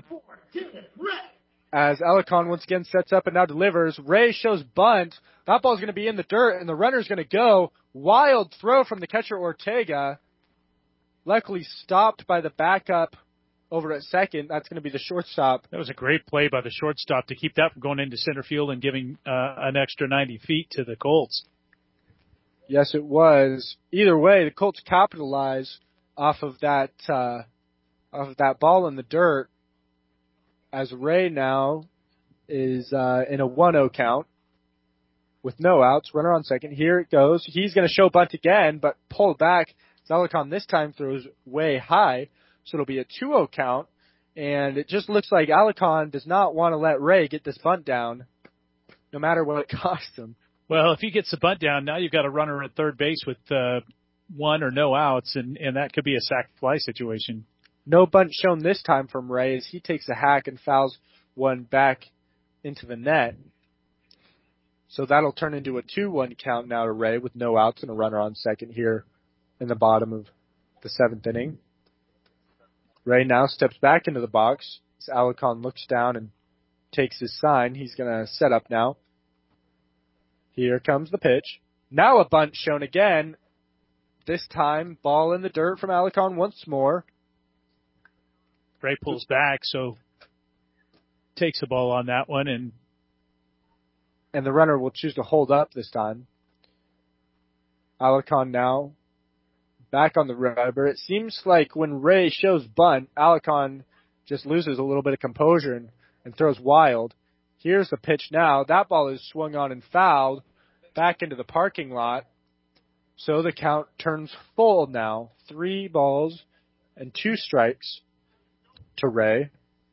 as Alicon once again sets up and now delivers. Ray shows bunt. That ball's going to be in the dirt, and the runner's going to go. Wild throw from the catcher Ortega. Luckily stopped by the backup over at second. That's going to be the shortstop. That was a great play by the shortstop to keep that from going into center field and giving an extra 90 feet to the Colts. Yes, it was. Either way, the Colts capitalize off of that ball in the dirt, as Ray now is in a 1-0 count with no outs. Runner on second. Here it goes. He's going to show bunt again, but pulled back. Alicon this time throws way high. So it'll be a 2-0 count, and it just looks like Alicon does not want to let Ray get this bunt down, no matter what it costs him. Well, if he gets the bunt down, now you've got a runner at third base with 1 or no outs, and that could be a sac fly situation. No bunt shown this time from Ray as he takes a hack and fouls one back into the net. So that'll turn into a 2-1 count now to Ray with no outs and a runner on second here in the bottom of the 7th inning. Ray now steps back into the box as Alicon looks down and takes his sign. He's going to set up now. Here comes the pitch. Now a bunt shown again. This time, ball in the dirt from Alicon once more. Ray pulls back, so takes the ball on that one. And the runner will choose to hold up this time. Alicon now back on the rubber. It seems like when Ray shows bunt, Alicon just loses a little bit of composure and throws wild. Here's the pitch now. That ball is swung on and fouled back into the parking lot. So the count turns full now. 3 balls and 2 strikes to Ray.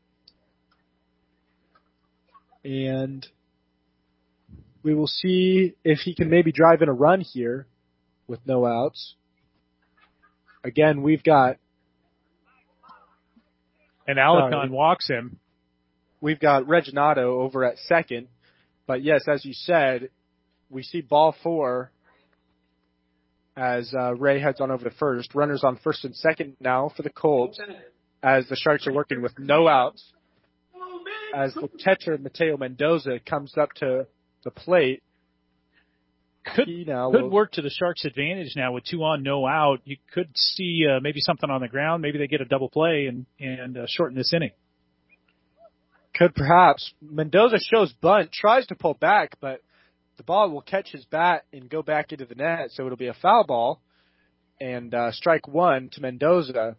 And we will see if he can maybe drive in a run here with no outs. Again, we've got... And Alicon walks him. We've got Reginato over at second. But yes, as you said, we see ball 4 as Ray heads on over to first. Runners on first and second now for the Colts as the Sharks are working with no outs. As the catcher, Mateo Mendoza, comes up to the plate. Could work to the Sharks' advantage now with 2 on, no out. You could see maybe something on the ground. Maybe they get a double play and shorten this inning. Could perhaps. Mendoza shows bunt, tries to pull back, but the ball will catch his bat and go back into the net, so it'll be a foul ball. And strike one to Mendoza.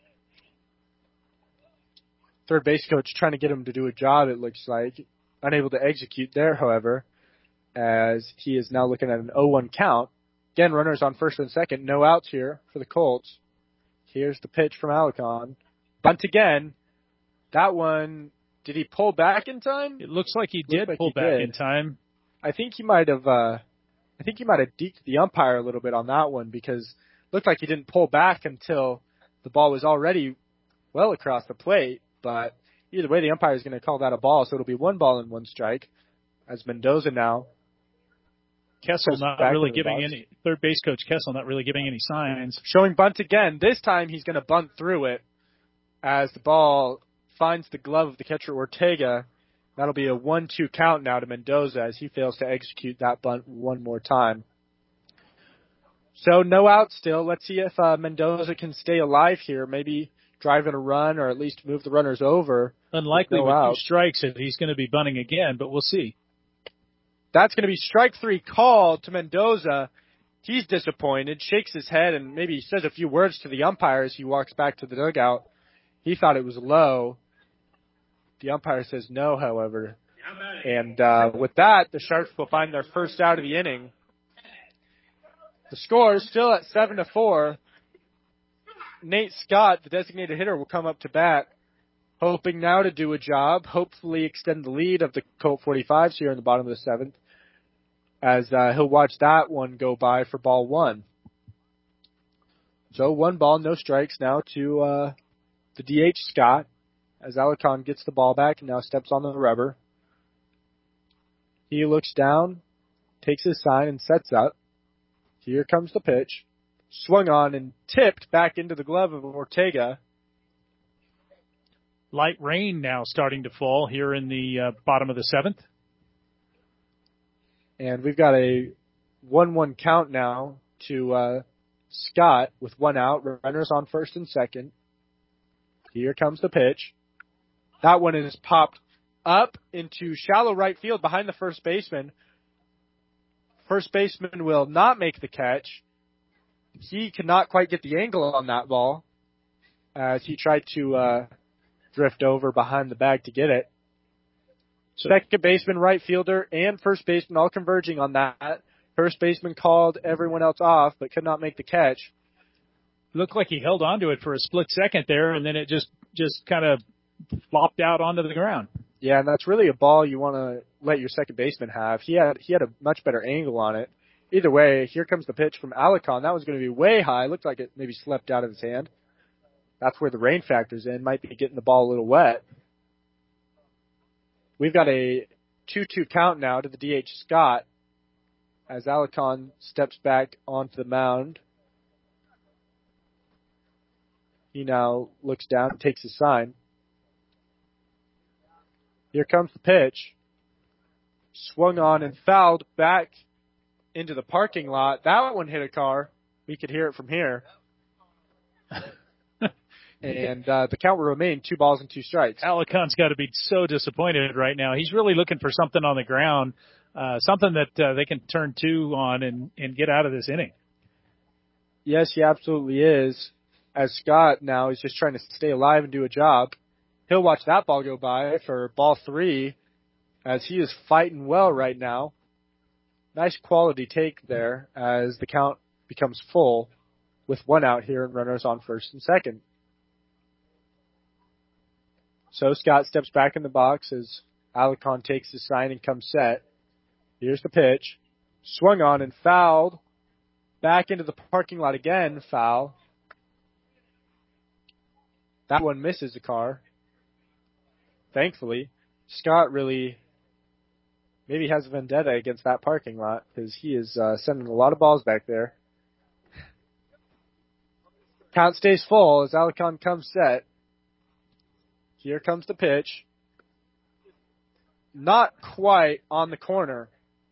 Third base coach trying to get him to do a job, it looks like. Unable to execute there, however, as he is now looking at an 0-1 count. Again, runners on first and second. No outs here for the Colts. Here's the pitch from Alarcon. Bunt again. That one, did he pull back in time? It looks like he did pull back in time. I think he might have deked the umpire a little bit on that one because it looked like he didn't pull back until the ball was already well across the plate. But either way, the umpire is going to call that a ball, so it'll be 1 ball and 1 strike as Mendoza now. Kessel not really giving any, third base coach Kessel not really giving any signs. Showing bunt again. This time he's going to bunt through it as the ball finds the glove of the catcher Ortega. That'll be a 1-2 count now to Mendoza as he fails to execute that bunt one more time. So no out still. Let's see if Mendoza can stay alive here. Maybe drive in a run or at least move the runners over. Unlikely with 2 strikes that he's going to be bunting again, but we'll see. That's going to be strike 3 called to Mendoza. He's disappointed, shakes his head, and maybe says a few words to the umpire as he walks back to the dugout. He thought it was low. The umpire says no, however. And with that, the Sharks will find their first out of the inning. The score is still at 7-4. Nate Scott, the designated hitter, will come up to bat, hoping now to do a job, hopefully extend the lead of the Colt 45s here in the bottom of the 7th, as he'll watch that one go by for ball 1. So 1 ball, no strikes now to the DH Scott, as Alarcon gets the ball back and now steps on the rubber. He looks down, takes his sign, and sets up. Here comes the pitch. Swung on and tipped back into the glove of Ortega. Light rain now starting to fall here in the bottom of the 7th. And we've got a 1-1 count now to Scott with 1 out. Runners on first and second. Here comes the pitch. That one is popped up into shallow right field behind the first baseman. First baseman will not make the catch. He cannot quite get the angle on that ball as he tried to drift over behind the bag to get it. Second baseman, right fielder, and first baseman all converging on that. First baseman called everyone else off but could not make the catch. Looked like he held on to it for a split second there, and then it just kind of flopped out onto the ground. Yeah, and that's really a ball you want to let your second baseman have. He had a much better angle on it. Either way, here comes the pitch from Alarcon. That was going to be way high. Looked like it maybe slipped out of his hand. That's where the rain factors in. Might be getting the ball a little wet. We've got a 2-2 count now to the DH Scott as Alarcon steps back onto the mound. He now looks down and takes his sign. Here comes the pitch. Swung on and fouled back into the parking lot. That one hit a car. We could hear it from here. And the count will remain 2 balls and 2 strikes. Alarcon's got to be so disappointed right now. He's really looking for something on the ground, something that they can turn to on and get out of this inning. Yes, he absolutely is. As Scott now is just trying to stay alive and do a job. He'll watch that ball go by for ball 3 as he is fighting well right now. Nice quality take there as the count becomes full with 1 out here and runners on first and second. So Scott steps back in the box as Alarcon takes his sign and comes set. Here's the pitch. Swung on and fouled. Back into the parking lot again, foul. That one misses the car. Thankfully, Scott really maybe has a vendetta against that parking lot because he is sending a lot of balls back there. Count stays full as Alarcon comes set. Here comes the pitch. Not quite on the corner.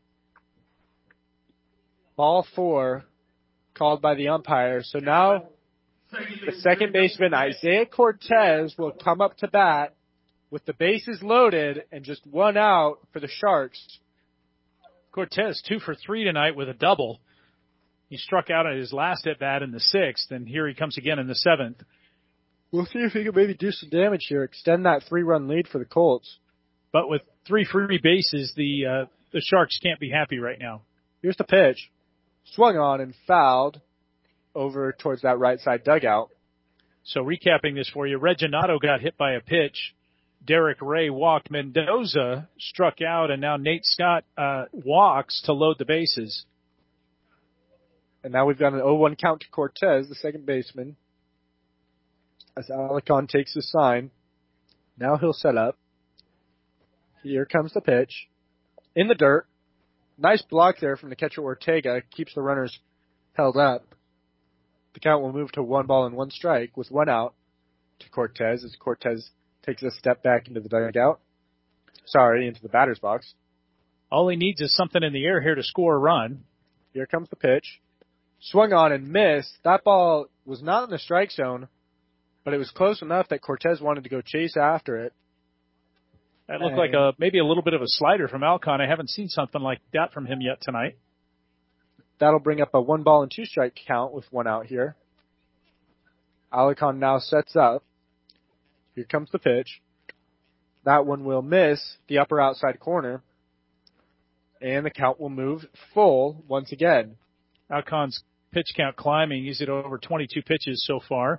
Ball 4 called by the umpire. So now the second baseman, Isaiah Cortez, will come up to bat with the bases loaded and just 1 out for the Sharks. Cortez 2 for 3 tonight with a double. He struck out at his last at-bat in the 6th, and here he comes again in the 7th. We'll see if he can maybe do some damage here, extend that 3-run lead for the Colts. But with 3 free bases, the Sharks can't be happy right now. Here's the pitch. Swung on and fouled over towards that right side dugout. So recapping this for you, Reginato got hit by a pitch. Derek Ray walked. Mendoza struck out, and now Nate Scott walks to load the bases. And now we've got an 0-1 count to Cortez, the second baseman, as Alicon takes the sign. Now he'll set up. Here comes the pitch. In the dirt. Nice block there from the catcher Ortega. Keeps the runners held up. The count will move to 1-1 with 1 out to Cortez as Cortez takes a step back into the dugout. Into the batter's box. All he needs is something in the air here to score a run. Here comes the pitch. Swung on and missed. That ball was not in the strike zone, but it was close enough that Cortez wanted to go chase after it. That looked like maybe a little bit of a slider from Alicon. I haven't seen something like that from him yet tonight. That'll bring up a 1-2 count with 1 out here. Alicon now sets up. Here comes the pitch. That one will miss the upper outside corner. And the count will move full once again. Alicon's pitch count climbing. He's at over 22 pitches so far.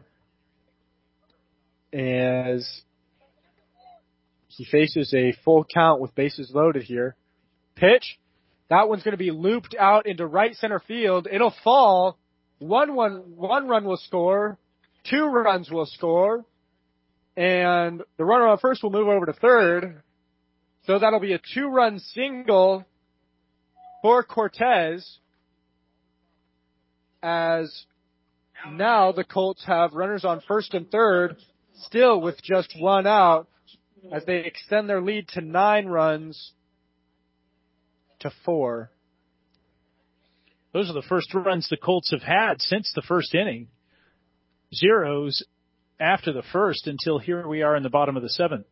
As he faces a full count with bases loaded here. Pitch. That one's going to be looped out into right center field. It'll fall. One run will score. 2 runs will score. And the runner on first will move over to third. So that'll be a 2-run single for Cortez. As now the Colts have runners on first and third, still with just 1 out, as they extend their lead to 9 runs to 4. Those are the first runs the Colts have had since the first inning. Zeros after the first until here we are in the bottom of the 7th.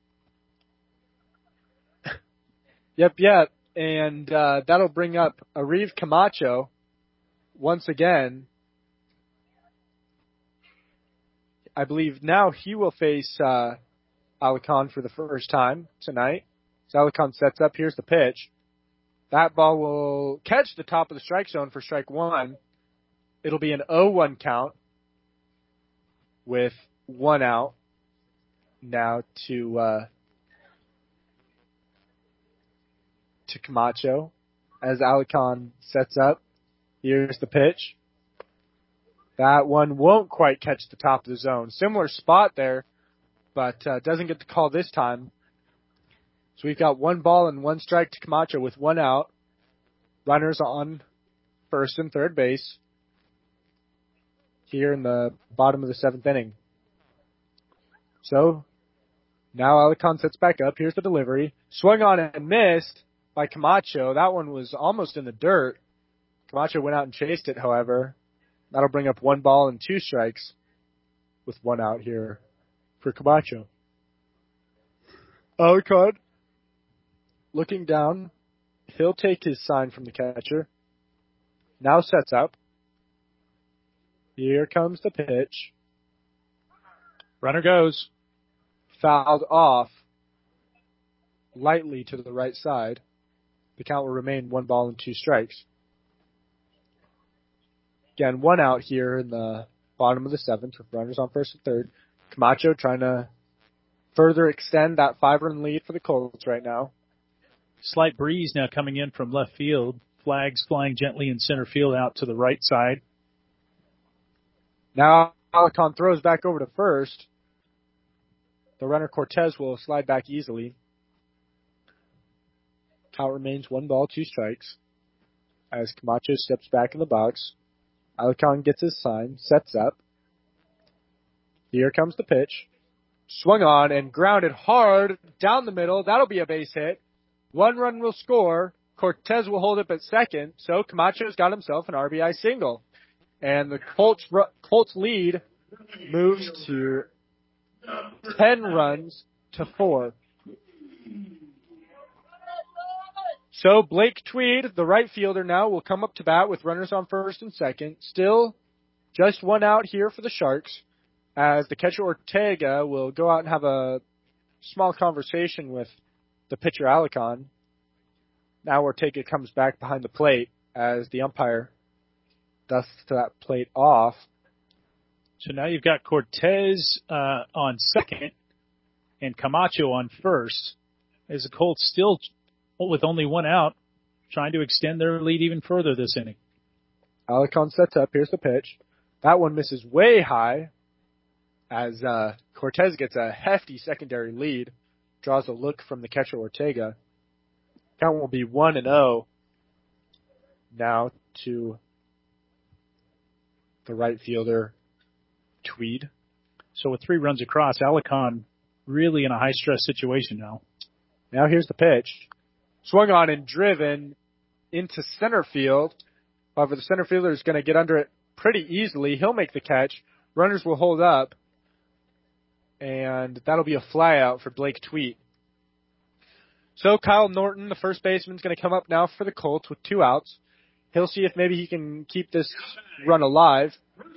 Yep. And that'll bring up Ariv Camacho once again. I believe now he will face Alicon for the first time tonight. So Alicon sets up. Here's the pitch. That ball will catch the top of the strike zone for strike 1. It'll be an 0-1 count with 1 out now to Camacho as Alicon sets up. Here's the pitch. That one won't quite catch the top of the zone. Similar spot there, but doesn't get the call this time. So we've got 1 ball and 1 strike to Camacho with 1 out. Runners on first and third base here in the bottom of the 7th inning. So now Alicon sets back up. Here's the delivery. Swung on and missed by Camacho. That one was almost in the dirt. Camacho went out and chased it, however. That'll bring up 1 ball and 2 strikes with 1 out here for Camacho. Alicon looking down. He'll take his sign from the catcher. Now sets up. Here comes the pitch. Runner goes. Fouled off lightly to the right side. The count will remain 1 ball and 2 strikes. Again, 1 out here in the bottom of the 7th with runners on first and third. Camacho trying to further extend that 5-run lead for the Colts right now. Slight breeze now coming in from left field. Flags flying gently in center field out to the right side. Now Alicon throws back over to first. The runner Cortez will slide back easily. Count remains 1 ball, 2 strikes. As Camacho steps back in the box. Alicon gets his sign, sets up. Here comes the pitch. Swung on and grounded hard down the middle. That'll be a base hit. 1 run will score. Cortez will hold up at second. So Camacho's got himself an RBI single. And the Colts lead moves to 10 runs to 4. So Blake Tweed, the right fielder now, will come up to bat with runners on first and second. Still just one out here for the Sharks, as the catcher Ortega will go out and have a small conversation with the pitcher Alicon. Now Ortega comes back behind the plate as the umpire dusts that plate off. So now you've got Cortez on second and Camacho on first, as the Colts still, with only one out, trying to extend their lead even further this inning. Alicon sets up. Here's the pitch. That one misses way high as Cortez gets a hefty secondary lead, draws a look from the catcher Ortega. Count will be 1-0 now to the right fielder Tweed. So with 3 runs across, Alicon really in a high-stress situation now. Now here's the pitch. Swung on and driven into center field. However, the center fielder is going to get under it pretty easily. He'll make the catch. Runners will hold up. And that'll be a fly out for Blake Tweed. So Kyle Norton, the first baseman, is going to come up now for the Colts with 2 outs. He'll see if maybe he can keep this run alive.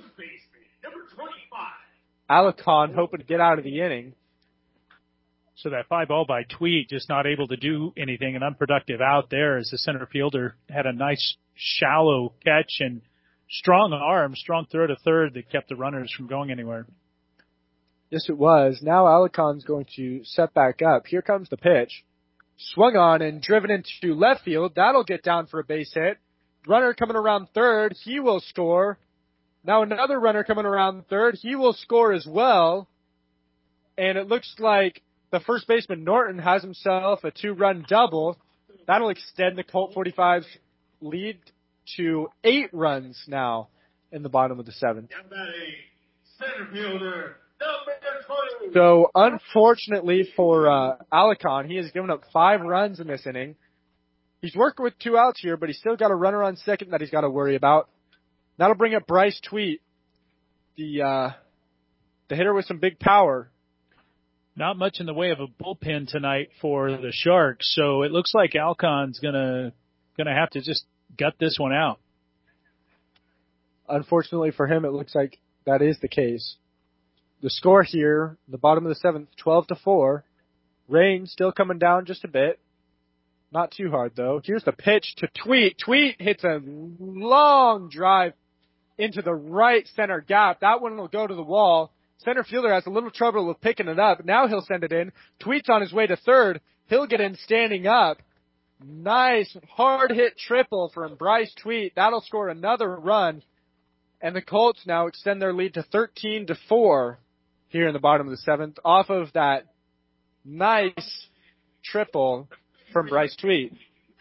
Alicon hoping to get out of the inning. So that 5 ball by Tweed just not able to do anything, an unproductive out there as the center fielder had a nice shallow catch and strong arm, strong throw to third that kept the runners from going anywhere. Yes, it was. Now Alicon's going to set back up. Here comes the pitch. Swung on and driven into left field. That'll get down for a base hit. Runner coming around third. He will score. Now another runner coming around third. He will score as well. And it looks like the first baseman Norton has himself a 2-run double. That'll extend the Colt 45's lead to 8 runs now in the bottom of the 7th. Center fielder, number 20. So unfortunately for Alicon, he has given up 5 runs in this inning. He's working with 2 outs here, but he's still got a runner on second that he's got to worry about. That'll bring up Bryce Tweet, the hitter with some big power. Not much in the way of a bullpen tonight for the Sharks, so it looks like Alicon's gonna have to just gut this one out. Unfortunately for him, it looks like that is the case. The score here, the bottom of the 7th, 12-4. Rain still coming down just a bit. Not too hard, though. Here's the pitch to Tweet. Tweet hits a long drive into the right center gap. That one will go to the wall. Center fielder has a little trouble with picking it up. Now he'll send it in. Tweet's on his way to third. He'll get in standing up. Nice hard hit triple from Bryce Tweet. That'll score another run. And the Colts now extend their lead to 13-4 here in the bottom of the 7th off of that nice triple from Bryce Tweet.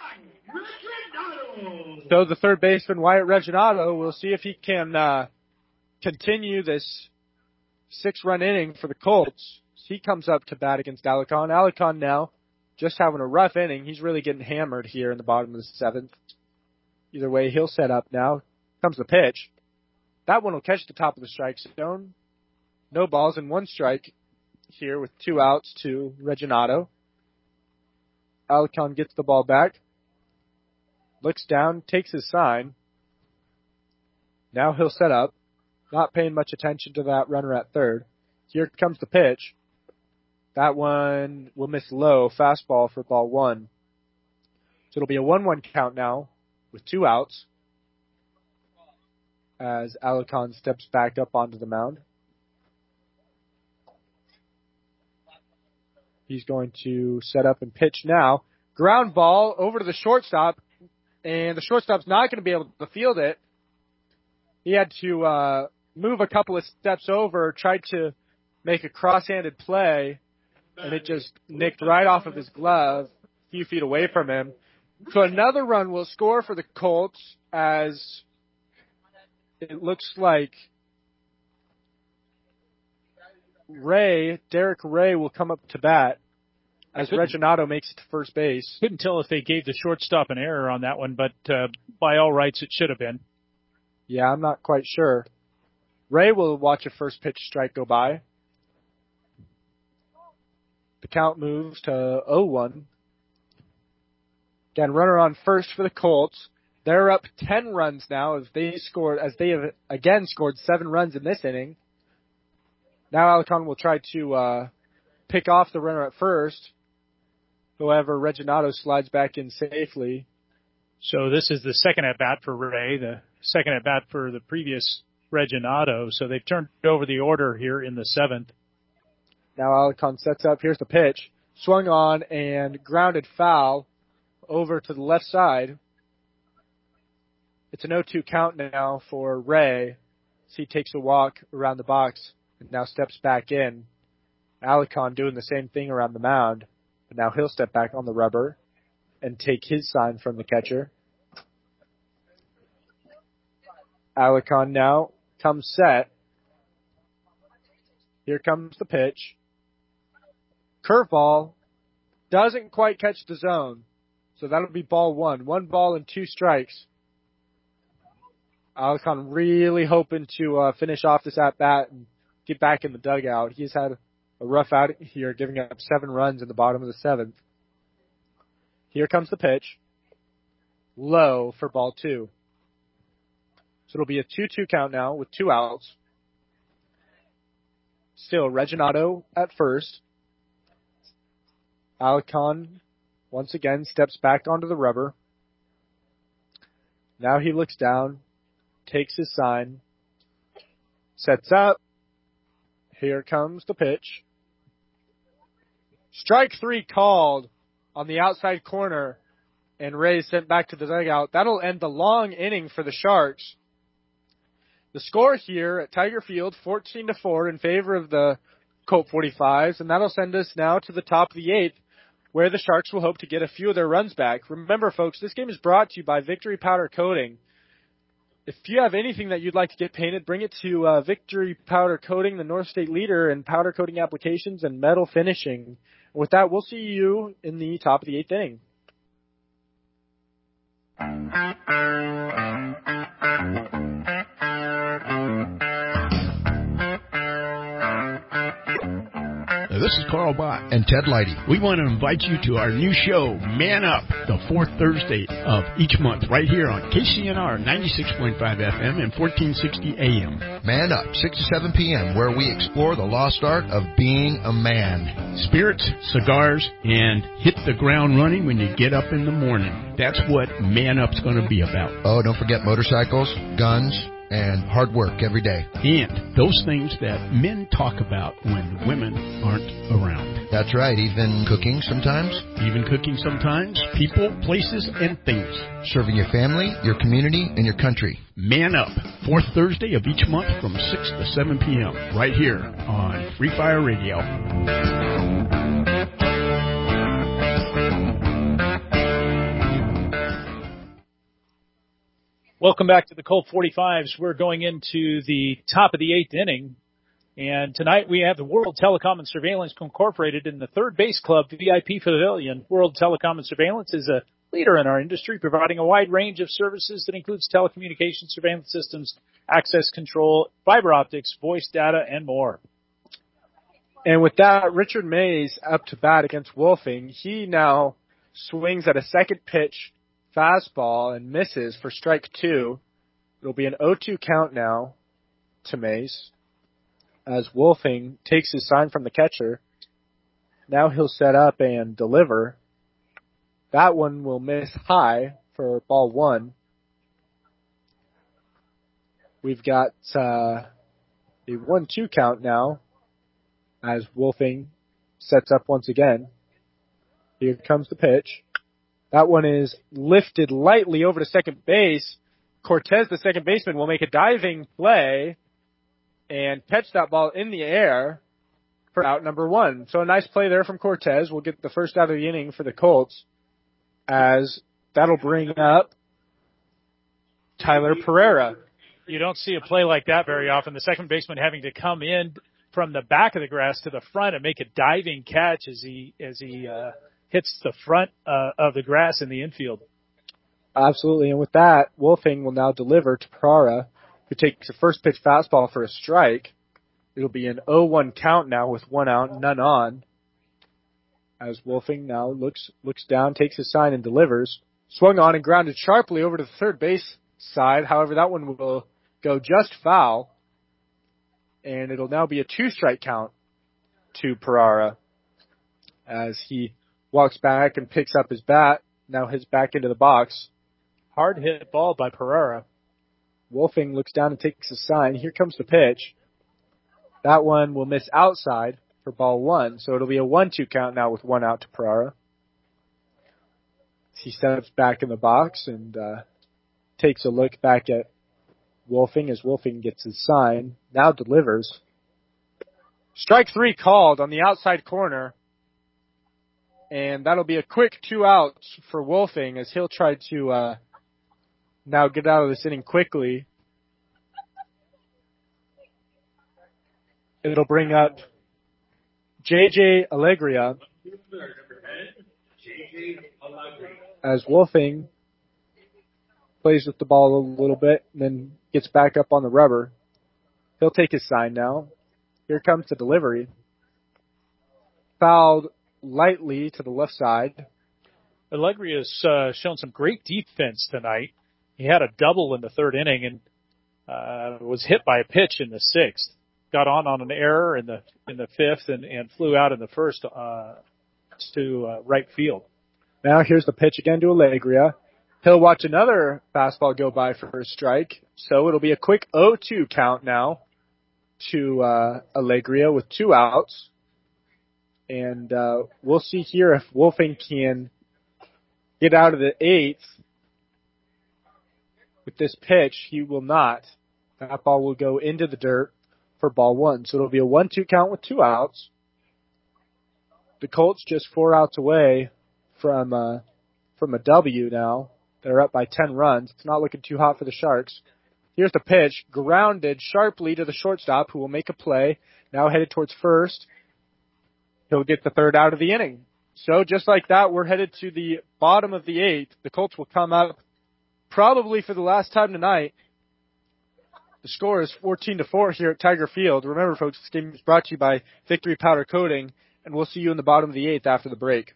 So the third baseman, Wyatt Reginato, will see if he can continue this 6-run inning for the Colts. He comes up to bat against Alicon. Alicon now just having a rough inning. He's really getting hammered here in the bottom of the 7th. Either way, he'll set up now. Comes the pitch. That one will catch the top of the strike zone. No balls and 1 strike here with 2 outs to Reginato. Alicon gets the ball back. Looks down, takes his sign. Now he'll set up. Not paying much attention to that runner at third. Here comes the pitch. That one will miss low. Fastball for ball 1. So it'll be a 1-1 count now with 2 outs as Alicon steps back up onto the mound. He's going to set up and pitch now. Ground ball over to the shortstop, and the shortstop's not going to be able to field it. He had to move a couple of steps over, tried to make a cross-handed play, and it just nicked right off of his glove a few feet away from him. So another run will score for the Colts as it looks like Derek Ray will come up to bat as Reginato makes it to first base. Couldn't tell if they gave the shortstop an error on that one, but by all rights, it should have been. Yeah, I'm not quite sure. Ray will watch a first pitch strike go by. The count moves to 0-1. Again, runner on first for the Colts. They're up 10 runs now as they have again scored 7 runs in this inning. Now Alicon will try to pick off the runner at first. However, Reginato slides back in safely. So this is the second at-bat for Ray, the second at-bat for the previous Reginato. So they've turned over the order here in the 7th. Now Alicon sets up. Here's the pitch. Swung on and grounded foul over to the left side. It's an 0-2 count now for Ray as he takes a walk around the box and now steps back in. Alicon doing the same thing around the mound. But now he'll step back on the rubber and take his sign from the catcher. Alicon now comes set. Here comes the pitch. Curveball doesn't quite catch the zone. So that'll be ball 1. 1 ball and 2 strikes. Alicon really hoping to finish off this at-bat and get back in the dugout. He's had a rough out here, giving up 7 runs in the bottom of the 7th. Here comes the pitch. Low for ball 2. So it'll be a 2-2 count now with 2 outs. Still Reginato at first. Alicon once again steps back onto the rubber. Now he looks down, takes his sign, sets up. Here comes the pitch. Strike 3 called on the outside corner, and Ray sent back to the dugout. That'll end the long inning for the Sharks. The score here at Tiger Field, 14-4 in favor of the Colt 45s, and that'll send us now to the top of the 8th, where the Sharks will hope to get a few of their runs back. Remember, folks, this game is brought to you by Victory Powder Coating. If you have anything that you'd like to get painted, bring it to Victory Powder Coating, the North State leader in powder coating applications and metal finishing. With that, we'll see you in the top of the 8th inning. This is Carl Bott and Ted Leidy. We want to invite you to our new show, Man Up, the 4th Thursday of each month, right here on KCNR 96.5 FM and 1460 AM. Man Up, 6 to 7 p.m., where we explore the lost art of being a man. Spirits, cigars, and hit the ground running when you get up in the morning. That's what Man Up's going to be about. Oh, don't forget motorcycles, guns, and hard work every day. And those things that men talk about when women aren't around. That's right, even cooking sometimes. Even cooking sometimes. People, places, and things. Serving your family, your community, and your country. Man Up, 4th Thursday of each month from 6 to 7 p.m. right here on Free Fire Radio. Welcome back to the Colt 45s. We're going into the top of the 8th inning. And tonight we have the World Telecom and Surveillance Incorporated in the Third Base Club VIP Pavilion. World Telecom and Surveillance is a leader in our industry, providing a wide range of services that includes telecommunications, surveillance systems, access control, fiber optics, voice data, and more. And with that, Richard Mays up to bat against Wolfing. He now swings at a second pitch fastball and misses for strike 2. It'll be an 0-2 count now to Mays as Wolfing takes his sign from the catcher. Now he'll set up and deliver. That one will miss high for ball 1. We've got a 1-2 count now as Wolfing sets up once again. Here comes the pitch. That one is lifted lightly over to second base. Cortez, the second baseman, will make a diving play and catch that ball in the air for out number 1. So a nice play there from Cortez. We'll get the first out of the inning for the Colts, as that'll bring up Tyler Pereira. You don't see a play like that very often. The second baseman having to come in from the back of the grass to the front and make a diving catch as he hits the front of the grass in the infield. Absolutely. And with that, Wolfing will now deliver to Pereira, who takes a first pitch fastball for a strike. It'll be an 0-1 count now with 1 out, none on, as Wolfing now looks down, takes his sign, and delivers. Swung on and grounded sharply over to the third base side. However, that one will go just foul, and it'll now be a 2-strike count to Pereira as he walks back and picks up his bat. Now heads back into the box. Hard hit ball by Pereira. Wolfing looks down and takes his sign. Here comes the pitch. That one will miss outside for ball 1, so it'll be a 1-2 count now with 1 out to Pereira. He steps back in the box and takes a look back at Wolfing as Wolfing gets his sign. Now delivers. Strike 3 called on the outside corner. And that'll be a quick 2 outs for Wolfing as he'll try to now get out of this inning quickly. It'll bring up J.J. Alegria as Wolfing plays with the ball a little bit and then gets back up on the rubber. He'll take his sign now. Here comes the delivery. Fouled lightly to the left side. Allegri has shown some great defense tonight. He had a double in the 3rd inning and was hit by a pitch in the 6th. Got on an error in the 5th and flew out in the 1st to right field. Now here's the pitch again to Alegria. He'll watch another fastball go by for a strike. So it'll be a quick 0-2 count now to Alegria with 2 outs. And we'll see here if Wolfing can get out of the 8th with this pitch. He will not. That ball will go into the dirt for ball 1. So it'll be a 1-2 count with 2 outs. The Colts just 4 outs away from a W now. They're up by 10 runs. It's not looking too hot for the Sharks. Here's the pitch, grounded sharply to the shortstop, who will make a play. Now headed towards first. He'll get the 3rd out of the inning. So just like that, we're headed to the bottom of the 8th. The Colts will come up probably for the last time tonight. The score is 14-4 here at Tiger Field. Remember, folks, this game is brought to you by Victory Powder Coating, and we'll see you in the bottom of the 8th after the break.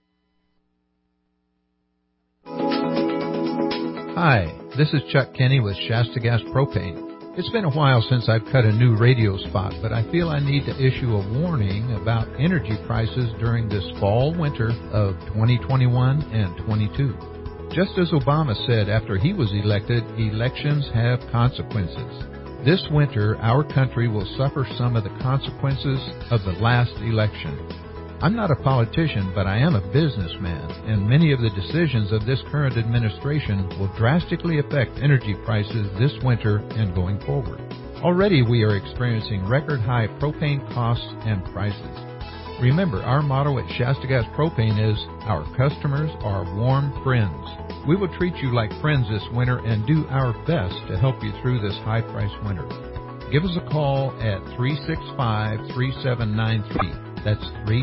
Hi, this is Chuck Kenny with Shasta Gas Propane. It's been a while since I've cut a new radio spot, but I feel I need to issue a warning about energy prices during this fall-winter of 2021 and 22. Just as Obama said after he was elected, elections have consequences. This winter, our country will suffer some of the consequences of the last election. I'm not a politician, but I am a businessman, and many of the decisions of this current administration will drastically affect energy prices this winter and going forward. Already we are experiencing record-high propane costs and prices. Remember, our motto at Shasta Gas Propane is, our customers are warm friends. We will treat you like friends this winter and do our best to help you through this high-priced winter. Give us a call at 365-3793. That's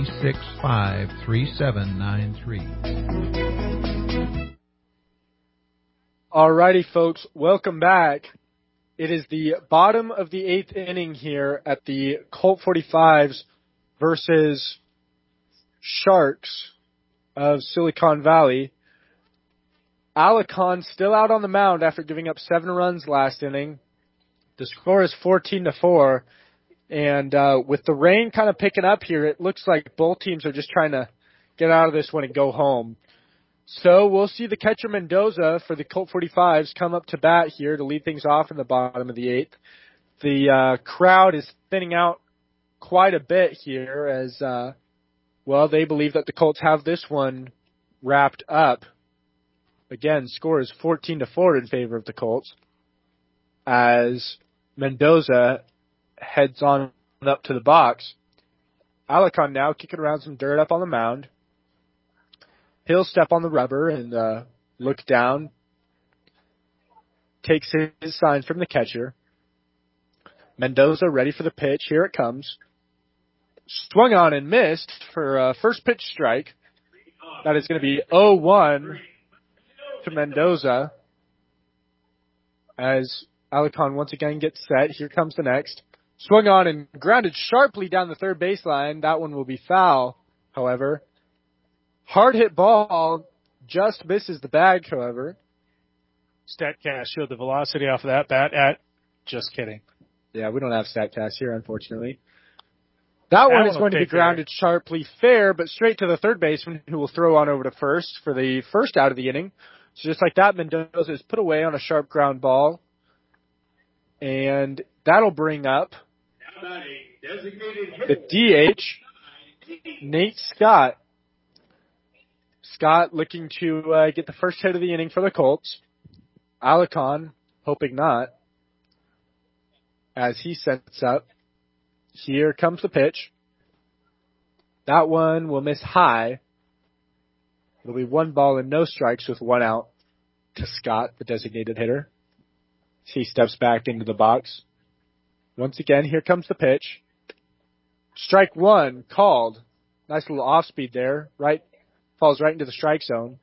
365-3793. Alrighty, folks, welcome back. It is the bottom of the 8th inning here at the Colt 45s versus Sharks of Silicon Valley. Alicon still out on the mound after giving up 7 runs last inning. The score is 14-4. And with the rain kind of picking up here, it looks like both teams are just trying to get out of this one and go home. So we'll see the catcher Mendoza for the Colt 45s come up to bat here to lead things off in the bottom of the 8th. The crowd is thinning out quite a bit here as, they believe that the Colts have this one wrapped up. Again, score is 14-4 in favor of the Colts as Mendoza heads on up to the box. Alicon now kicking around some dirt up on the mound. He'll step on the rubber and look down. Takes his signs from the catcher. Mendoza ready for the pitch. Here it comes. Swung on and missed for a first pitch strike. That is going to be 0-1 to Mendoza as Alicon once again gets set. Here comes the next. Swung on and grounded sharply down the third baseline. That one will be foul, however. Hard hit ball just misses the bag, however. StatCast showed the velocity off of that bat at, just kidding. Yeah, we don't have StatCast here, unfortunately. That one is going to be grounded sharply fair, but straight to the third baseman, who will throw on over to first for the first out of the inning. So just like that, Mendoza is put away on a sharp ground ball. And that'll bring up the DH, Nate Scott. Scott looking to get the first hit of the inning for the Colts. Alarcon hoping not. As he sets up. Here comes the pitch. That one will miss high. It'll be 1 ball and no strikes with 1 out to Scott, the designated hitter. He steps back into the box. Once again, here comes the pitch. Strike 1 called. Nice little off speed there. Right, falls right into the strike zone.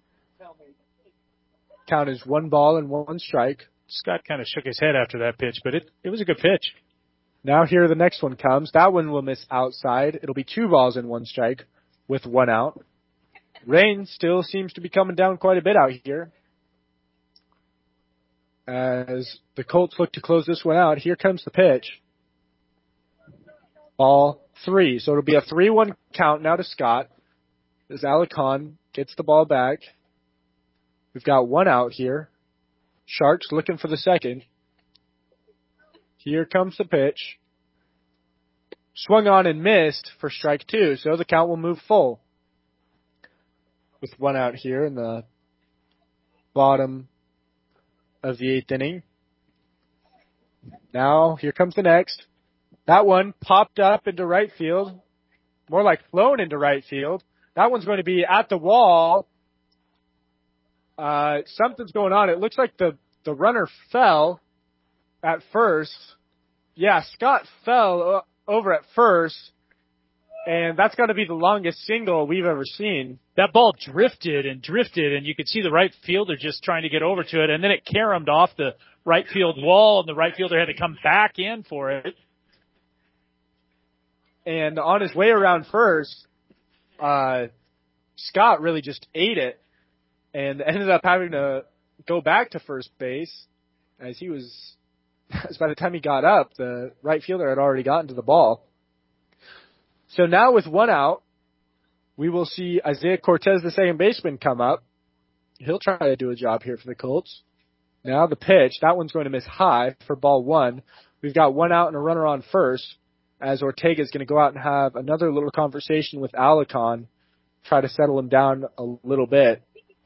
Count is 1 ball and 1 strike. Scott kind of shook his head after that pitch, but it was a good pitch. Now here the next one comes. That one will miss outside. It'll be 2 balls and 1 strike with 1 out. Rain still seems to be coming down quite a bit out here. As the Colts look to close this one out, here comes the pitch. Ball 3. So it'll be a 3-1 count now to Scott. As Alarcon gets the ball back. We've got 1 out here. Sharks looking for the second. Here comes the pitch. Swung on and missed for strike 2, so the count will move full. With 1 out here in the bottom of the 8th inning. Now, here comes the next. That one popped up into right field. More like flown into right field. That one's going to be at the wall. Something's going on. It looks like the runner fell at first. Yeah, Scott fell over at first, and that's got to be the longest single we've ever seen. That ball drifted, and you could see the right fielder just trying to get over to it, and then it caromed off the right field wall, and the right fielder had to come back in for it. And on his way around first, Scott really just ate it and ended up having to go back to first base as by the time he got up, the right fielder had already gotten to the ball. So now with 1 out, we will see Isaiah Cortez, the second baseman, come up. He'll try to do a job here for the Colts. Now the pitch. That one's going to miss high for ball 1. We've got 1 out and a runner on first as Ortega's going to go out and have another little conversation with Alarcon, try to settle him down a little bit.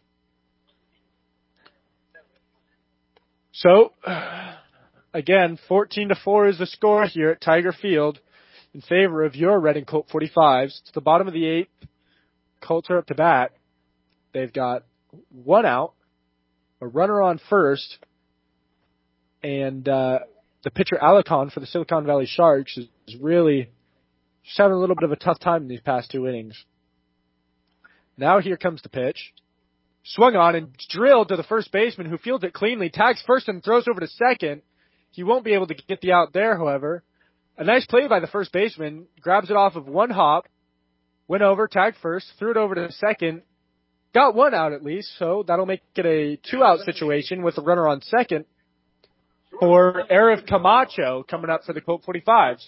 So, again, 14-4 is the score here at Tiger Field in favor of your Reading Colt 45s. It's the bottom of the 8th. Colts are up to bat. They've got 1 out, a runner on first, and the pitcher Alarcon for the Silicon Valley Sharks is really just having a little bit of a tough time in these past 2 innings. Now here comes the pitch. Swung on and drilled to the first baseman, who fields it cleanly, tags first and throws over to second. He won't be able to get the out there, however. A nice play by the first baseman. Grabs it off of 1 hop. Went over, tagged first, threw it over to second. Got 1 out at least, so that'll make it a 2-out situation with a runner on second for Arif Camacho coming up for the Colt 45s.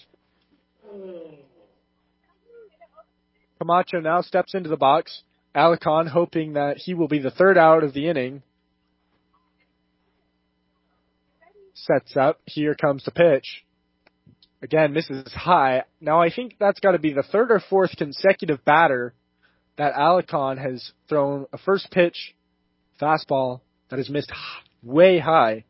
Camacho now steps into the box. Alarcon hoping that he will be the 3rd out of the inning. Sets up. Here comes the pitch. Again, misses high. Now I think that's got to be the 3rd or 4th consecutive batter that Alarcon has thrown a first pitch fastball that has missed way high.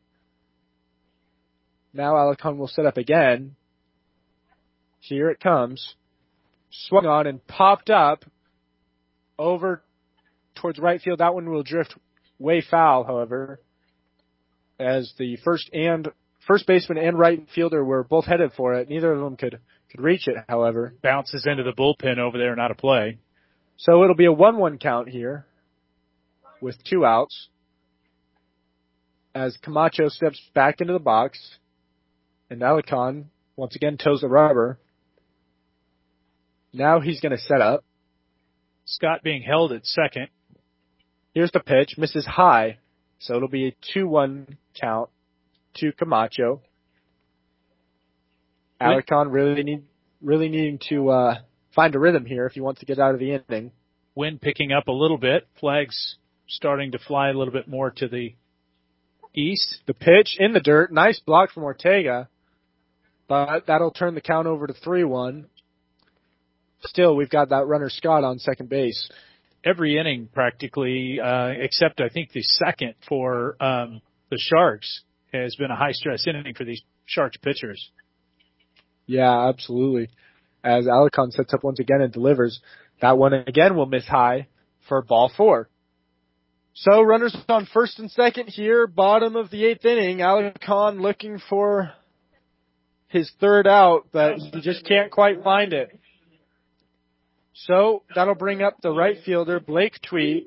Now Alarcon will set up again. Here it comes. Swung on and popped up over towards right field. That one will drift way foul, however, as the first baseman and right fielder were both headed for it. Neither of them could reach it, however. Bounces into the bullpen over there, not a play. So it'll be a 1-1 count here with 2 outs as Camacho steps back into the box and Alarcon once again toes the rubber. Now he's going to set up. Scott being held at second. Here's the pitch. Misses high. So it'll be a 2-1 count to Camacho. Alarcon really needing to find a rhythm here if he wants to get out of the inning. Wind picking up a little bit. Flags starting to fly a little bit more to the east. The pitch in the dirt. Nice block from Ortega. But that'll turn the count over to 3-1. Still, we've got that runner Scott on second base. Every inning practically, except I think the second for the Sharks, has been a high-stress inning for these Sharks pitchers. Yeah, absolutely. As Alarcon sets up once again and delivers, that one again will miss high for ball 4. So runners on first and second here, bottom of the 8th inning. Alarcon looking for his third out, but he just can't quite find it. So that'll bring up the right fielder, Blake Tweet,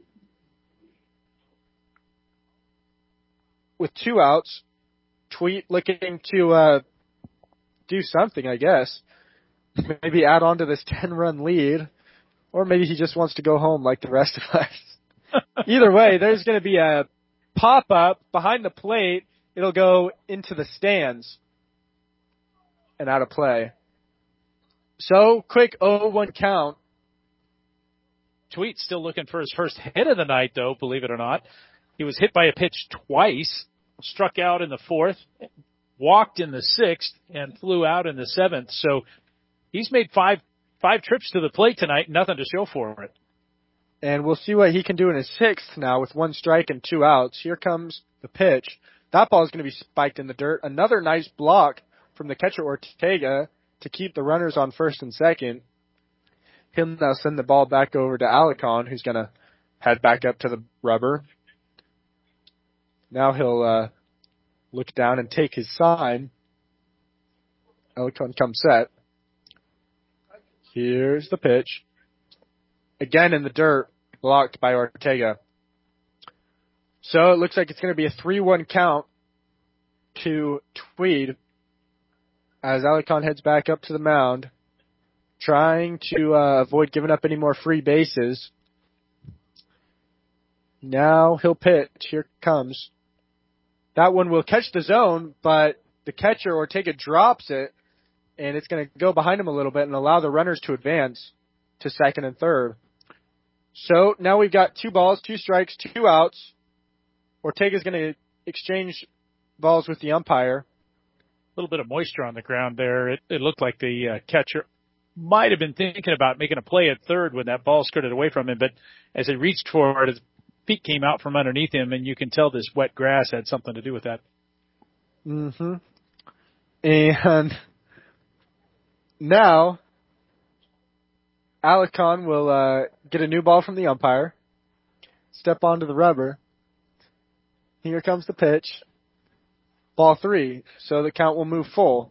with 2 outs. Tweet looking to do something, I guess. Maybe add on to this 10-run lead, or maybe he just wants to go home like the rest of us. Either way, there's going to be a pop-up behind the plate. It'll go into the stands and out of play. So, quick 0-1 count. Tweet still looking for his first hit of the night, though, believe it or not. He was hit by a pitch twice, struck out in the 4th, walked in the 6th, and flew out in the 7th. So he's made five trips to the plate tonight, nothing to show for it. And we'll see what he can do in his 6th now with 1 strike and 2 outs. Here comes the pitch. That ball is going to be spiked in the dirt. Another nice block from the catcher Ortega to keep the runners on first and second. He'll now send the ball back over to Alarcon, who's going to head back up to the rubber. Now he'll look down and take his sign. Alarcon comes set. Here's the pitch. Again in the dirt, blocked by Ortega. So it looks like it's going to be a 3-1 count to Tweed as Alarcon heads back up to the mound, trying to avoid giving up any more free bases. Now he'll pitch. Here it comes. That one will catch the zone, but the catcher, Ortega, drops it, and it's going to go behind him a little bit and allow the runners to advance to second and third. So now we've got 2 balls, 2 strikes, 2 outs. Ortega's going to exchange balls with the umpire. A little bit of moisture on the ground there. It looked like the catcher might have been thinking about making a play at third when that ball skirted away from him, but as he reached for it, his feet came out from underneath him, and you can tell this wet grass had something to do with that. Mm-hmm. And now Alarcon will get a new ball from the umpire, step onto the rubber. Here comes the pitch. Ball 3, so the count will move full.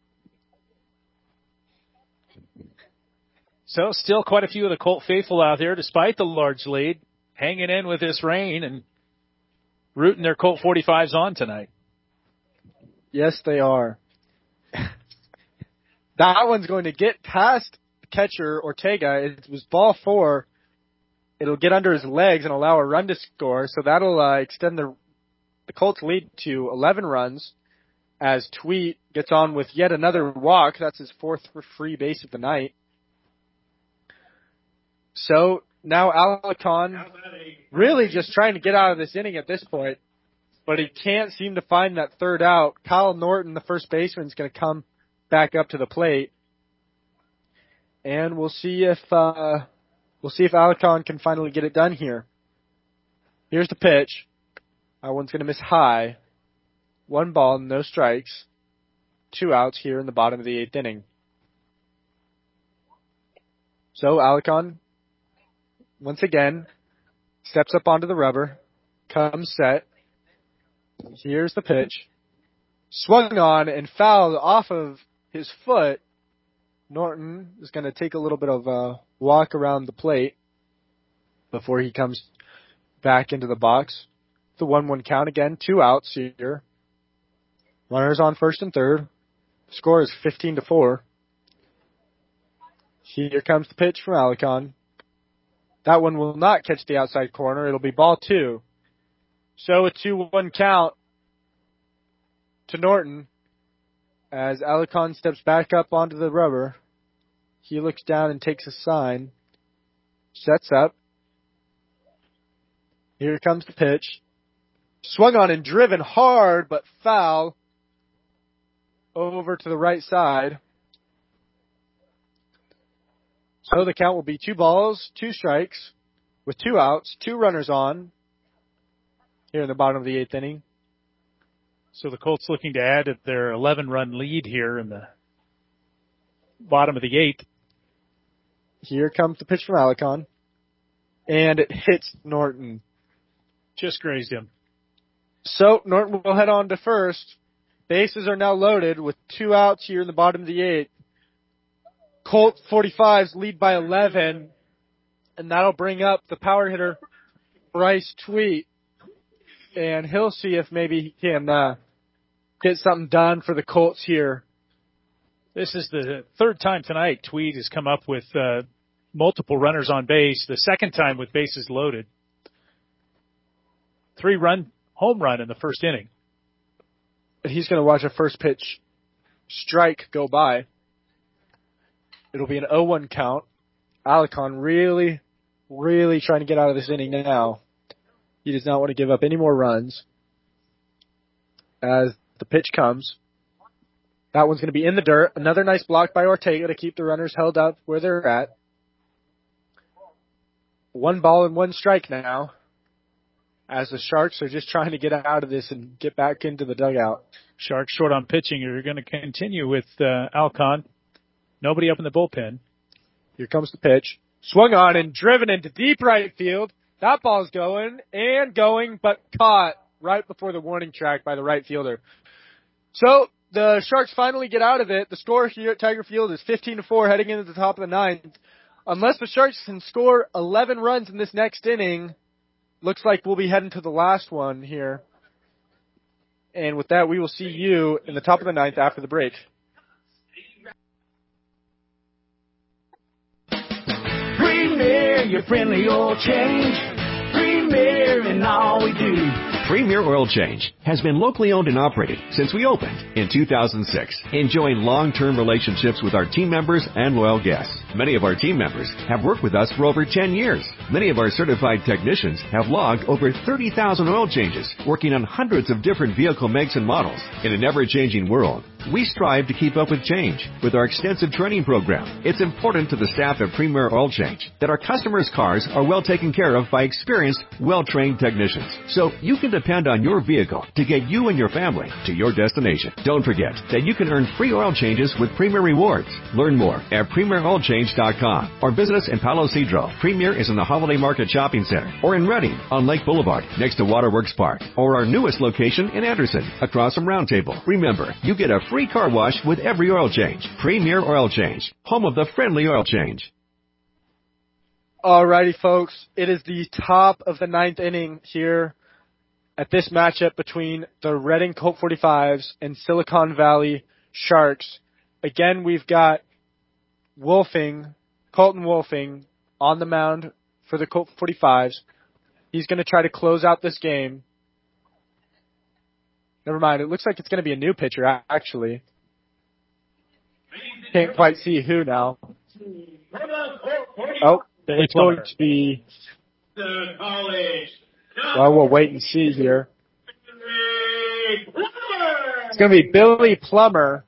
So still quite a few of the Colt faithful out there, despite the large lead, hanging in with this rain and rooting their Colt 45s on tonight. Yes, they are. That one's going to get past catcher Ortega. It was ball 4. It'll get under his legs and allow a run to score, so that'll extend the Colts lead to 11 runs as Tweet gets on with yet another walk. That's his 4th free base of the night. So now Alarcon really just trying to get out of this inning at this point, but he can't seem to find that third out. Kyle Norton, the first baseman, is going to come back up to the plate, and we'll see if Alarcon can finally get it done here. Here's the pitch. That one's going to miss high. 1 ball, no strikes. 2 outs here in the bottom of the 8th inning. So Alarcon, once again, steps up onto the rubber, comes set. Here's the pitch. Swung on and fouled off of his foot. Norton is going to take a little bit of a walk around the plate before he comes back into the box. The 1-1 count again, 2 outs here. Runners on first and third. Score is 15-4. Here comes the pitch from Alarcon. That one will not catch the outside corner. It'll be ball 2. So a 2-1 count to Norton as Alicon steps back up onto the rubber. He looks down and takes a sign. Sets up. Here comes the pitch. Swung on and driven hard, but foul over to the right side. So the count will be 2 balls, 2 strikes, with 2 outs, 2 runners on here in the bottom of the 8th inning. So the Colts looking to add at their 11-run lead here in the bottom of the 8th. Here comes the pitch from Alicon. And it hits Norton. Just grazed him. So Norton will head on to first. Bases are now loaded with 2 outs here in the bottom of the 8th. Colt 45s lead by 11. And that'll bring up the power hitter, Bryce Tweet. And he'll see if maybe he can get something done for the Colts here. This is the 3rd time tonight Tweed has come up with multiple runners on base. The 2nd time with bases loaded. 3-run home run in the 1st inning. But he's going to watch a first pitch strike go by. It'll be an 0-1 count. Alicon really, really trying to get out of this inning now. He does not want to give up any more runs. As the pitch comes. That one's going to be in the dirt. Another nice block by Ortega to keep the runners held up where they're at. 1 ball and 1 strike now. As the Sharks are just trying to get out of this and get back into the dugout. Sharks short on pitching. You're going to continue with Alicon. Nobody up in the bullpen. Here comes the pitch. Swung on and driven into deep right field. That ball's going, but caught right before the warning track by the right fielder. So the Sharks finally get out of it. The score here at Tiger Field is 15-4 heading into the top of the 9th. Unless the Sharks can score 11 runs in this next inning, looks like we'll be heading to the last one here. And with that, we will see you in the top of the 9th after the break. Premier, your friendly oil change. Premier in all we do. Premier Oil Change has been locally owned and operated since we opened in 2006, enjoying long-term relationships with our team members and loyal guests. Many of our team members have worked with us for over 10 years. Many of our certified technicians have logged over 30,000 oil changes, working on hundreds of different vehicle makes and models. In an ever-changing world, we strive to keep up with change with our extensive training program. It's important to the staff at Premier Oil Change that our customers' cars are well taken care of by experienced, well-trained technicians. So you can depend on your vehicle to get you and your family to your destination. Don't forget that you can earn free oil changes with Premier Rewards. Learn more at PremierOilChange.com or visit us in Palo Cedro. Premier is in the Holiday Market Shopping Center or in Redding on Lake Boulevard next to Waterworks Park or our newest location in Anderson across from Round Table. Remember, you get a free car wash with every oil change. Premier Oil Change, home of the friendly oil change. Alrighty, folks. It is the top of the 9th inning here at this matchup between the Reading Colt 45s and Silicon Valley Sharks. Again, we've got Colton Wolfing on the mound for the Colt 45s. He's going to try to close out this game. Never mind, it looks like it's going to be a new pitcher, actually. Can't quite see who now. Oh, it's going to be... Well, we'll wait and see here. It's going to be Billy Plummer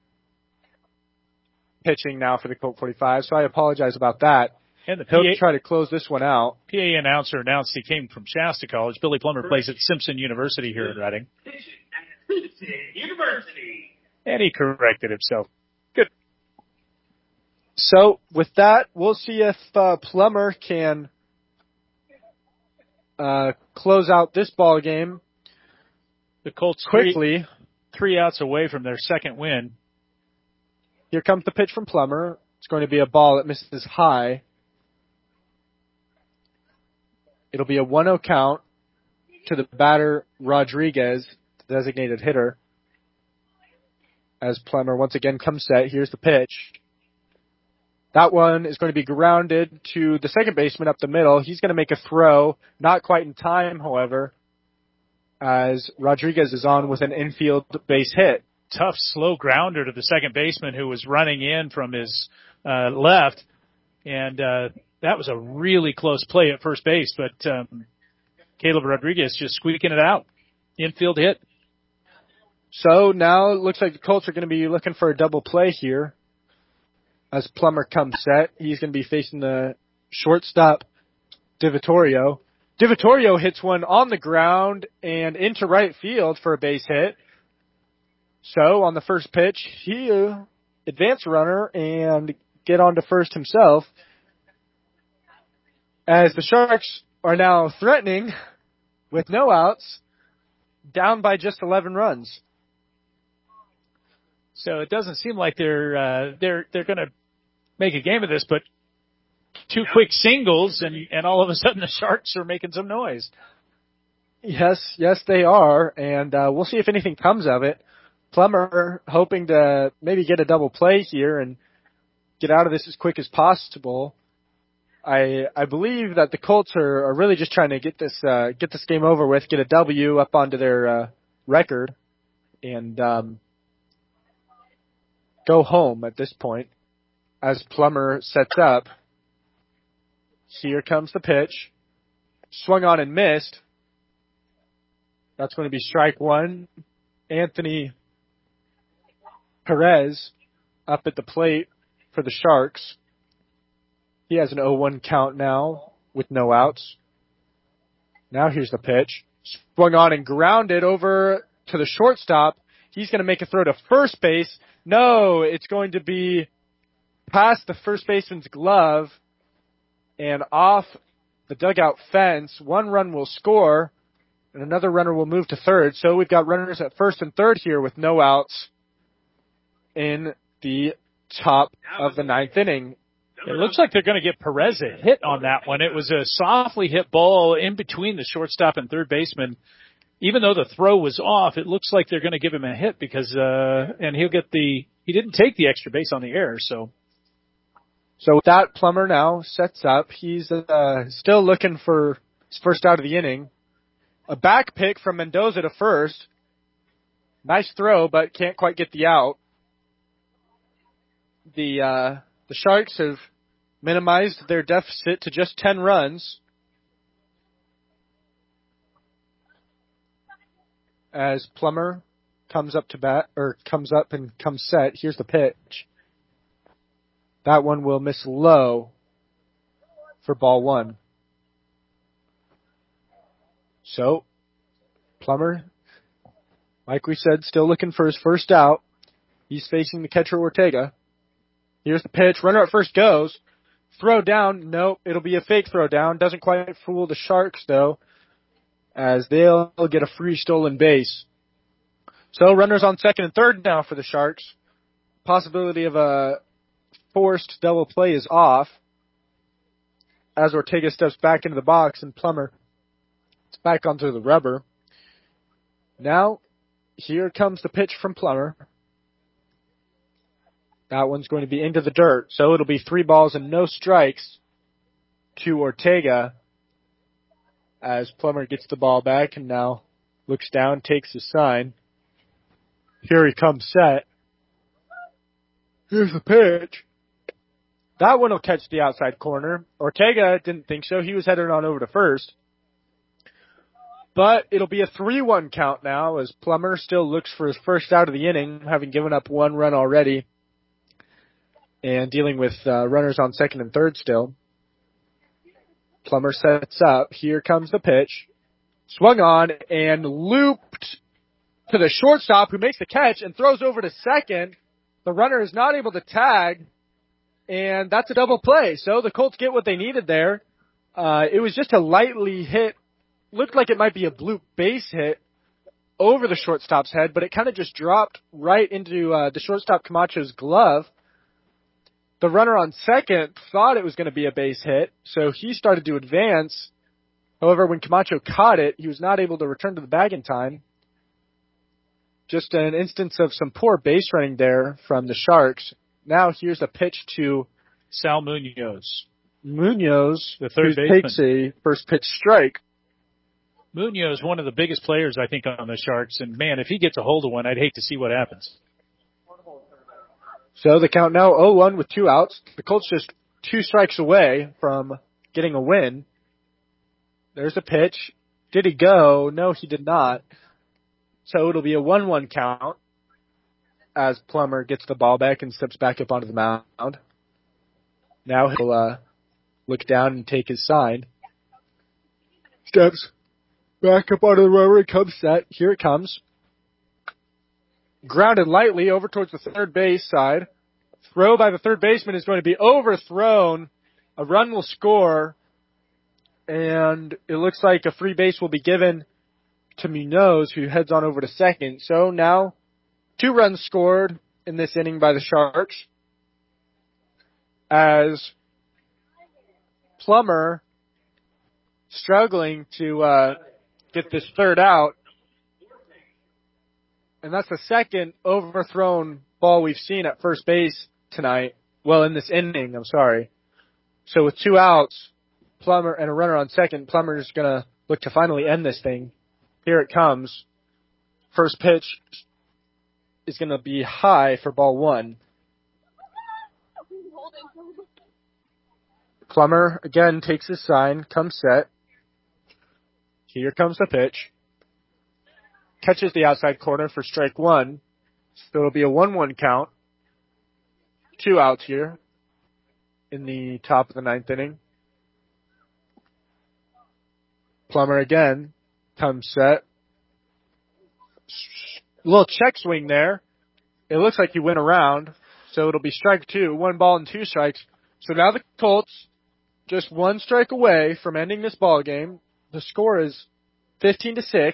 pitching now for the Colt 45, so I apologize about that. And He'll try to close this one out. PA announcer announced he came from Shasta College. Billy Plummer plays at Simpson University here in Reading. University. And he corrected himself. Good. So, with that, we'll see if Plummer can close out this ball game. The Colts quickly. 3 outs away from their second win. Here comes the pitch from Plummer. It's going to be a ball that misses high. It'll be a 1-0 count to the batter Rodriguez, the designated hitter. As Plummer once again comes set, here's the pitch. That one is going to be grounded to the second baseman up the middle. He's going to make a throw, not quite in time, however, as Rodriguez is on with an infield base hit. Tough, slow grounder to the second baseman who was running in from his left, and that was a really close play at first base, but Caleb Rodriguez just squeaking it out. Infield hit. So now it looks like the Colts are going to be looking for a double play here as Plummer comes set. He's going to be facing the shortstop, DiVittorio. DiVittorio hits one on the ground and into right field for a base hit. So on the first pitch, he advance runner and get on to first himself, as the Sharks are now threatening with no outs, down by just 11 runs. So it doesn't seem like they're going to make a game of this, but two quick singles and all of a sudden the Sharks are making some noise. Yes, they are, and we'll see if anything comes of it. Plummer hoping to maybe get a double play here and get out of this as quick as possible. I believe that the Colts are really just trying to get this game over with, get a W up onto their record, and go home at this point. As Plummer sets up, here comes the pitch. Swung on and missed. That's going to be strike one. Anthony Perez up at the plate for the Sharks. He has an 0-1 count now with no outs. Now here's the pitch. Swung on and grounded over to the shortstop. He's going to make a throw to first base. No, it's going to be past the first baseman's glove and off the dugout fence. One run will score and another runner will move to third. So we've got runners at first and third here with no outs in the top of the ninth inning. It looks like they're going to get Perez a hit on that one. It was a softly hit ball in between the shortstop and third baseman. Even though the throw was off, it looks like they're going to give him a hit because, and he didn't take the extra base on the error, so. So with that, Plummer now sets up. He's still looking for his first out of the inning. A back pick from Mendoza to first. Nice throw, but can't quite get the out. The Sharks have minimized their deficit to just 10 runs. As Plummer comes up and comes set. Here's the pitch. That one will miss low for ball one. So, Plummer, like we said, still looking for his first out. He's facing the catcher Ortega. Here's the pitch. Runner at first goes. Throw down. Nope. It'll be a fake throw down. Doesn't quite fool the Sharks, though, as they'll get a free stolen base. So runners on second and third now for the Sharks. Possibility of a forced double play is off as Ortega steps back into the box and Plummer is back onto the rubber. Now, here comes the pitch from Plummer. That one's going to be into the dirt, so it'll be 3 balls and no strikes to Ortega as Plummer gets the ball back and now looks down, takes his sign. Here he comes set. Here's the pitch. That one will catch the outside corner. Ortega didn't think so. He was headed on over to first. But it'll be a 3-1 count now as Plummer still looks for his first out of the inning, having given up 1 run already and dealing with runners on second and third still. Plummer sets up. Here comes the pitch. Swung on and looped to the shortstop who makes the catch and throws over to second. The runner is not able to tag, and that's a double play. So the Colts get what they needed there. It was just a lightly hit. Looked like it might be a bloop base hit over the shortstop's head, but it kind of just dropped right into the shortstop Camacho's glove. The runner on second thought it was going to be a base hit, so he started to advance. However, when Camacho caught it, he was not able to return to the bag in time. Just an instance of some poor base running there from the Sharks. Now here's a pitch to Sal Munoz. Munoz, the third who baseman, takes a first pitch strike. Munoz, one of the biggest players, I think, on the Sharks. And, man, if he gets a hold of one, I'd hate to see what happens. So the count now 0-1 with 2 outs. The Colts just 2 strikes away from getting a win. There's a pitch. Did he go? No, he did not. So it'll be a 1-1 count as Plummer gets the ball back and steps back up onto the mound. Now he'll look down and take his sign. Steps back up onto the rubber and comes set. Here it comes. Grounded lightly over towards the third base side. Throw by the third baseman is going to be overthrown. A run will score. And it looks like a free base will be given to Munoz, who heads on over to second. So now 2 runs scored in this inning by the Sharks, as Plummer struggling to get this third out. And that's the second overthrown ball we've seen at first base tonight. Well, in this inning, I'm sorry. So with 2 outs, Plummer and a runner on second, Plummer's going to look to finally end this thing. Here it comes. First pitch is going to be high for ball 1. Plummer again takes his sign, comes set. Here comes the pitch. Catches the outside corner for strike 1. So it'll be a 1-1 count. 2 outs here in the top of the 9th inning. Plummer again comes set. A little check swing there. It looks like he went around. So it'll be strike 2. 1 ball and 2 strikes. So now the Colts just 1 strike away from ending this ball game. The score is 15-6.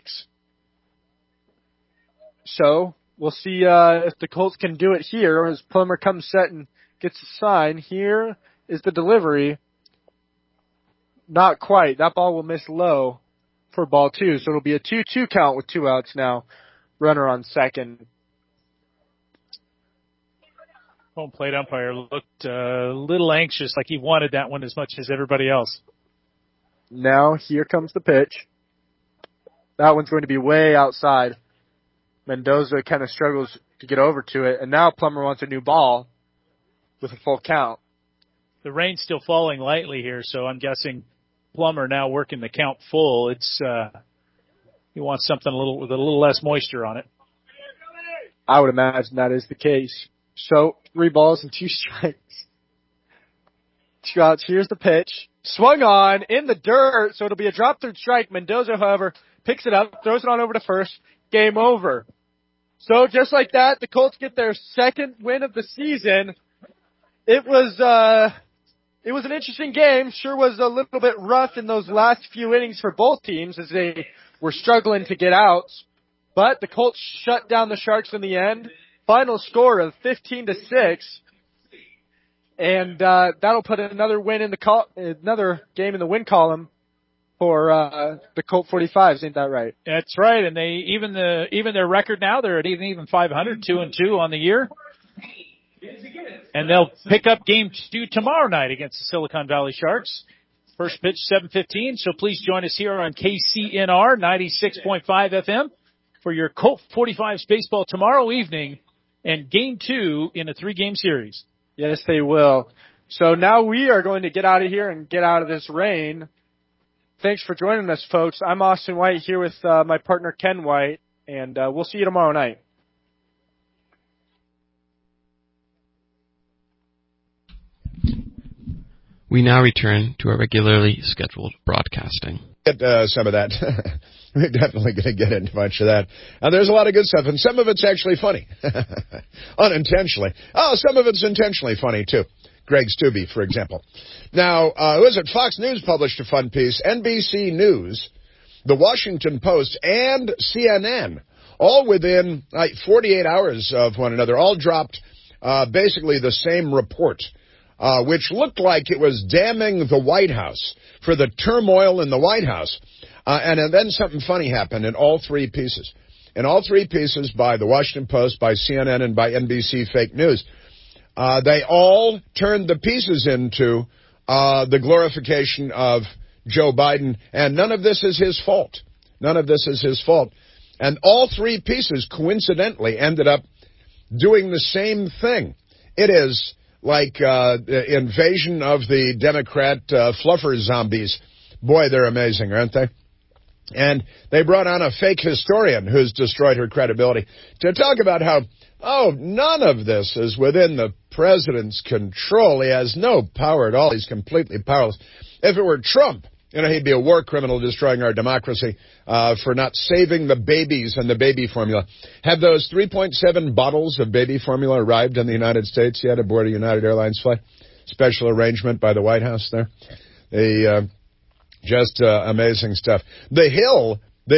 So we'll see if the Colts can do it here as Plummer comes set and gets a sign. Here is the delivery. Not quite. That ball will miss low for ball 2. So it'll be a 2-2 count with 2 outs now. Runner on second. Home plate umpire looked a little anxious, like he wanted that one as much as everybody else. Now here comes the pitch. That one's going to be way outside. Mendoza kind of struggles to get over to it, and now Plummer wants a new ball with a full count. The rain's still falling lightly here, so I'm guessing Plummer now working the count full. It's he wants something with a little less moisture on it. I would imagine that is the case. So 3 balls and 2 strikes. 2 outs. Here's the pitch. Swung on in the dirt, so it'll be a drop third strike. Mendoza, however, picks it up, throws it on over to first. Game over. So just like that, the Colts get their 2nd win of the season. It was an interesting game. Sure was a little bit rough in those last few innings for both teams as they were struggling to get outs. But the Colts shut down the Sharks in the end. Final score of 15-6. And that'll put another win in another game in the win column for the Colt 45s, ain't that right? That's right, and they even their record now, they're at even 500, 2-2 on the year. And they'll pick up game 2 tomorrow night against the Silicon Valley Sharks. First pitch 7:15, so please join us here on KCNR 96.5 FM for your Colt 45s baseball tomorrow evening and game 2 in a 3-game series. Yes, they will. So now we are going to get out of here and get out of this rain. Thanks for joining us, folks. I'm Austin White here with my partner Ken White, and we'll see you tomorrow night. We now return to our regularly scheduled broadcasting. Get some of that. We're definitely going to get into much of that. There's a lot of good stuff, and some of it's actually funny. Unintentionally. Oh, some of it's intentionally funny, too. Greg Stubbe, for example. Now, Fox News published a fun piece. NBC News, The Washington Post, and CNN, all within 48 hours of one another, all dropped basically the same report, which looked like it was damning the White House for the turmoil in the White House. And then something funny happened in all 3 pieces. In all 3 pieces by The Washington Post, by CNN, and by NBC Fake News, They all turned the pieces into the glorification of Joe Biden, and none of this is his fault. None of this is his fault. And all three pieces coincidentally ended up doing the same thing. It is like the invasion of the Democrat fluffer zombies. Boy, they're amazing, aren't they? And they brought on a fake historian who's destroyed her credibility to talk about how, none of this is within the president's control. He has no power at all. He's completely powerless. If it were Trump, he'd be a war criminal destroying our democracy for not saving the babies and the baby formula. Have those 3.7 bottles of baby formula arrived in the United States yet aboard a United Airlines flight? Special arrangement by the White House there. Just amazing stuff. The Hill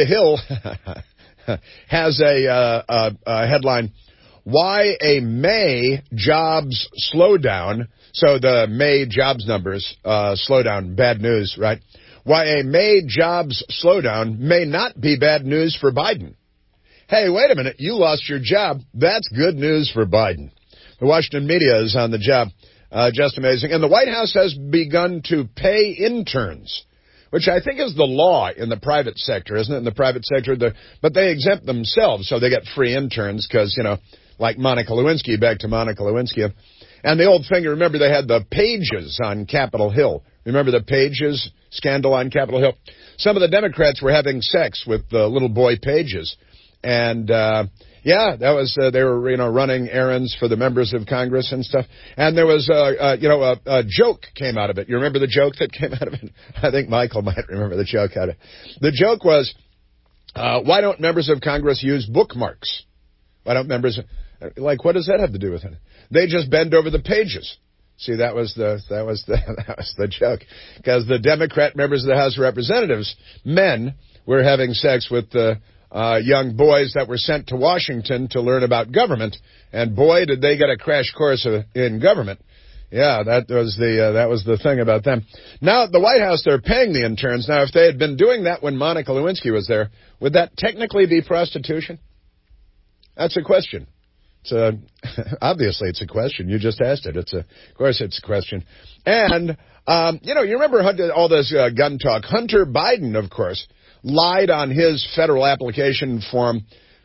has a headline, Why a May Jobs Slowdown. So the May jobs numbers slow down. Bad news, right? Why a May jobs slowdown may not be bad news for Biden. Hey, wait a minute. You lost your job. That's good news for Biden. The Washington media is on the job. Just amazing. And the White House has begun to pay interns, which I think is the law in the private sector, isn't it? In the private sector, but they exempt themselves, so they get free interns because, like Monica Lewinsky, back to Monica Lewinsky. And the old thing, remember they had the pages on Capitol Hill. Remember the pages scandal on Capitol Hill? Some of the Democrats were having sex with the little boy pages. And, that was, they were, running errands for the members of Congress and stuff. And there was, a joke came out of it. You remember the joke that came out of it? I think Michael might remember the joke out of it. The joke was, why don't members of Congress use bookmarks? Why don't members, what does that have to do with it? They just bend over the pages. See, that was the joke. Because the Democrat members of the House of Representatives, men, were having sex with the young boys that were sent to Washington to learn about government, and boy, did they get a crash course in government. Yeah, that was the thing about them. Now, at the White House, they're paying the interns. Now, if they had been doing that when Monica Lewinsky was there, would that technically be prostitution? That's a question. Obviously, it's a question. You just asked it. Of course, it's a question. And, you remember all this gun talk. Hunter Biden, of course, lied on his federal application form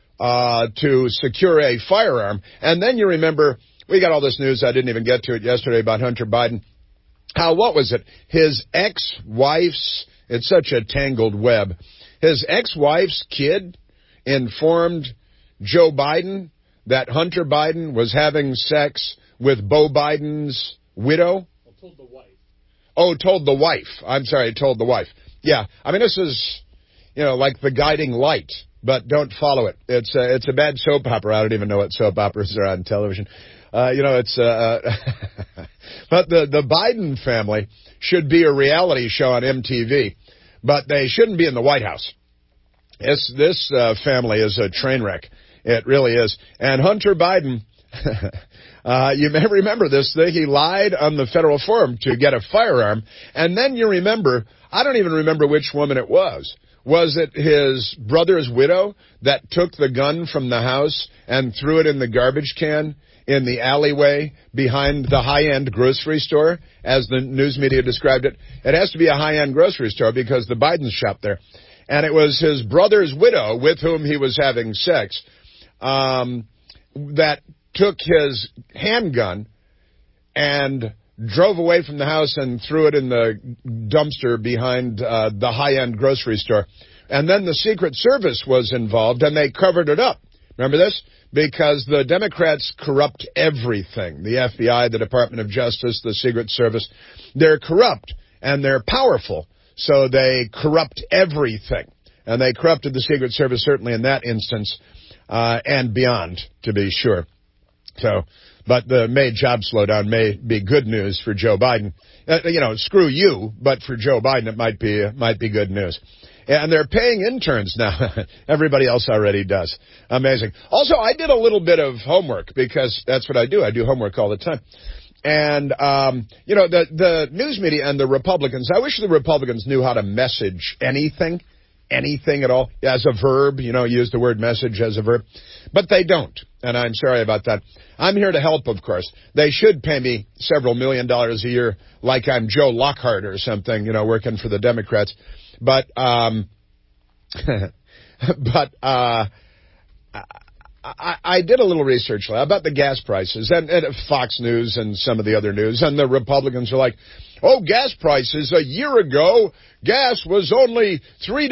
to secure a firearm. And then you remember, we got all this news, I didn't even get to it yesterday, about Hunter Biden. What was it? His ex-wife's, it's such a tangled web, his ex-wife's kid informed Joe Biden that Hunter Biden was having sex with Beau Biden's widow. Told the wife. Told the wife. I'm sorry, told the wife. Yeah, I mean, this is, like the guiding light, but don't follow it. It's a bad soap opera. I don't even know what soap operas are on television. But the Biden family should be a reality show on MTV, but they shouldn't be in the White House. This family is a train wreck. It really is. And Hunter Biden, you may remember this thing. He lied on the federal form to get a firearm. And then you remember, I don't even remember which woman it was. Was it his brother's widow that took the gun from the house and threw it in the garbage can in the alleyway behind the high-end grocery store, as the news media described it? It has to be a high-end grocery store because the Bidens shop there. And it was his brother's widow with whom he was having sex that took his handgun and drove away from the house and threw it in the dumpster behind the high-end grocery store. And then the Secret Service was involved, and they covered it up. Remember this? Because the Democrats corrupt everything. The FBI, the Department of Justice, the Secret Service, they're corrupt, and they're powerful, so they corrupt everything. And they corrupted the Secret Service, certainly in that instance, and beyond, to be sure. But the May job slowdown may be good news for Joe Biden. Screw you, but for Joe Biden it might be good news. And they're paying interns now. Everybody else already does. Amazing. Also, I did a little bit of homework because that's what I do. I do homework all the time. And, the news media and the Republicans, I wish the Republicans knew how to message anything. anything at all as a verb, use the word message as a verb. But they don't, and I'm sorry about that. I'm here to help, of course. They should pay me several $1 million a year like I'm Joe Lockhart or something, working for the Democrats. But I did a little research about the gas prices and Fox News and some of the other news, and the Republicans are like, oh, gas prices, a year ago, gas was only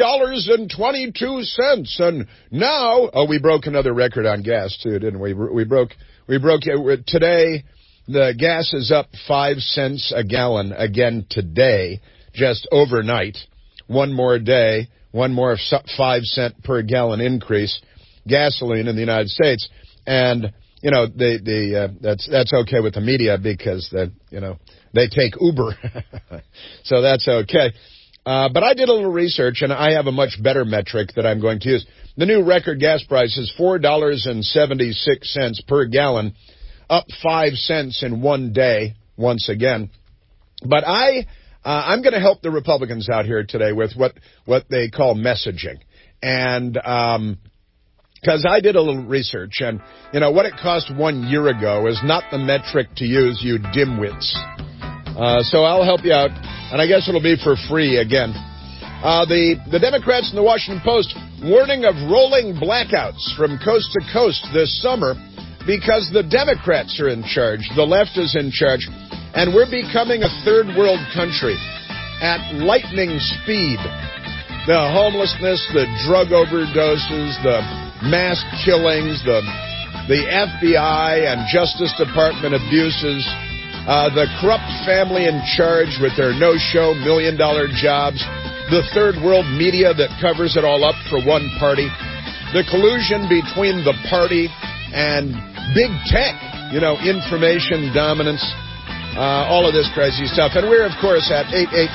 $3.22, and now, we broke another record on gas too, didn't we? We broke today, the gas is up 5 cents a gallon again today, just overnight. One more day, one more 5 cent per gallon increase. Gasoline in the United States, and that's okay with the media because they take Uber, so that's okay. But I did a little research, and I have a much better metric that I'm going to use. The new record gas price is $4.76 per gallon, up 5 cents in one day once again. But I'm going to help the Republicans out here today with what they call messaging, and because I did a little research, and, what it cost 1 year ago is not the metric to use, you dimwits. So I'll help you out, and I guess it'll be for free again. The Democrats in the Washington Post warning of rolling blackouts from coast to coast this summer because the Democrats are in charge, the left is in charge, and we're becoming a third world country at lightning speed. The homelessness, the drug overdoses, the mass killings, the FBI and Justice Department abuses, the corrupt family in charge with their no-show $1 million jobs, the third world media that covers it all up for one party, the collusion between the party and big tech, information dominance, all of this crazy stuff. And we're, of course, at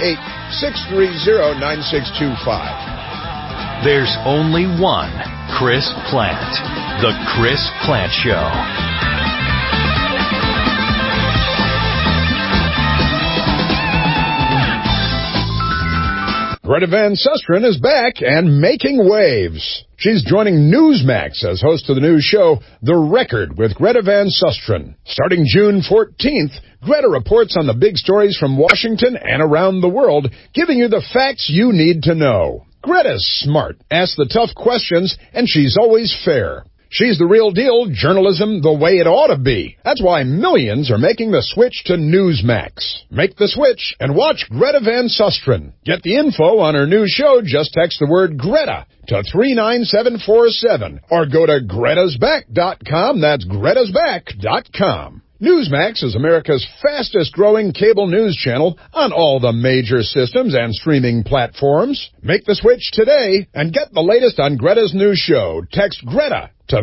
888-630-9625. There's only one Chris Plante. The Chris Plante Show. Greta Van Susteren is back and making waves. She's joining Newsmax as host of the new show, The Record with Greta Van Susteren. Starting June 14th, Greta reports on the big stories from Washington and around the world, giving you the facts you need to know. Greta's smart, asks the tough questions, and she's always fair. She's the real deal, journalism the way it ought to be. That's why millions are making the switch to Newsmax. Make the switch and watch Greta Van Susteren. Get the info on her new show, just text the word Greta to 39747 or go to gretasback.com. That's gretasback.com. Newsmax is America's fastest-growing cable news channel on all the major systems and streaming platforms. Make the switch today and get the latest on Greta's new show. Text Greta to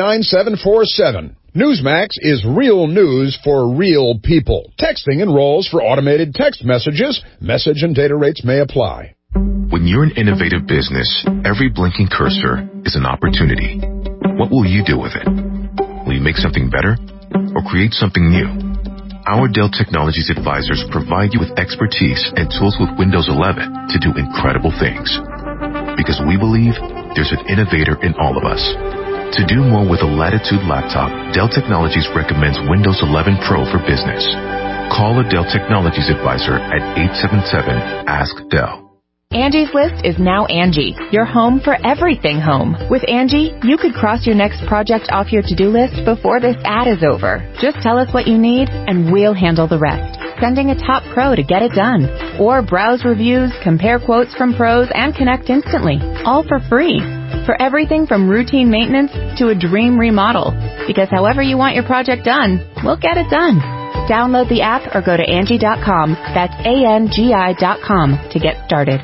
39747. Newsmax is real news for real people. Texting enrolls for automated text messages. Message and data rates may apply. When you're an innovative business, every blinking cursor is an opportunity. What will you do with it? Will you make something better? Or create something new? Our Dell Technologies advisors provide you with expertise and tools with Windows 11 to do incredible things. Because we believe there's an innovator in all of us. To do more with a Latitude laptop, Dell Technologies recommends Windows 11 Pro for business. Call a Dell Technologies advisor at 877-ASK-DELL. Angie's List is now Angie, your home for everything home. With Angie, you could cross your next project off your to-do list before this ad is over. Just tell us what you need, and we'll handle the rest. Sending a top pro to get it done. Or browse reviews, compare quotes from pros, and connect instantly. All for free. For everything from routine maintenance to a dream remodel. Because however you want your project done, we'll get it done. Download the app or go to Angie.com. That's ANGI.com to get started.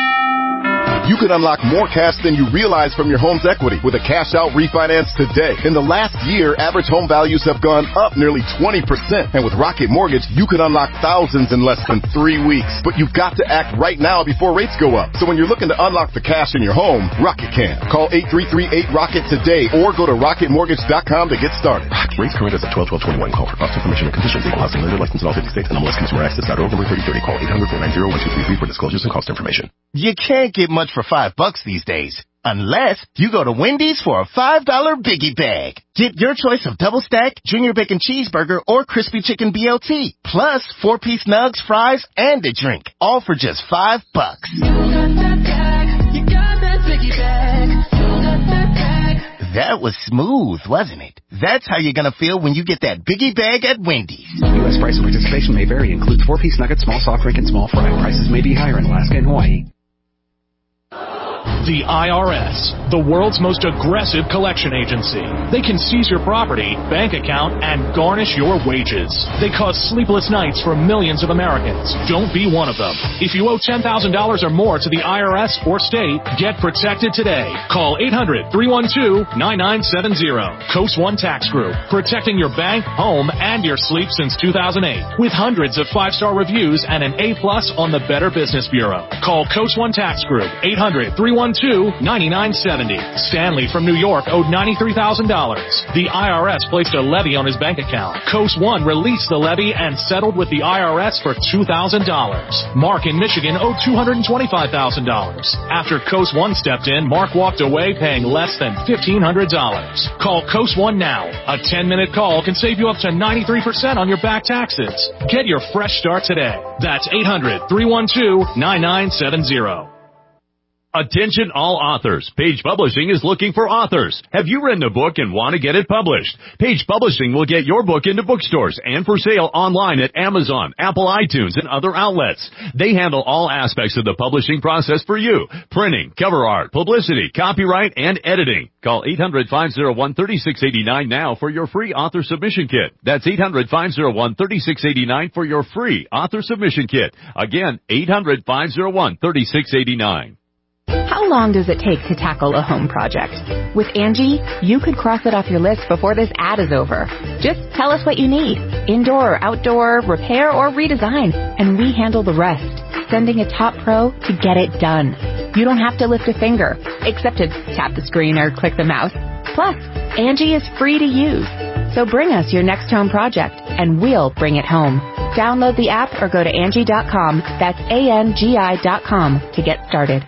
You can unlock more cash than you realize from your home's equity with a cash-out refinance today. In the last year, average home values have gone up nearly 20%. And with Rocket Mortgage, you can unlock thousands in less than 3 weeks. But you've got to act right now before rates go up. So when you're looking to unlock the cash in your home, Rocket can. Call 8338-ROCKET today or go to rocketmortgage.com to get started. Rates current as of 12/12/21. Call for cost information and conditions. Equal housing lender licensed in all 50 states. NMLS Consumer Access.org. Number 3030. Call 800-490-1233 for disclosures and cost information. You can't get much for $5 these days. Unless you go to Wendy's for a $5 Biggie Bag. Get your choice of double stack, junior bacon cheeseburger, or crispy chicken BLT. Plus 4-piece nugs, fries, and a drink. All for just $5. You got that bag. You got that Biggie Bag. You got that bag. That was smooth, wasn't it? That's how you're gonna feel when you get that Biggie Bag at Wendy's. U.S. price and participation may vary. Includes 4-piece nuggets, small soft drink, and small fry. Prices may be higher in Alaska and Hawaii. The IRS, the world's most aggressive collection agency. They can seize your property, bank account, and garnish your wages. They cause sleepless nights for millions of Americans. Don't be one of them. If you owe $10,000 or more to the IRS or state, get protected today. Call 800-312-9970. Coast One Tax Group, protecting your bank, home, and your sleep since 2008. With hundreds of 5-star reviews and an A+ on the Better Business Bureau. Call Coast One Tax Group, 800-312-9970. Stanley from New York owed $93,000. The IRS placed a levy on his bank account. Coast One released the levy and settled with the IRS for $2,000. Mark in Michigan owed $225,000. After Coast One stepped in, Mark walked away paying less than $1,500. Call Coast One now. A 10-minute call can save you up to 93% on your back taxes. Get your fresh start today. That's 800-312-9970. Attention all authors. Page Publishing is looking for authors. Have you written a book and want to get it published? Page Publishing will get your book into bookstores and for sale online at Amazon, Apple iTunes, and other outlets. They handle all aspects of the publishing process for you. Printing, cover art, publicity, copyright, and editing. Call 800-501-3689 now for your free author submission kit. That's 800-501-3689 for your free author submission kit. Again, 800-501-3689. How long does it take to tackle a home project? With Angie, you could cross it off your list before this ad is over. Just tell us what you need. Indoor or outdoor, repair or redesign. And we handle the rest. Sending a top pro to get it done. You don't have to lift a finger, except to tap the screen or click the mouse. Plus, Angie is free to use. So bring us your next home project, and we'll bring it home. Download the app or go to Angie.com. That's ANGI.com to get started.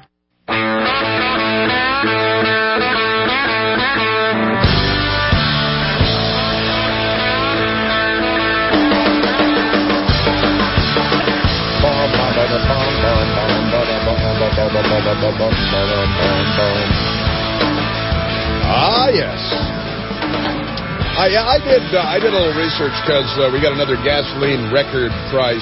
Ah, yes. I did a little research because we got another gasoline record price.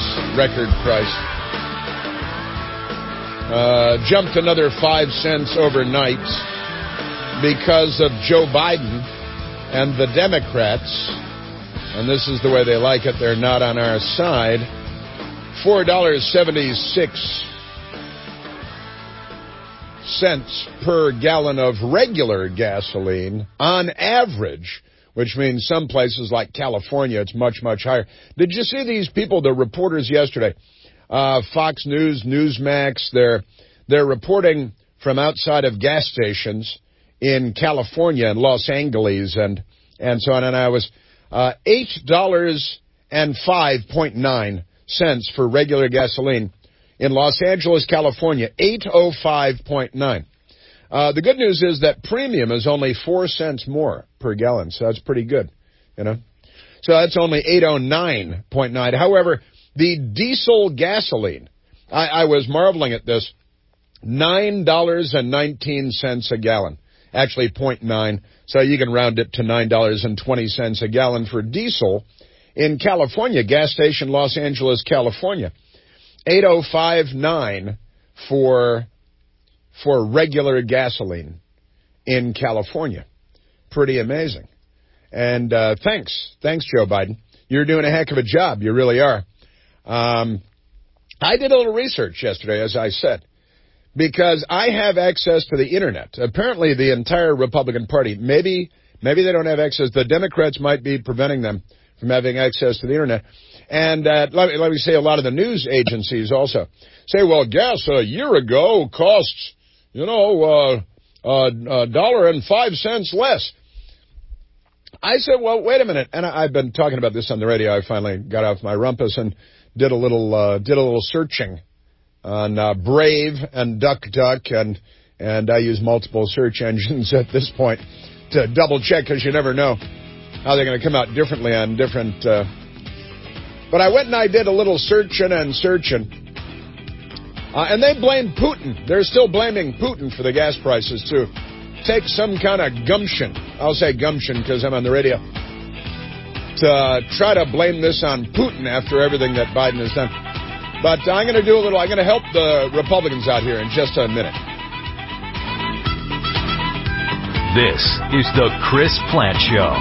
Jumped another 5 cents overnight because of Joe Biden and the Democrats. And this is the way they like it. They're not on our side. $4.76 per gallon of regular gasoline on average, which means some places like California, it's much, much higher. Did you see these people, the reporters yesterday? Fox News, Newsmax, they're reporting from outside of gas stations in California and Los Angeles and so on. And I was $8.05.9 for regular gasoline in Los Angeles, California, $8.05.9. The good news is that premium is only 4 cents more per gallon, so that's pretty good, you know. So that's only $8.09.9. However, the diesel gasoline, I was marveling at this, $9.19 a gallon. Actually, 0.9, so you can round it to $9.20 a gallon for diesel in California, gas station, Los Angeles, California. $8.05.9 for regular gasoline in California. Pretty amazing. And thanks, Joe Biden. You're doing a heck of a job. You really are. I did a little research yesterday, as I said, because I have access to the Internet. Apparently, the entire Republican Party, maybe they don't have access. The Democrats might be preventing them from having access to the Internet. And let me say, a lot of the news agencies also say, well, gas a year ago costs, $1.05 less. I said, well, wait a minute. And I've been talking about this on the radio. I finally got off my rumpus and did a little searching Brave and DuckDuck, and I use multiple search engines at this point to double check, because you never know how they're going to come out differently on different. But I went and I did a little searching, and they blame Putin. They're still blaming Putin for the gas prices too. Take some kind of gumption. I'll say gumption because I'm on the radio. To try to blame this on Putin after everything that Biden has done. But I'm going to help the Republicans out here in just a minute. This is the Chris Plant Show.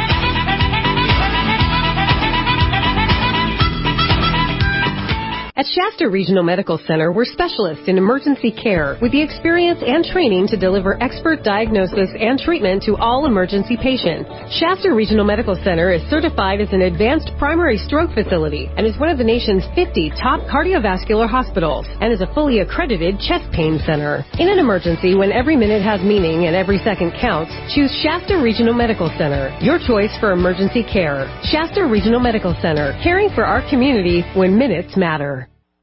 At Shasta Regional Medical Center, we're specialists in emergency care with the experience and training to deliver expert diagnosis and treatment to all emergency patients. Shasta Regional Medical Center is certified as an advanced primary stroke facility and is one of the nation's 50 top cardiovascular hospitals and is a fully accredited chest pain center. In an emergency, when every minute has meaning and every second counts, choose Shasta Regional Medical Center, your choice for emergency care. Shasta Regional Medical Center, caring for our community when minutes matter.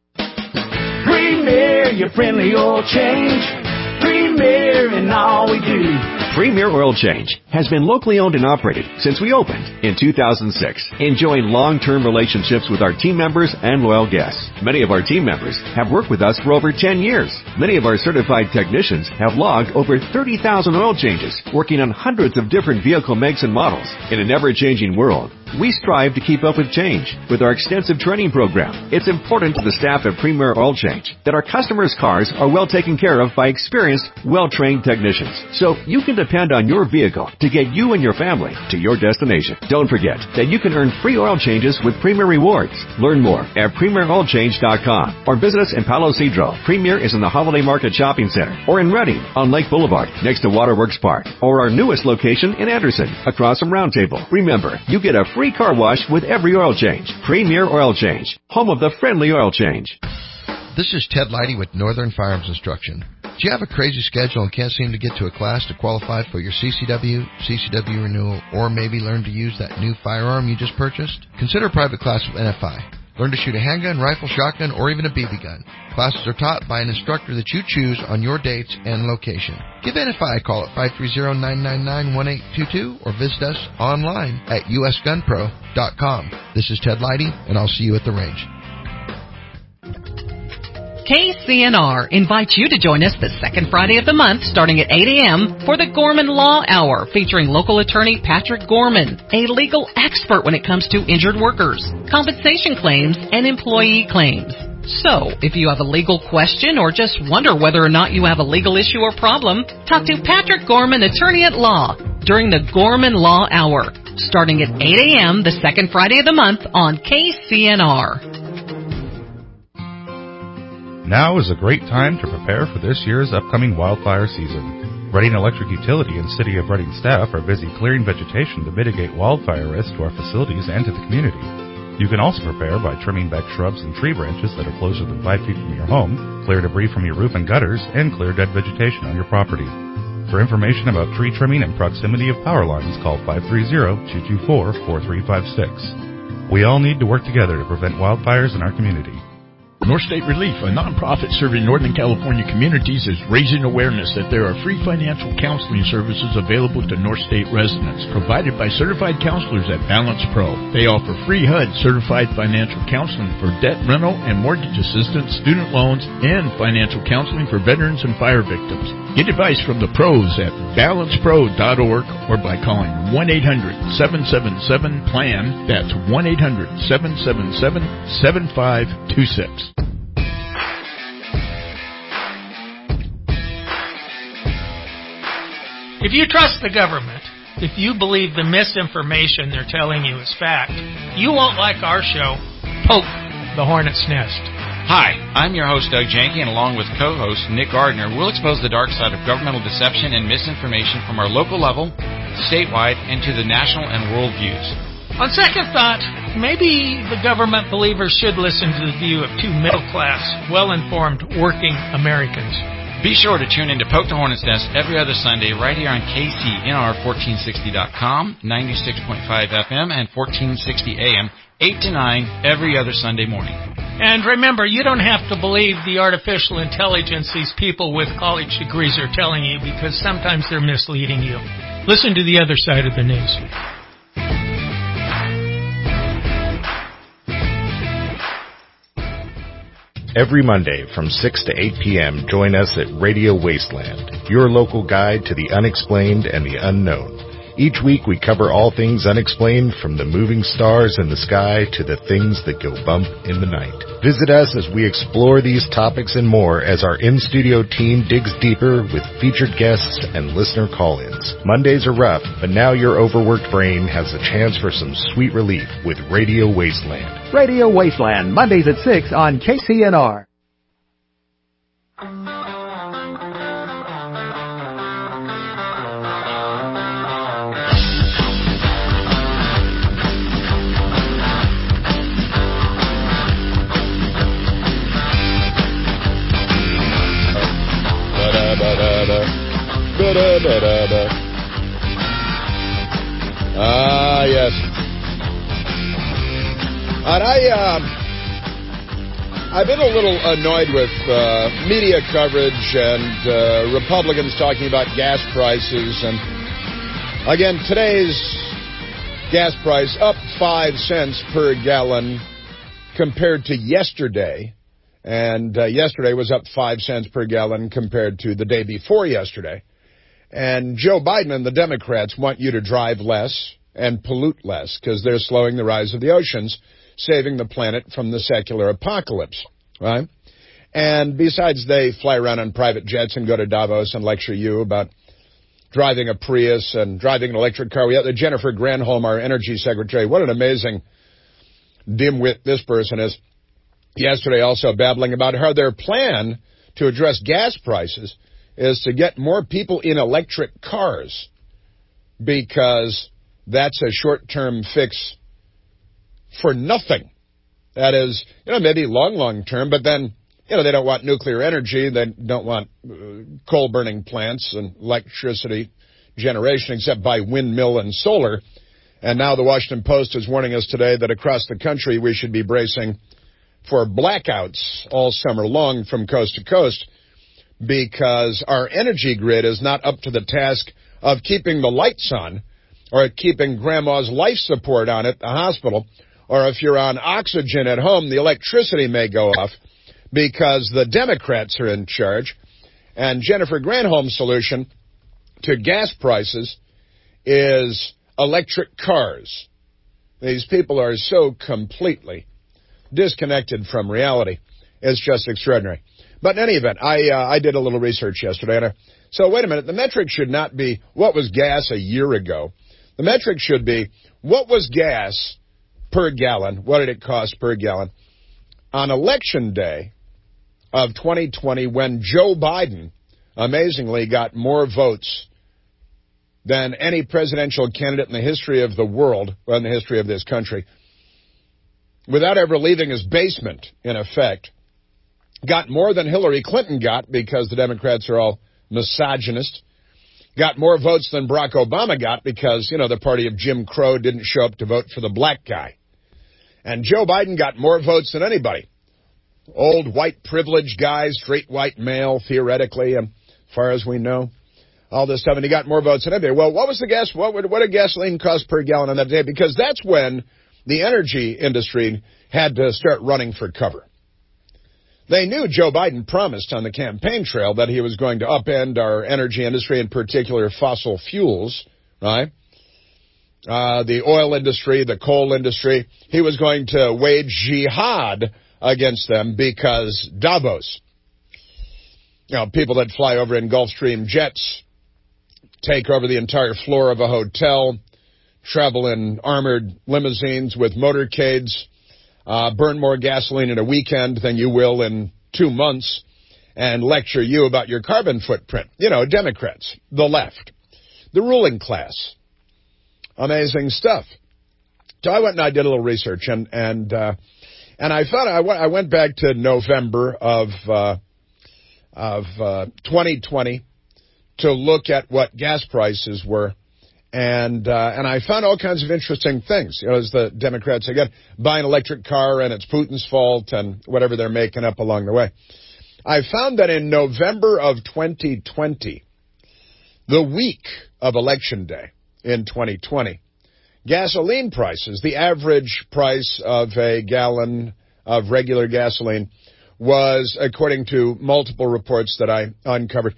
Premier, your friendly oil change. Premier in all we do. Premier Oil Change has been locally owned and operated since we opened in 2006, enjoying long-term relationships with our team members and loyal guests. Many of our team members have worked with us for over 10 years. Many of our certified technicians have logged over 30,000 oil changes, working on hundreds of different vehicle makes and models. In an ever-changing world, we strive to keep up with change with our extensive training program. It's important to the staff at Premier Oil Change that our customers' cars are well taken care of by experienced, well-trained technicians. So you can depend on your vehicle to get you and your family to your destination. Don't forget that you can earn free oil changes with Premier Rewards. Learn more at PremierOilChange.com or visit us in Palo Cedro. Premier is in the Holiday Market Shopping Center or in Redding on Lake Boulevard next to Waterworks Park, or our newest location in Anderson across from Round Table. Remember, you get a free car wash with every oil change. Premier Oil Change, home of the friendly oil change. This is Ted Leidy with Northern Firearms Instruction. Do you have a crazy schedule and can't seem to get to a class to qualify for your CCW renewal, or maybe learn to use that new firearm you just purchased? Consider a private class with NFI. Learn to shoot a handgun, rifle, shotgun, or even a BB gun. Classes are taught by an instructor that you choose on your dates and location. Give NFI a call at 530-999-1822 or visit us online at usgunpro.com. This is Ted Leidy, and I'll see you at the range. KCNR invites you to join us the second Friday of the month starting at 8 a.m. for the Gorman Law Hour, featuring local attorney Patrick Gorman, a legal expert when it comes to injured workers, compensation claims, and employee claims. So, if you have a legal question or just wonder whether or not you have a legal issue or problem, talk to Patrick Gorman, attorney at law, during the Gorman Law Hour, starting at 8 a.m. the second Friday of the month on KCNR. Now is a great time to prepare for this year's upcoming wildfire season. Reading Electric Utility and City of Reading staff are busy clearing vegetation to mitigate wildfire risk to our facilities and to the community. You can also prepare by trimming back shrubs and tree branches that are closer than 5 feet from your home, clear debris from your roof and gutters, and clear dead vegetation on your property. For information about tree trimming and proximity of power lines, call 530-224-4356. We all need to work together to prevent wildfires in our community. North State Relief, a nonprofit serving Northern California communities, is raising awareness that there are free financial counseling services available to North State residents, provided by certified counselors at Balance Pro. They offer free HUD certified financial counseling for debt, rental, and mortgage assistance, student loans, and financial counseling for veterans and fire victims. Get advice from the pros at balancepro.org or by calling 1-800-777-PLAN. That's 1-800-777-7526. If you trust the government, if you believe the misinformation they're telling you is fact, you won't like our show, Poke the Hornet's Nest. Hi, I'm your host, Doug Janke, and along with co-host Nick Gardner, we'll expose the dark side of governmental deception and misinformation from our local level, statewide, and to the national and world views. On second thought, maybe the government believers should listen to the view of two middle-class, well-informed, working Americans. Be sure to tune in to Poke the Hornet's Nest every other Sunday right here on KCNR1460.com, 96.5 FM, and 1460 AM, 8 to 9 every other Sunday morning. And remember, you don't have to believe the artificial intelligence these people with college degrees are telling you, because sometimes they're misleading you. Listen to the other side of the news. Every Monday from 6 to 8 p.m., join us at Radio Wasteland, your local guide to the unexplained and the unknown. Each week we cover all things unexplained, from the moving stars in the sky to the things that go bump in the night. Visit us as we explore these topics and more as our in-studio team digs deeper with featured guests and listener call-ins. Mondays are rough, but now your overworked brain has a chance for some sweet relief with Radio Wasteland. Radio Wasteland, Mondays at 6 on KCNR. Yes. And I've been a little annoyed with media coverage and Republicans talking about gas prices. And again, today's gas price up 5 cents per gallon compared to yesterday. And yesterday was up 5 cents per gallon compared to the day before yesterday. And Joe Biden and the Democrats want you to drive less and pollute less because they're slowing the rise of the oceans, saving the planet from the secular apocalypse, right? And besides, they fly around on private jets and go to Davos and lecture you about driving a Prius and driving an electric car. We have Jennifer Granholm, our energy secretary. What an amazing dimwit this person is. Yesterday also babbling about how their plan to address gas prices is to get more people in electric cars because that's a short-term fix for nothing. That is, maybe long term, but then, they don't want nuclear energy. They don't want coal-burning plants and electricity generation except by windmill and solar. And now the Washington Post is warning us today that across the country we should be bracing for blackouts all summer long from coast to coast because our energy grid is not up to the task of keeping the lights on or keeping grandma's life support on at the hospital, or if you're on oxygen at home, the electricity may go off because the Democrats are in charge. And Jennifer Granholm's solution to gas prices is electric cars. These people are so completely disconnected from reality. It's just extraordinary. But in any event, I did a little research yesterday. So wait a minute. The metric should not be what was gas a year ago. The metric should be what was gas per gallon, what did it cost per gallon, on Election Day of 2020 when Joe Biden amazingly got more votes than any presidential candidate in the history of the world, or in the history of this country, without ever leaving his basement, in effect, got more than Hillary Clinton got because the Democrats are all misogynist, got more votes than Barack Obama got because, the party of Jim Crow didn't show up to vote for the black guy. And Joe Biden got more votes than anybody. Old white privileged guy, straight white male, theoretically, as far as we know. All this stuff, and he got more votes than anybody. Well, what was the gas? What did gasoline cost per gallon on that day? Because that's when the energy industry had to start running for cover. They knew Joe Biden promised on the campaign trail that he was going to upend our energy industry, in particular fossil fuels, right? The oil industry, the coal industry. He was going to wage jihad against them because Davos, people that fly over in Gulfstream jets, take over the entire floor of a hotel, travel in armored limousines with motorcades, burn more gasoline in a weekend than you will in 2 months, and lecture you about your carbon footprint. Democrats, the left, the ruling class. Amazing stuff. So I went and I did a little research, and I thought I went back to November of 2020 to look at what gas prices were And I found all kinds of interesting things. You know, as the Democrats again buy an electric car and it's Putin's fault and whatever they're making up along the way. I found that in November of 2020, the week of Election Day in 2020, gasoline prices, the average price of a gallon of regular gasoline was, according to multiple reports that I uncovered,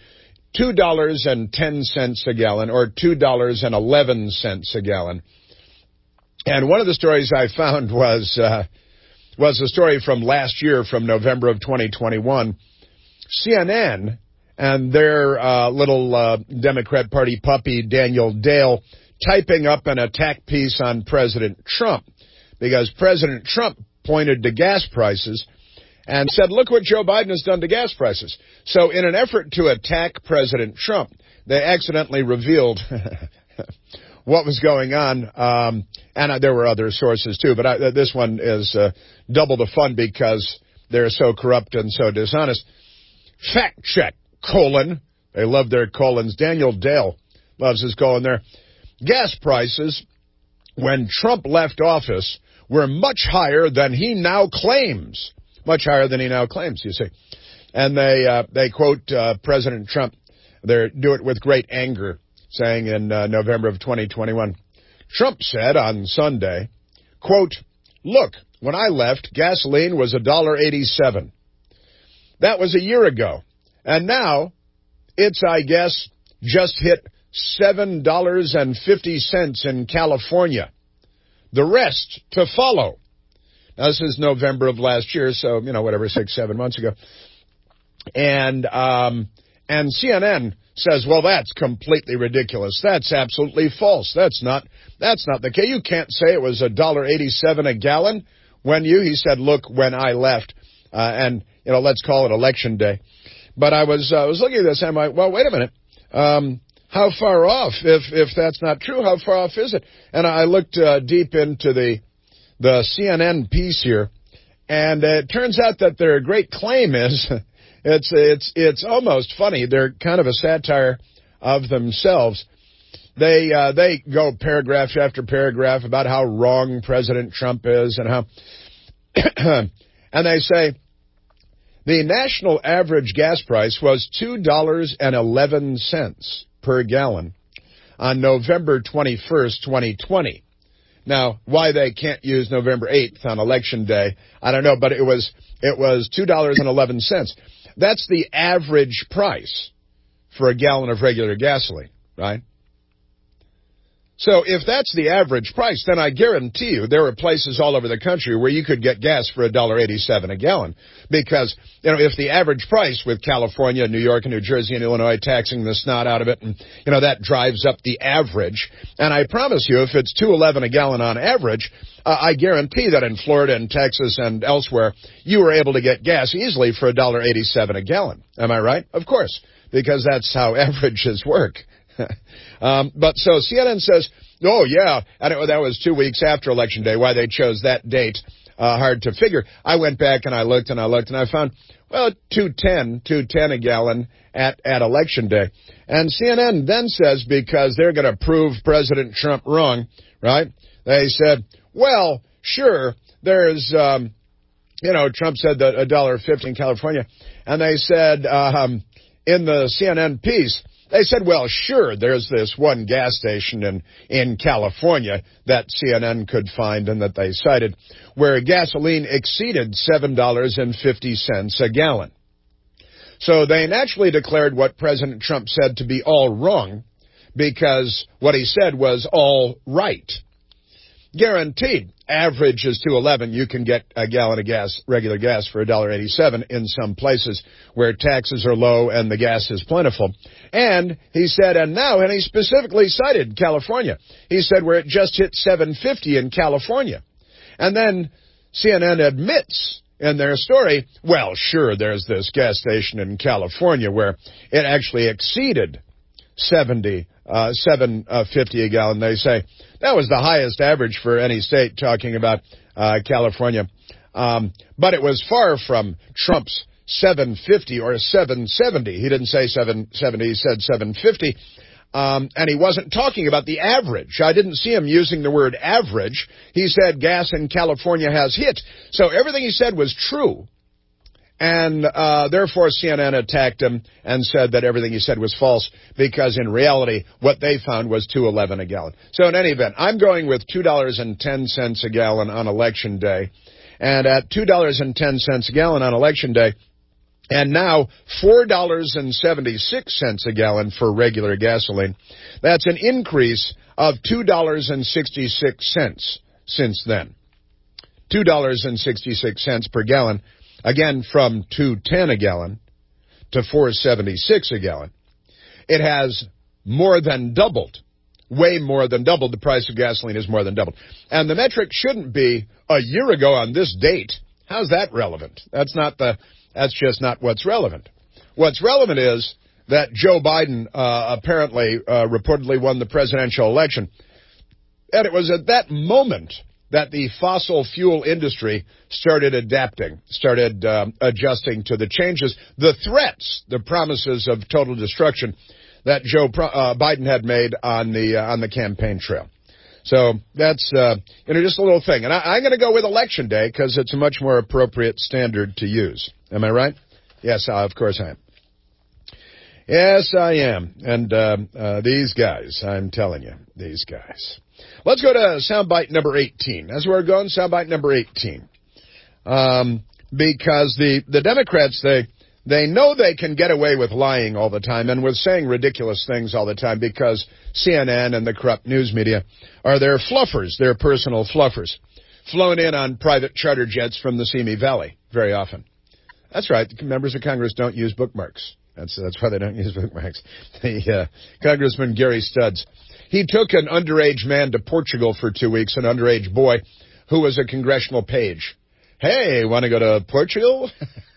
$2.10 a gallon or $2.11 a gallon. And one of the stories I found was a story from last year, from November of 2021. CNN and their little Democrat Party puppy, Daniel Dale, typing up an attack piece on President Trump because President Trump pointed to gas prices and said, look what Joe Biden has done to gas prices. So in an effort to attack President Trump, they accidentally revealed what was going on. And there were other sources, too. But this one is double the fun because they're so corrupt and so dishonest. Fact check, : They love their colons. Daniel Dale loves his colon there. Gas prices, when Trump left office, were much higher than he now claims. Much higher than he now claims, you see. And they quote President Trump. They do it with great anger, saying in November of 2021, Trump said on Sunday, quote, look, when I left, gasoline was $1.87. That was a year ago. And now it's, I guess, just hit $7.50 in California. The rest to follow. Now, this is November of last year, so, 6-7 months ago. And CNN says, well, that's completely ridiculous. That's absolutely false. That's not the case. You can't say it was $1.87 a gallon when he said, look, when I left, and let's call it Election Day. But I was looking at this and I'm like, well, wait a minute. How far off? If that's not true, how far off is it? And I looked deep into the CNN piece here, and it turns out that their great claim is it's almost funny. They're kind of a satire of themselves. They go paragraph after paragraph about how wrong President Trump is and how and they say the national average gas price was $2.11 per gallon on November 21st, 2020. Now, why they can't use November 8th on Election Day, I don't know, but it was $2.11. That's the average price for a gallon of regular gasoline, right? So if that's the average price, then I guarantee you there are places all over the country where you could get gas for $1.87 a gallon. Because, if the average price with California, New York, and New Jersey, and Illinois taxing the snot out of it, and, that drives up the average. And I promise you, if it's $2.11 a gallon on average, I guarantee that in Florida and Texas and elsewhere, you were able to get gas easily for $1.87 a gallon. Am I right? Of course, because that's how averages work. But so CNN says, oh, yeah, and that was 2 weeks after Election Day. Why they chose that date, hard to figure. I went back and I looked and I found, well, $2.10 a gallon at Election Day. And CNN then says, because they're going to prove President Trump wrong, right? They said, well, sure, there's, Trump said that $1.50 in California. And they said, in the CNN piece, they said, well, sure, there's this one gas station in California that CNN could find and that they cited where gasoline exceeded $7.50 a gallon. So they naturally declared what President Trump said to be all wrong because what he said was all right. Guaranteed. Average is $2.11. You can get a gallon of gas, regular gas, for $1.87 in some places where taxes are low and the gas is plentiful. And he said, and he specifically cited California. He said where it just hit $7.50 in California. And then CNN admits in their story, well, sure, there's this gas station in California where it actually exceeded $7.50 a gallon. They say that was the highest average for any state, talking about California. But it was far from Trump's $7.50 or $7.70. He didn't say $7.70, he said $7.50. And he wasn't talking about the average. I didn't see him using the word average. He said gas in California has hit. So everything he said was true. And therefore CNN attacked him and said that everything he said was false because in reality what they found was $2.11 a gallon. So in any event, I'm going with $2.10 a gallon on Election Day. And at $2.10 a gallon on Election Day, and now $4.76 a gallon for regular gasoline, that's an increase of $2.66 since then. $2.66 per gallon. Again, from $2.10 a gallon to $4.76 a gallon. It has more than doubled, way more than doubled. The price of gasoline is more than doubled. And the metric shouldn't be a year ago on this date. How's that relevant? That's just not what's relevant. What's relevant is that Joe Biden apparently reportedly won the presidential election. And it was at that moment that the fossil fuel industry started adapting, started adjusting to the changes, the threats, the promises of total destruction that Joe Biden had made on the campaign trail. So that's just a little thing. And I'm going to go with Election Day because it's a much more appropriate standard to use. Am I right? Yes, of course I am. Yes, I am. And these guys, I'm telling you, these guys. Let's go to soundbite number 18. That's where we're going, soundbite number 18. Because the Democrats, they know they can get away with lying all the time and with saying ridiculous things all the time because CNN and the corrupt news media are their fluffers, their personal fluffers, flown in on private charter jets from the Simi Valley very often. That's right. Members of Congress don't use bookmarks. That's why they don't use bookmarks. Congressman Gary Studs. He took an underage man to Portugal for 2 weeks, an underage boy who was a congressional page. Hey, want to go to Portugal?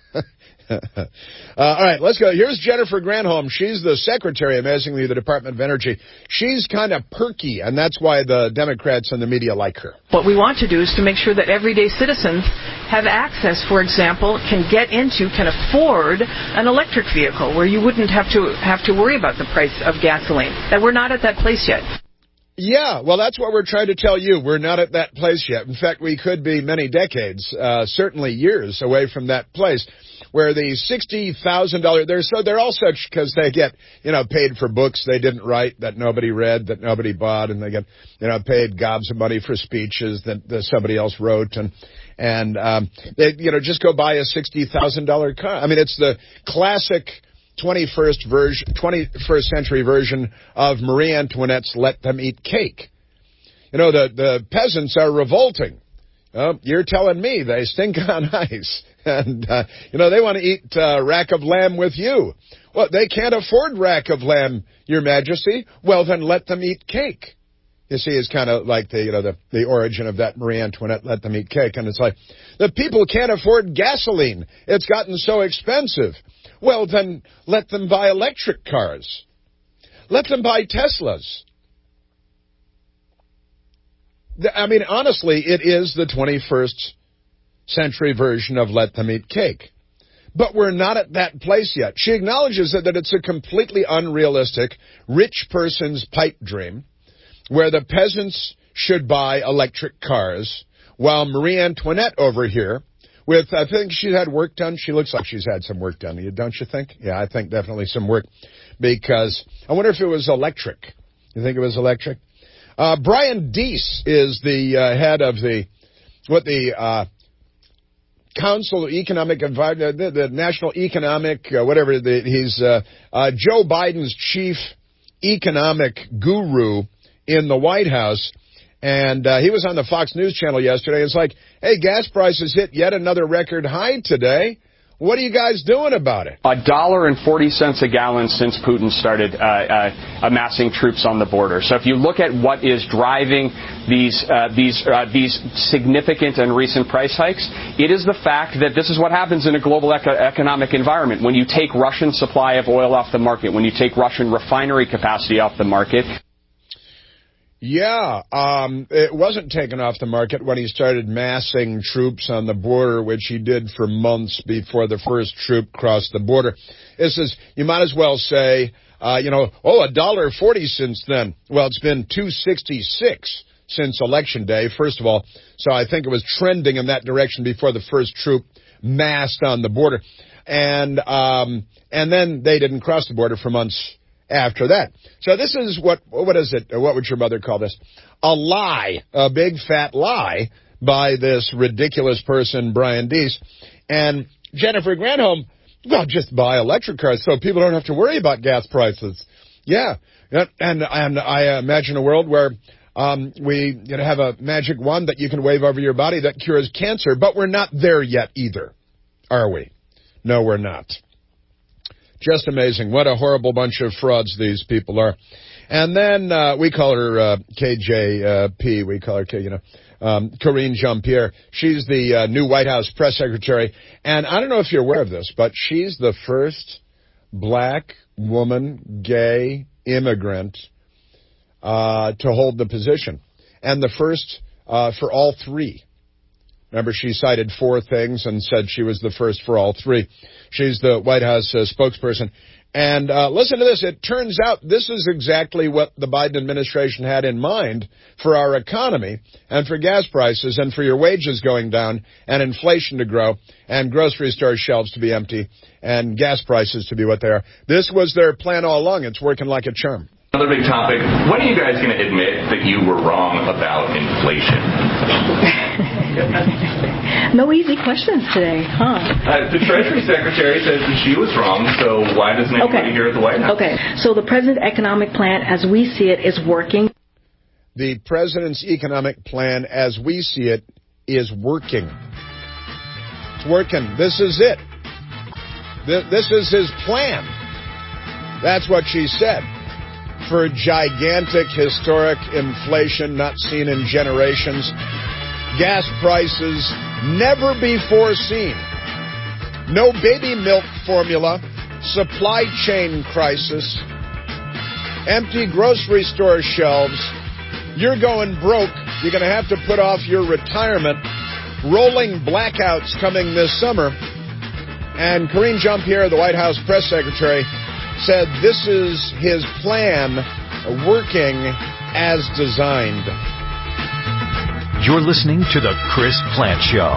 All right, let's go. Here's Jennifer Granholm. She's the secretary, amazingly, of the Department of Energy. She's kind of perky, and that's why the Democrats and the media like her. What we want to do is to make sure that everyday citizens have access, for example, can afford an electric vehicle where you wouldn't have to worry about the price of gasoline. That we're not at that place yet. Yeah, well, that's what we're trying to tell you. We're not at that place yet. In fact, we could be many decades, certainly years away from that place where the $60,000, they're all such because they get, paid for books they didn't write, that nobody read, that nobody bought, and they get, paid gobs of money for speeches that somebody else wrote, and they, just go buy a $60,000 car. I mean, it's the classic 21st century version of Marie Antoinette's Let Them Eat Cake. The peasants are revolting. You're telling me they stink on ice. And, they want to eat rack of lamb with you. Well, they can't afford rack of lamb, Your Majesty. Well, then let them eat cake. You see, it's kind of like the origin of that Marie Antoinette, Let Them Eat Cake. And it's like, the people can't afford gasoline. It's gotten so expensive. Well, then let them buy electric cars. Let them buy Teslas. I mean, honestly, it is the 21st century version of Let Them Eat Cake. But we're not at that place yet. She acknowledges that it's a completely unrealistic rich person's pipe dream where the peasants should buy electric cars while Marie Antoinette over here I think she's had work done. She looks like she's had some work done, don't you think? Yeah, I think definitely some work because I wonder if it was electric. You think it was electric? Brian Deese is the head of the Council of Economic Environment, the National Economic, he's Joe Biden's chief economic guru in the White House. And he was on the Fox News channel yesterday. It's like, hey, gas prices hit yet another record high today. What are you guys doing about it? $1.40 a gallon since Putin started amassing troops on the border. So if you look at what is driving these significant and recent price hikes, it is the fact that this is what happens in a global economic environment. When you take Russian supply of oil off the market, when you take Russian refinery capacity off the market. Yeah, it wasn't taken off the market when he started massing troops on the border, which he did for months before the first troop crossed the border. This is, you might as well say, $1.40 since then. Well, it's been $2.66 since Election Day, first of all. So I think it was trending in that direction before the first troop massed on the border. And then they didn't cross the border for months after that. So this is what is it? What would your mother call this? A lie, a big fat lie by this ridiculous person, Brian Deese. And Jennifer Granholm, well, just buy electric cars so people don't have to worry about gas prices. Yeah. And I imagine a world where we have a magic wand that you can wave over your body that cures cancer, but we're not there yet either, are we? No, we're not. Just amazing. What a horrible bunch of frauds these people are. And then we call her KJP. We call her, Karine Jean-Pierre. She's the new White House press secretary. And I don't know if you're aware of this, but she's the first black woman, gay immigrant to hold the position. And the first for all three. Remember, she cited 4 things and said she was the first for all 3. She's the White House spokesperson. And listen to this. It turns out this is exactly what the Biden administration had in mind for our economy and for gas prices and for your wages going down and inflation to grow and grocery store shelves to be empty and gas prices to be what they are. This was their plan all along. It's working like a charm. Another big topic. When are you guys going to admit that you were wrong about inflation? No easy questions today, huh? The Treasury Secretary says that she was wrong, so why doesn't anybody here at the White House? Okay, so the President's economic plan, as we see it, is working. The President's economic plan, as we see it, is working. It's working. This is it. This is his plan. That's what she said. For gigantic, historic inflation not seen in generations, gas prices never before seen, no baby milk formula, supply chain crisis, empty grocery store shelves, you're going broke, you're going to have to put off your retirement, rolling blackouts coming this summer, and Karine Jean-Pierre, the White House press secretary, said this is his plan working as designed. You're listening to The Chris Plante Show.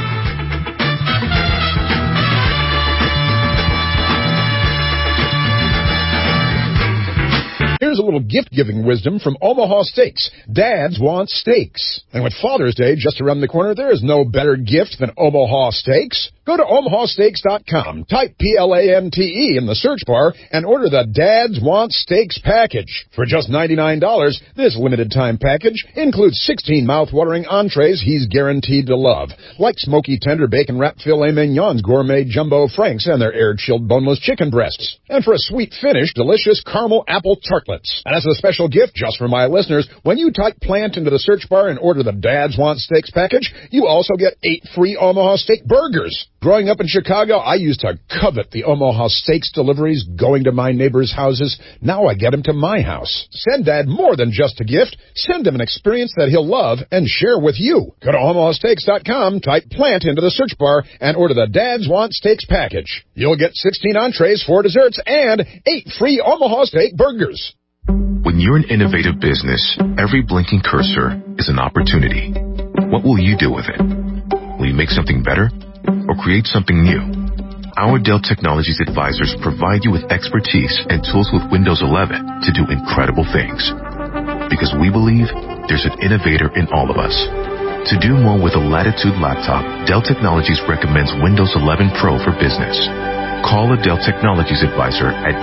Here's a little gift-giving wisdom from Omaha Steaks. Dads want steaks. And with Father's Day just around the corner, there is no better gift than Omaha Steaks. Go to omahasteaks.com, type PLANTE in the search bar, and order the Dads Want Steaks package. For just $99, this limited-time package includes 16 mouth-watering entrees he's guaranteed to love, like smoky tender bacon-wrapped filet mignons, gourmet jumbo franks, and their air-chilled boneless chicken breasts. And for a sweet finish, delicious caramel apple tartlets. And as a special gift just for my listeners, when you type Plant into the search bar and order the Dads Want Steaks package, you also get 8 free Omaha Steak burgers. Growing up in Chicago, I used to covet the Omaha Steaks deliveries going to my neighbors' houses. Now I get them to my house. Send Dad more than just a gift. Send him an experience that he'll love and share with you. Go to omahasteaks.com, type Plant into the search bar, and order the Dads Want Steaks package. You'll get 16 entrees, 4 desserts, and 8 free Omaha Steak burgers. When you're an innovative business, every blinking cursor is an opportunity. What will you do with it? Will you make something better or create something new? Our Dell Technologies advisors provide you with expertise and tools with Windows 11 to do incredible things. Because we believe there's an innovator in all of us. To do more with a Latitude laptop, Dell Technologies recommends Windows 11 Pro for business. Call a Dell Technologies advisor at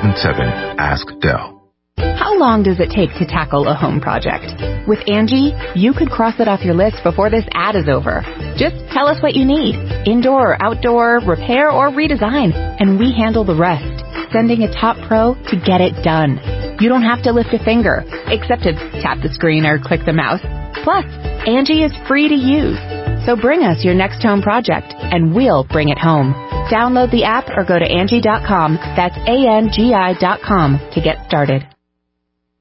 877-ASK-DELL. How long does it take to tackle a home project? With Angie, you could cross it off your list before this ad is over. Just tell us what you need. Indoor or outdoor, repair or redesign. And we handle the rest, sending a top pro to get it done. You don't have to lift a finger, except to tap the screen or click the mouse. Plus, Angie is free to use. So bring us your next home project, and we'll bring it home. Download the app or go to Angie.com. That's ANGI.com to get started.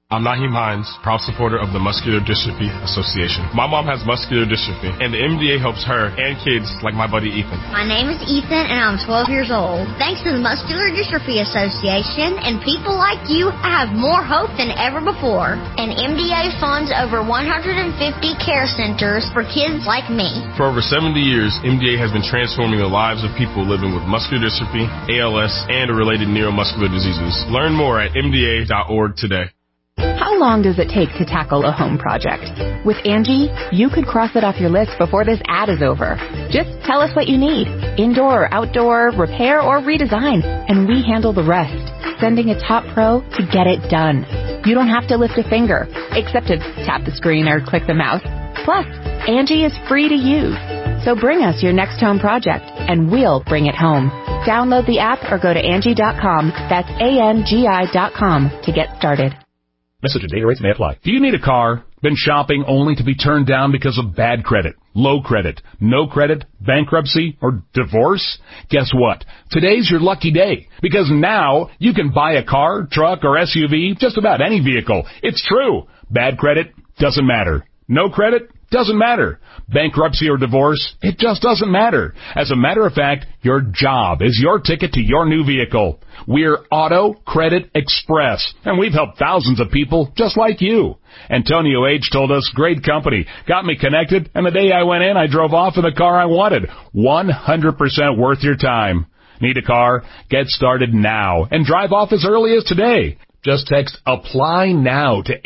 I'm Naheem Hines, proud supporter of the Muscular Dystrophy Association. My mom has muscular dystrophy, and the MDA helps her and kids like my buddy Ethan. My name is Ethan, and I'm 12 years old. Thanks to the Muscular Dystrophy Association and people like you, I have more hope than ever before. And MDA funds over 150 care centers for kids like me. For over 70 years, MDA has been transforming the lives of people living with muscular dystrophy, ALS, and related neuromuscular diseases. Learn more at MDA.org today. How long does it take to tackle a home project? With Angie, you could cross it off your list before this ad is over. Just tell us what you need, indoor or outdoor, repair or redesign, and we handle the rest, sending a top pro to get it done. You don't have to lift a finger, except to tap the screen or click the mouse. Plus, Angie is free to use. So bring us your next home project, and we'll bring it home. Download the app or go to Angie.com. That's ANGI.com to get started. Message and data rates may apply. Do you need a car? Been shopping only to be turned down because of bad credit, low credit, no credit, bankruptcy, or divorce? Guess what? Today's your lucky day, because now you can buy a car, truck, or SUV, just about any vehicle. It's true. Bad credit doesn't matter. No credit doesn't matter. Bankruptcy or divorce, it just doesn't matter. As a matter of fact, your job is your ticket to your new vehicle. We're Auto Credit Express, and we've helped thousands of people just like you. Antonio H. told us, great company, got me connected, and the day I went in, I drove off in the car I wanted. 100% worth your time. Need a car? Get started now and drive off as early as today. Just text APPLY NOW to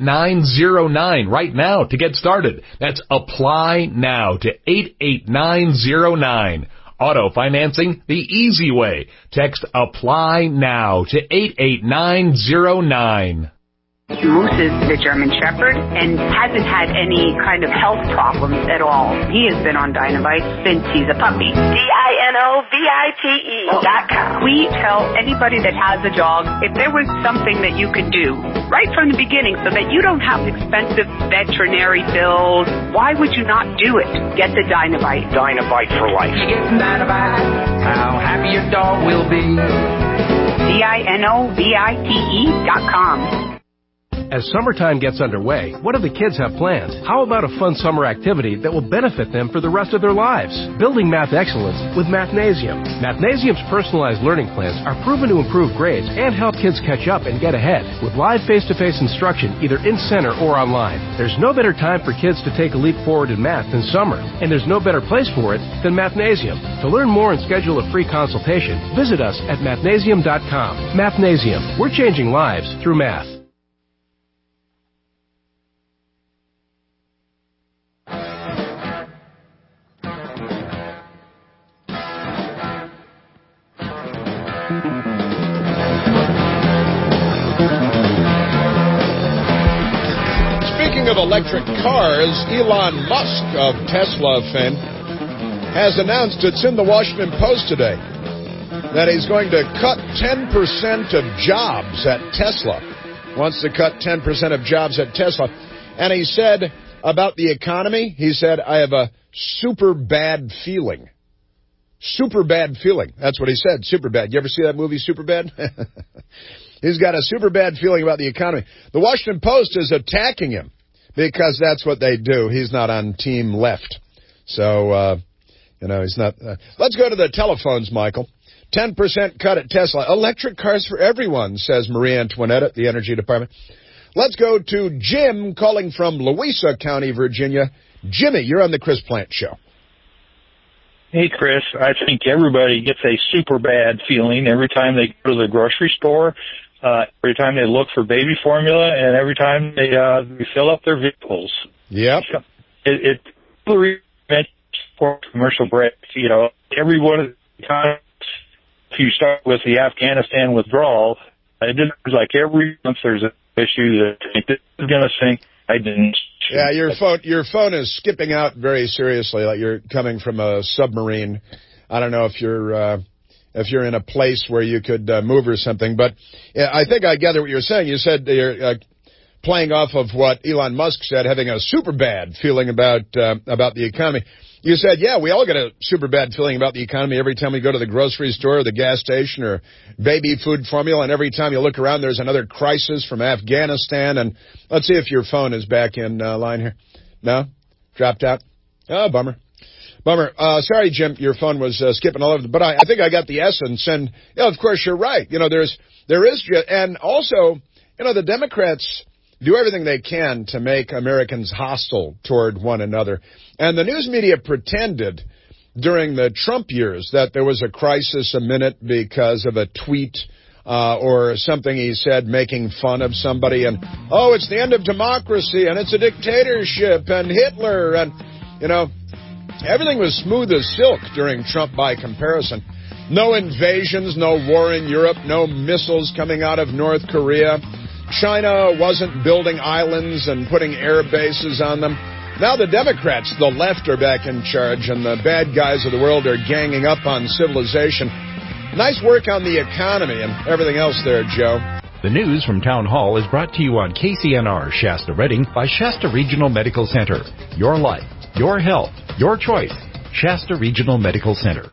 88909 right now to get started. That's APPLY NOW to 88909. Auto financing the easy way. Text APPLY NOW to 88909. Moose is the German Shepherd and hasn't had any kind of health problems at all. He has been on Dinovite since he's a puppy. DINOVITE.com. We tell anybody that has a dog, if there was something that you could do right from the beginning so that you don't have expensive veterinary bills, why would you not do it? Get the Dinovite. Dinovite for life. You get Dinovite, how happy your dog will be. DINOVITE.com. As summertime gets underway, what do the kids have planned? How about a fun summer activity that will benefit them for the rest of their lives? Building math excellence with Mathnasium. Mathnasium's personalized learning plans are proven to improve grades and help kids catch up and get ahead. With live face-to-face instruction either in center or online, there's no better time for kids to take a leap forward in math than summer, and there's no better place for it than Mathnasium. To learn more and schedule a free consultation, visit us at Mathnasium.com. Mathnasium. We're changing lives through math. Speaking of electric cars, Elon Musk of Tesla fame has announced, it's in the Washington Post today, that he's going to cut 10% of jobs at Tesla. Wants to cut 10% of jobs at Tesla. And he said about the economy, he said, I have a super bad feeling. Super bad feeling. That's what he said, super bad. You ever see that movie, Superbad? He's got a super bad feeling about the economy. The Washington Post is attacking him because that's what they do. He's not on team left. So, he's not. Let's go to the telephones, Michael. 10% cut at Tesla. Electric cars for everyone, says Marie Antoinette at the Energy Department. Let's go to Jim calling from Louisa County, Virginia. Jimmy, you're on the Chris Plant Show. Hey, Chris, I think everybody gets a super bad feeling every time they go to the grocery store, every time they look for baby formula, and every time they fill up their vehicles. Yep. It for commercial breaks, every one of the times, if you start with the Afghanistan withdrawal, it seems like every month there's an issue that this is going to sink. I didn't. Yeah, your phone is skipping out very seriously, like you're coming from a submarine. I don't know if you're in a place where you could move or something, but yeah, I think I gather what you're saying. You said playing off of what Elon Musk said, having a super bad feeling about the economy. You said, yeah, we all get a super bad feeling about the economy every time we go to the grocery store or the gas station or baby food formula, and every time you look around, there's another crisis from Afghanistan. And let's see if your phone is back in line here. No? Dropped out? Oh, bummer. Sorry, Jim, your phone was skipping all over, but I think I got the essence. And, of course, you're right. There is, and also, the Democrats do everything they can to make Americans hostile toward one another. And the news media pretended during the Trump years that there was a crisis a minute because of a tweet or something he said making fun of somebody. And, it's the end of democracy and it's a dictatorship and Hitler. And, everything was smooth as silk during Trump by comparison. No invasions, no war in Europe, no missiles coming out of North Korea. China wasn't building islands and putting air bases on them. Now the Democrats, the left, are back in charge, and the bad guys of the world are ganging up on civilization. Nice work on the economy and everything else there, Joe. The news from Town Hall is brought to you on KCNR Shasta Redding by Shasta Regional Medical Center. Your life, your health, your choice. Shasta Regional Medical Center.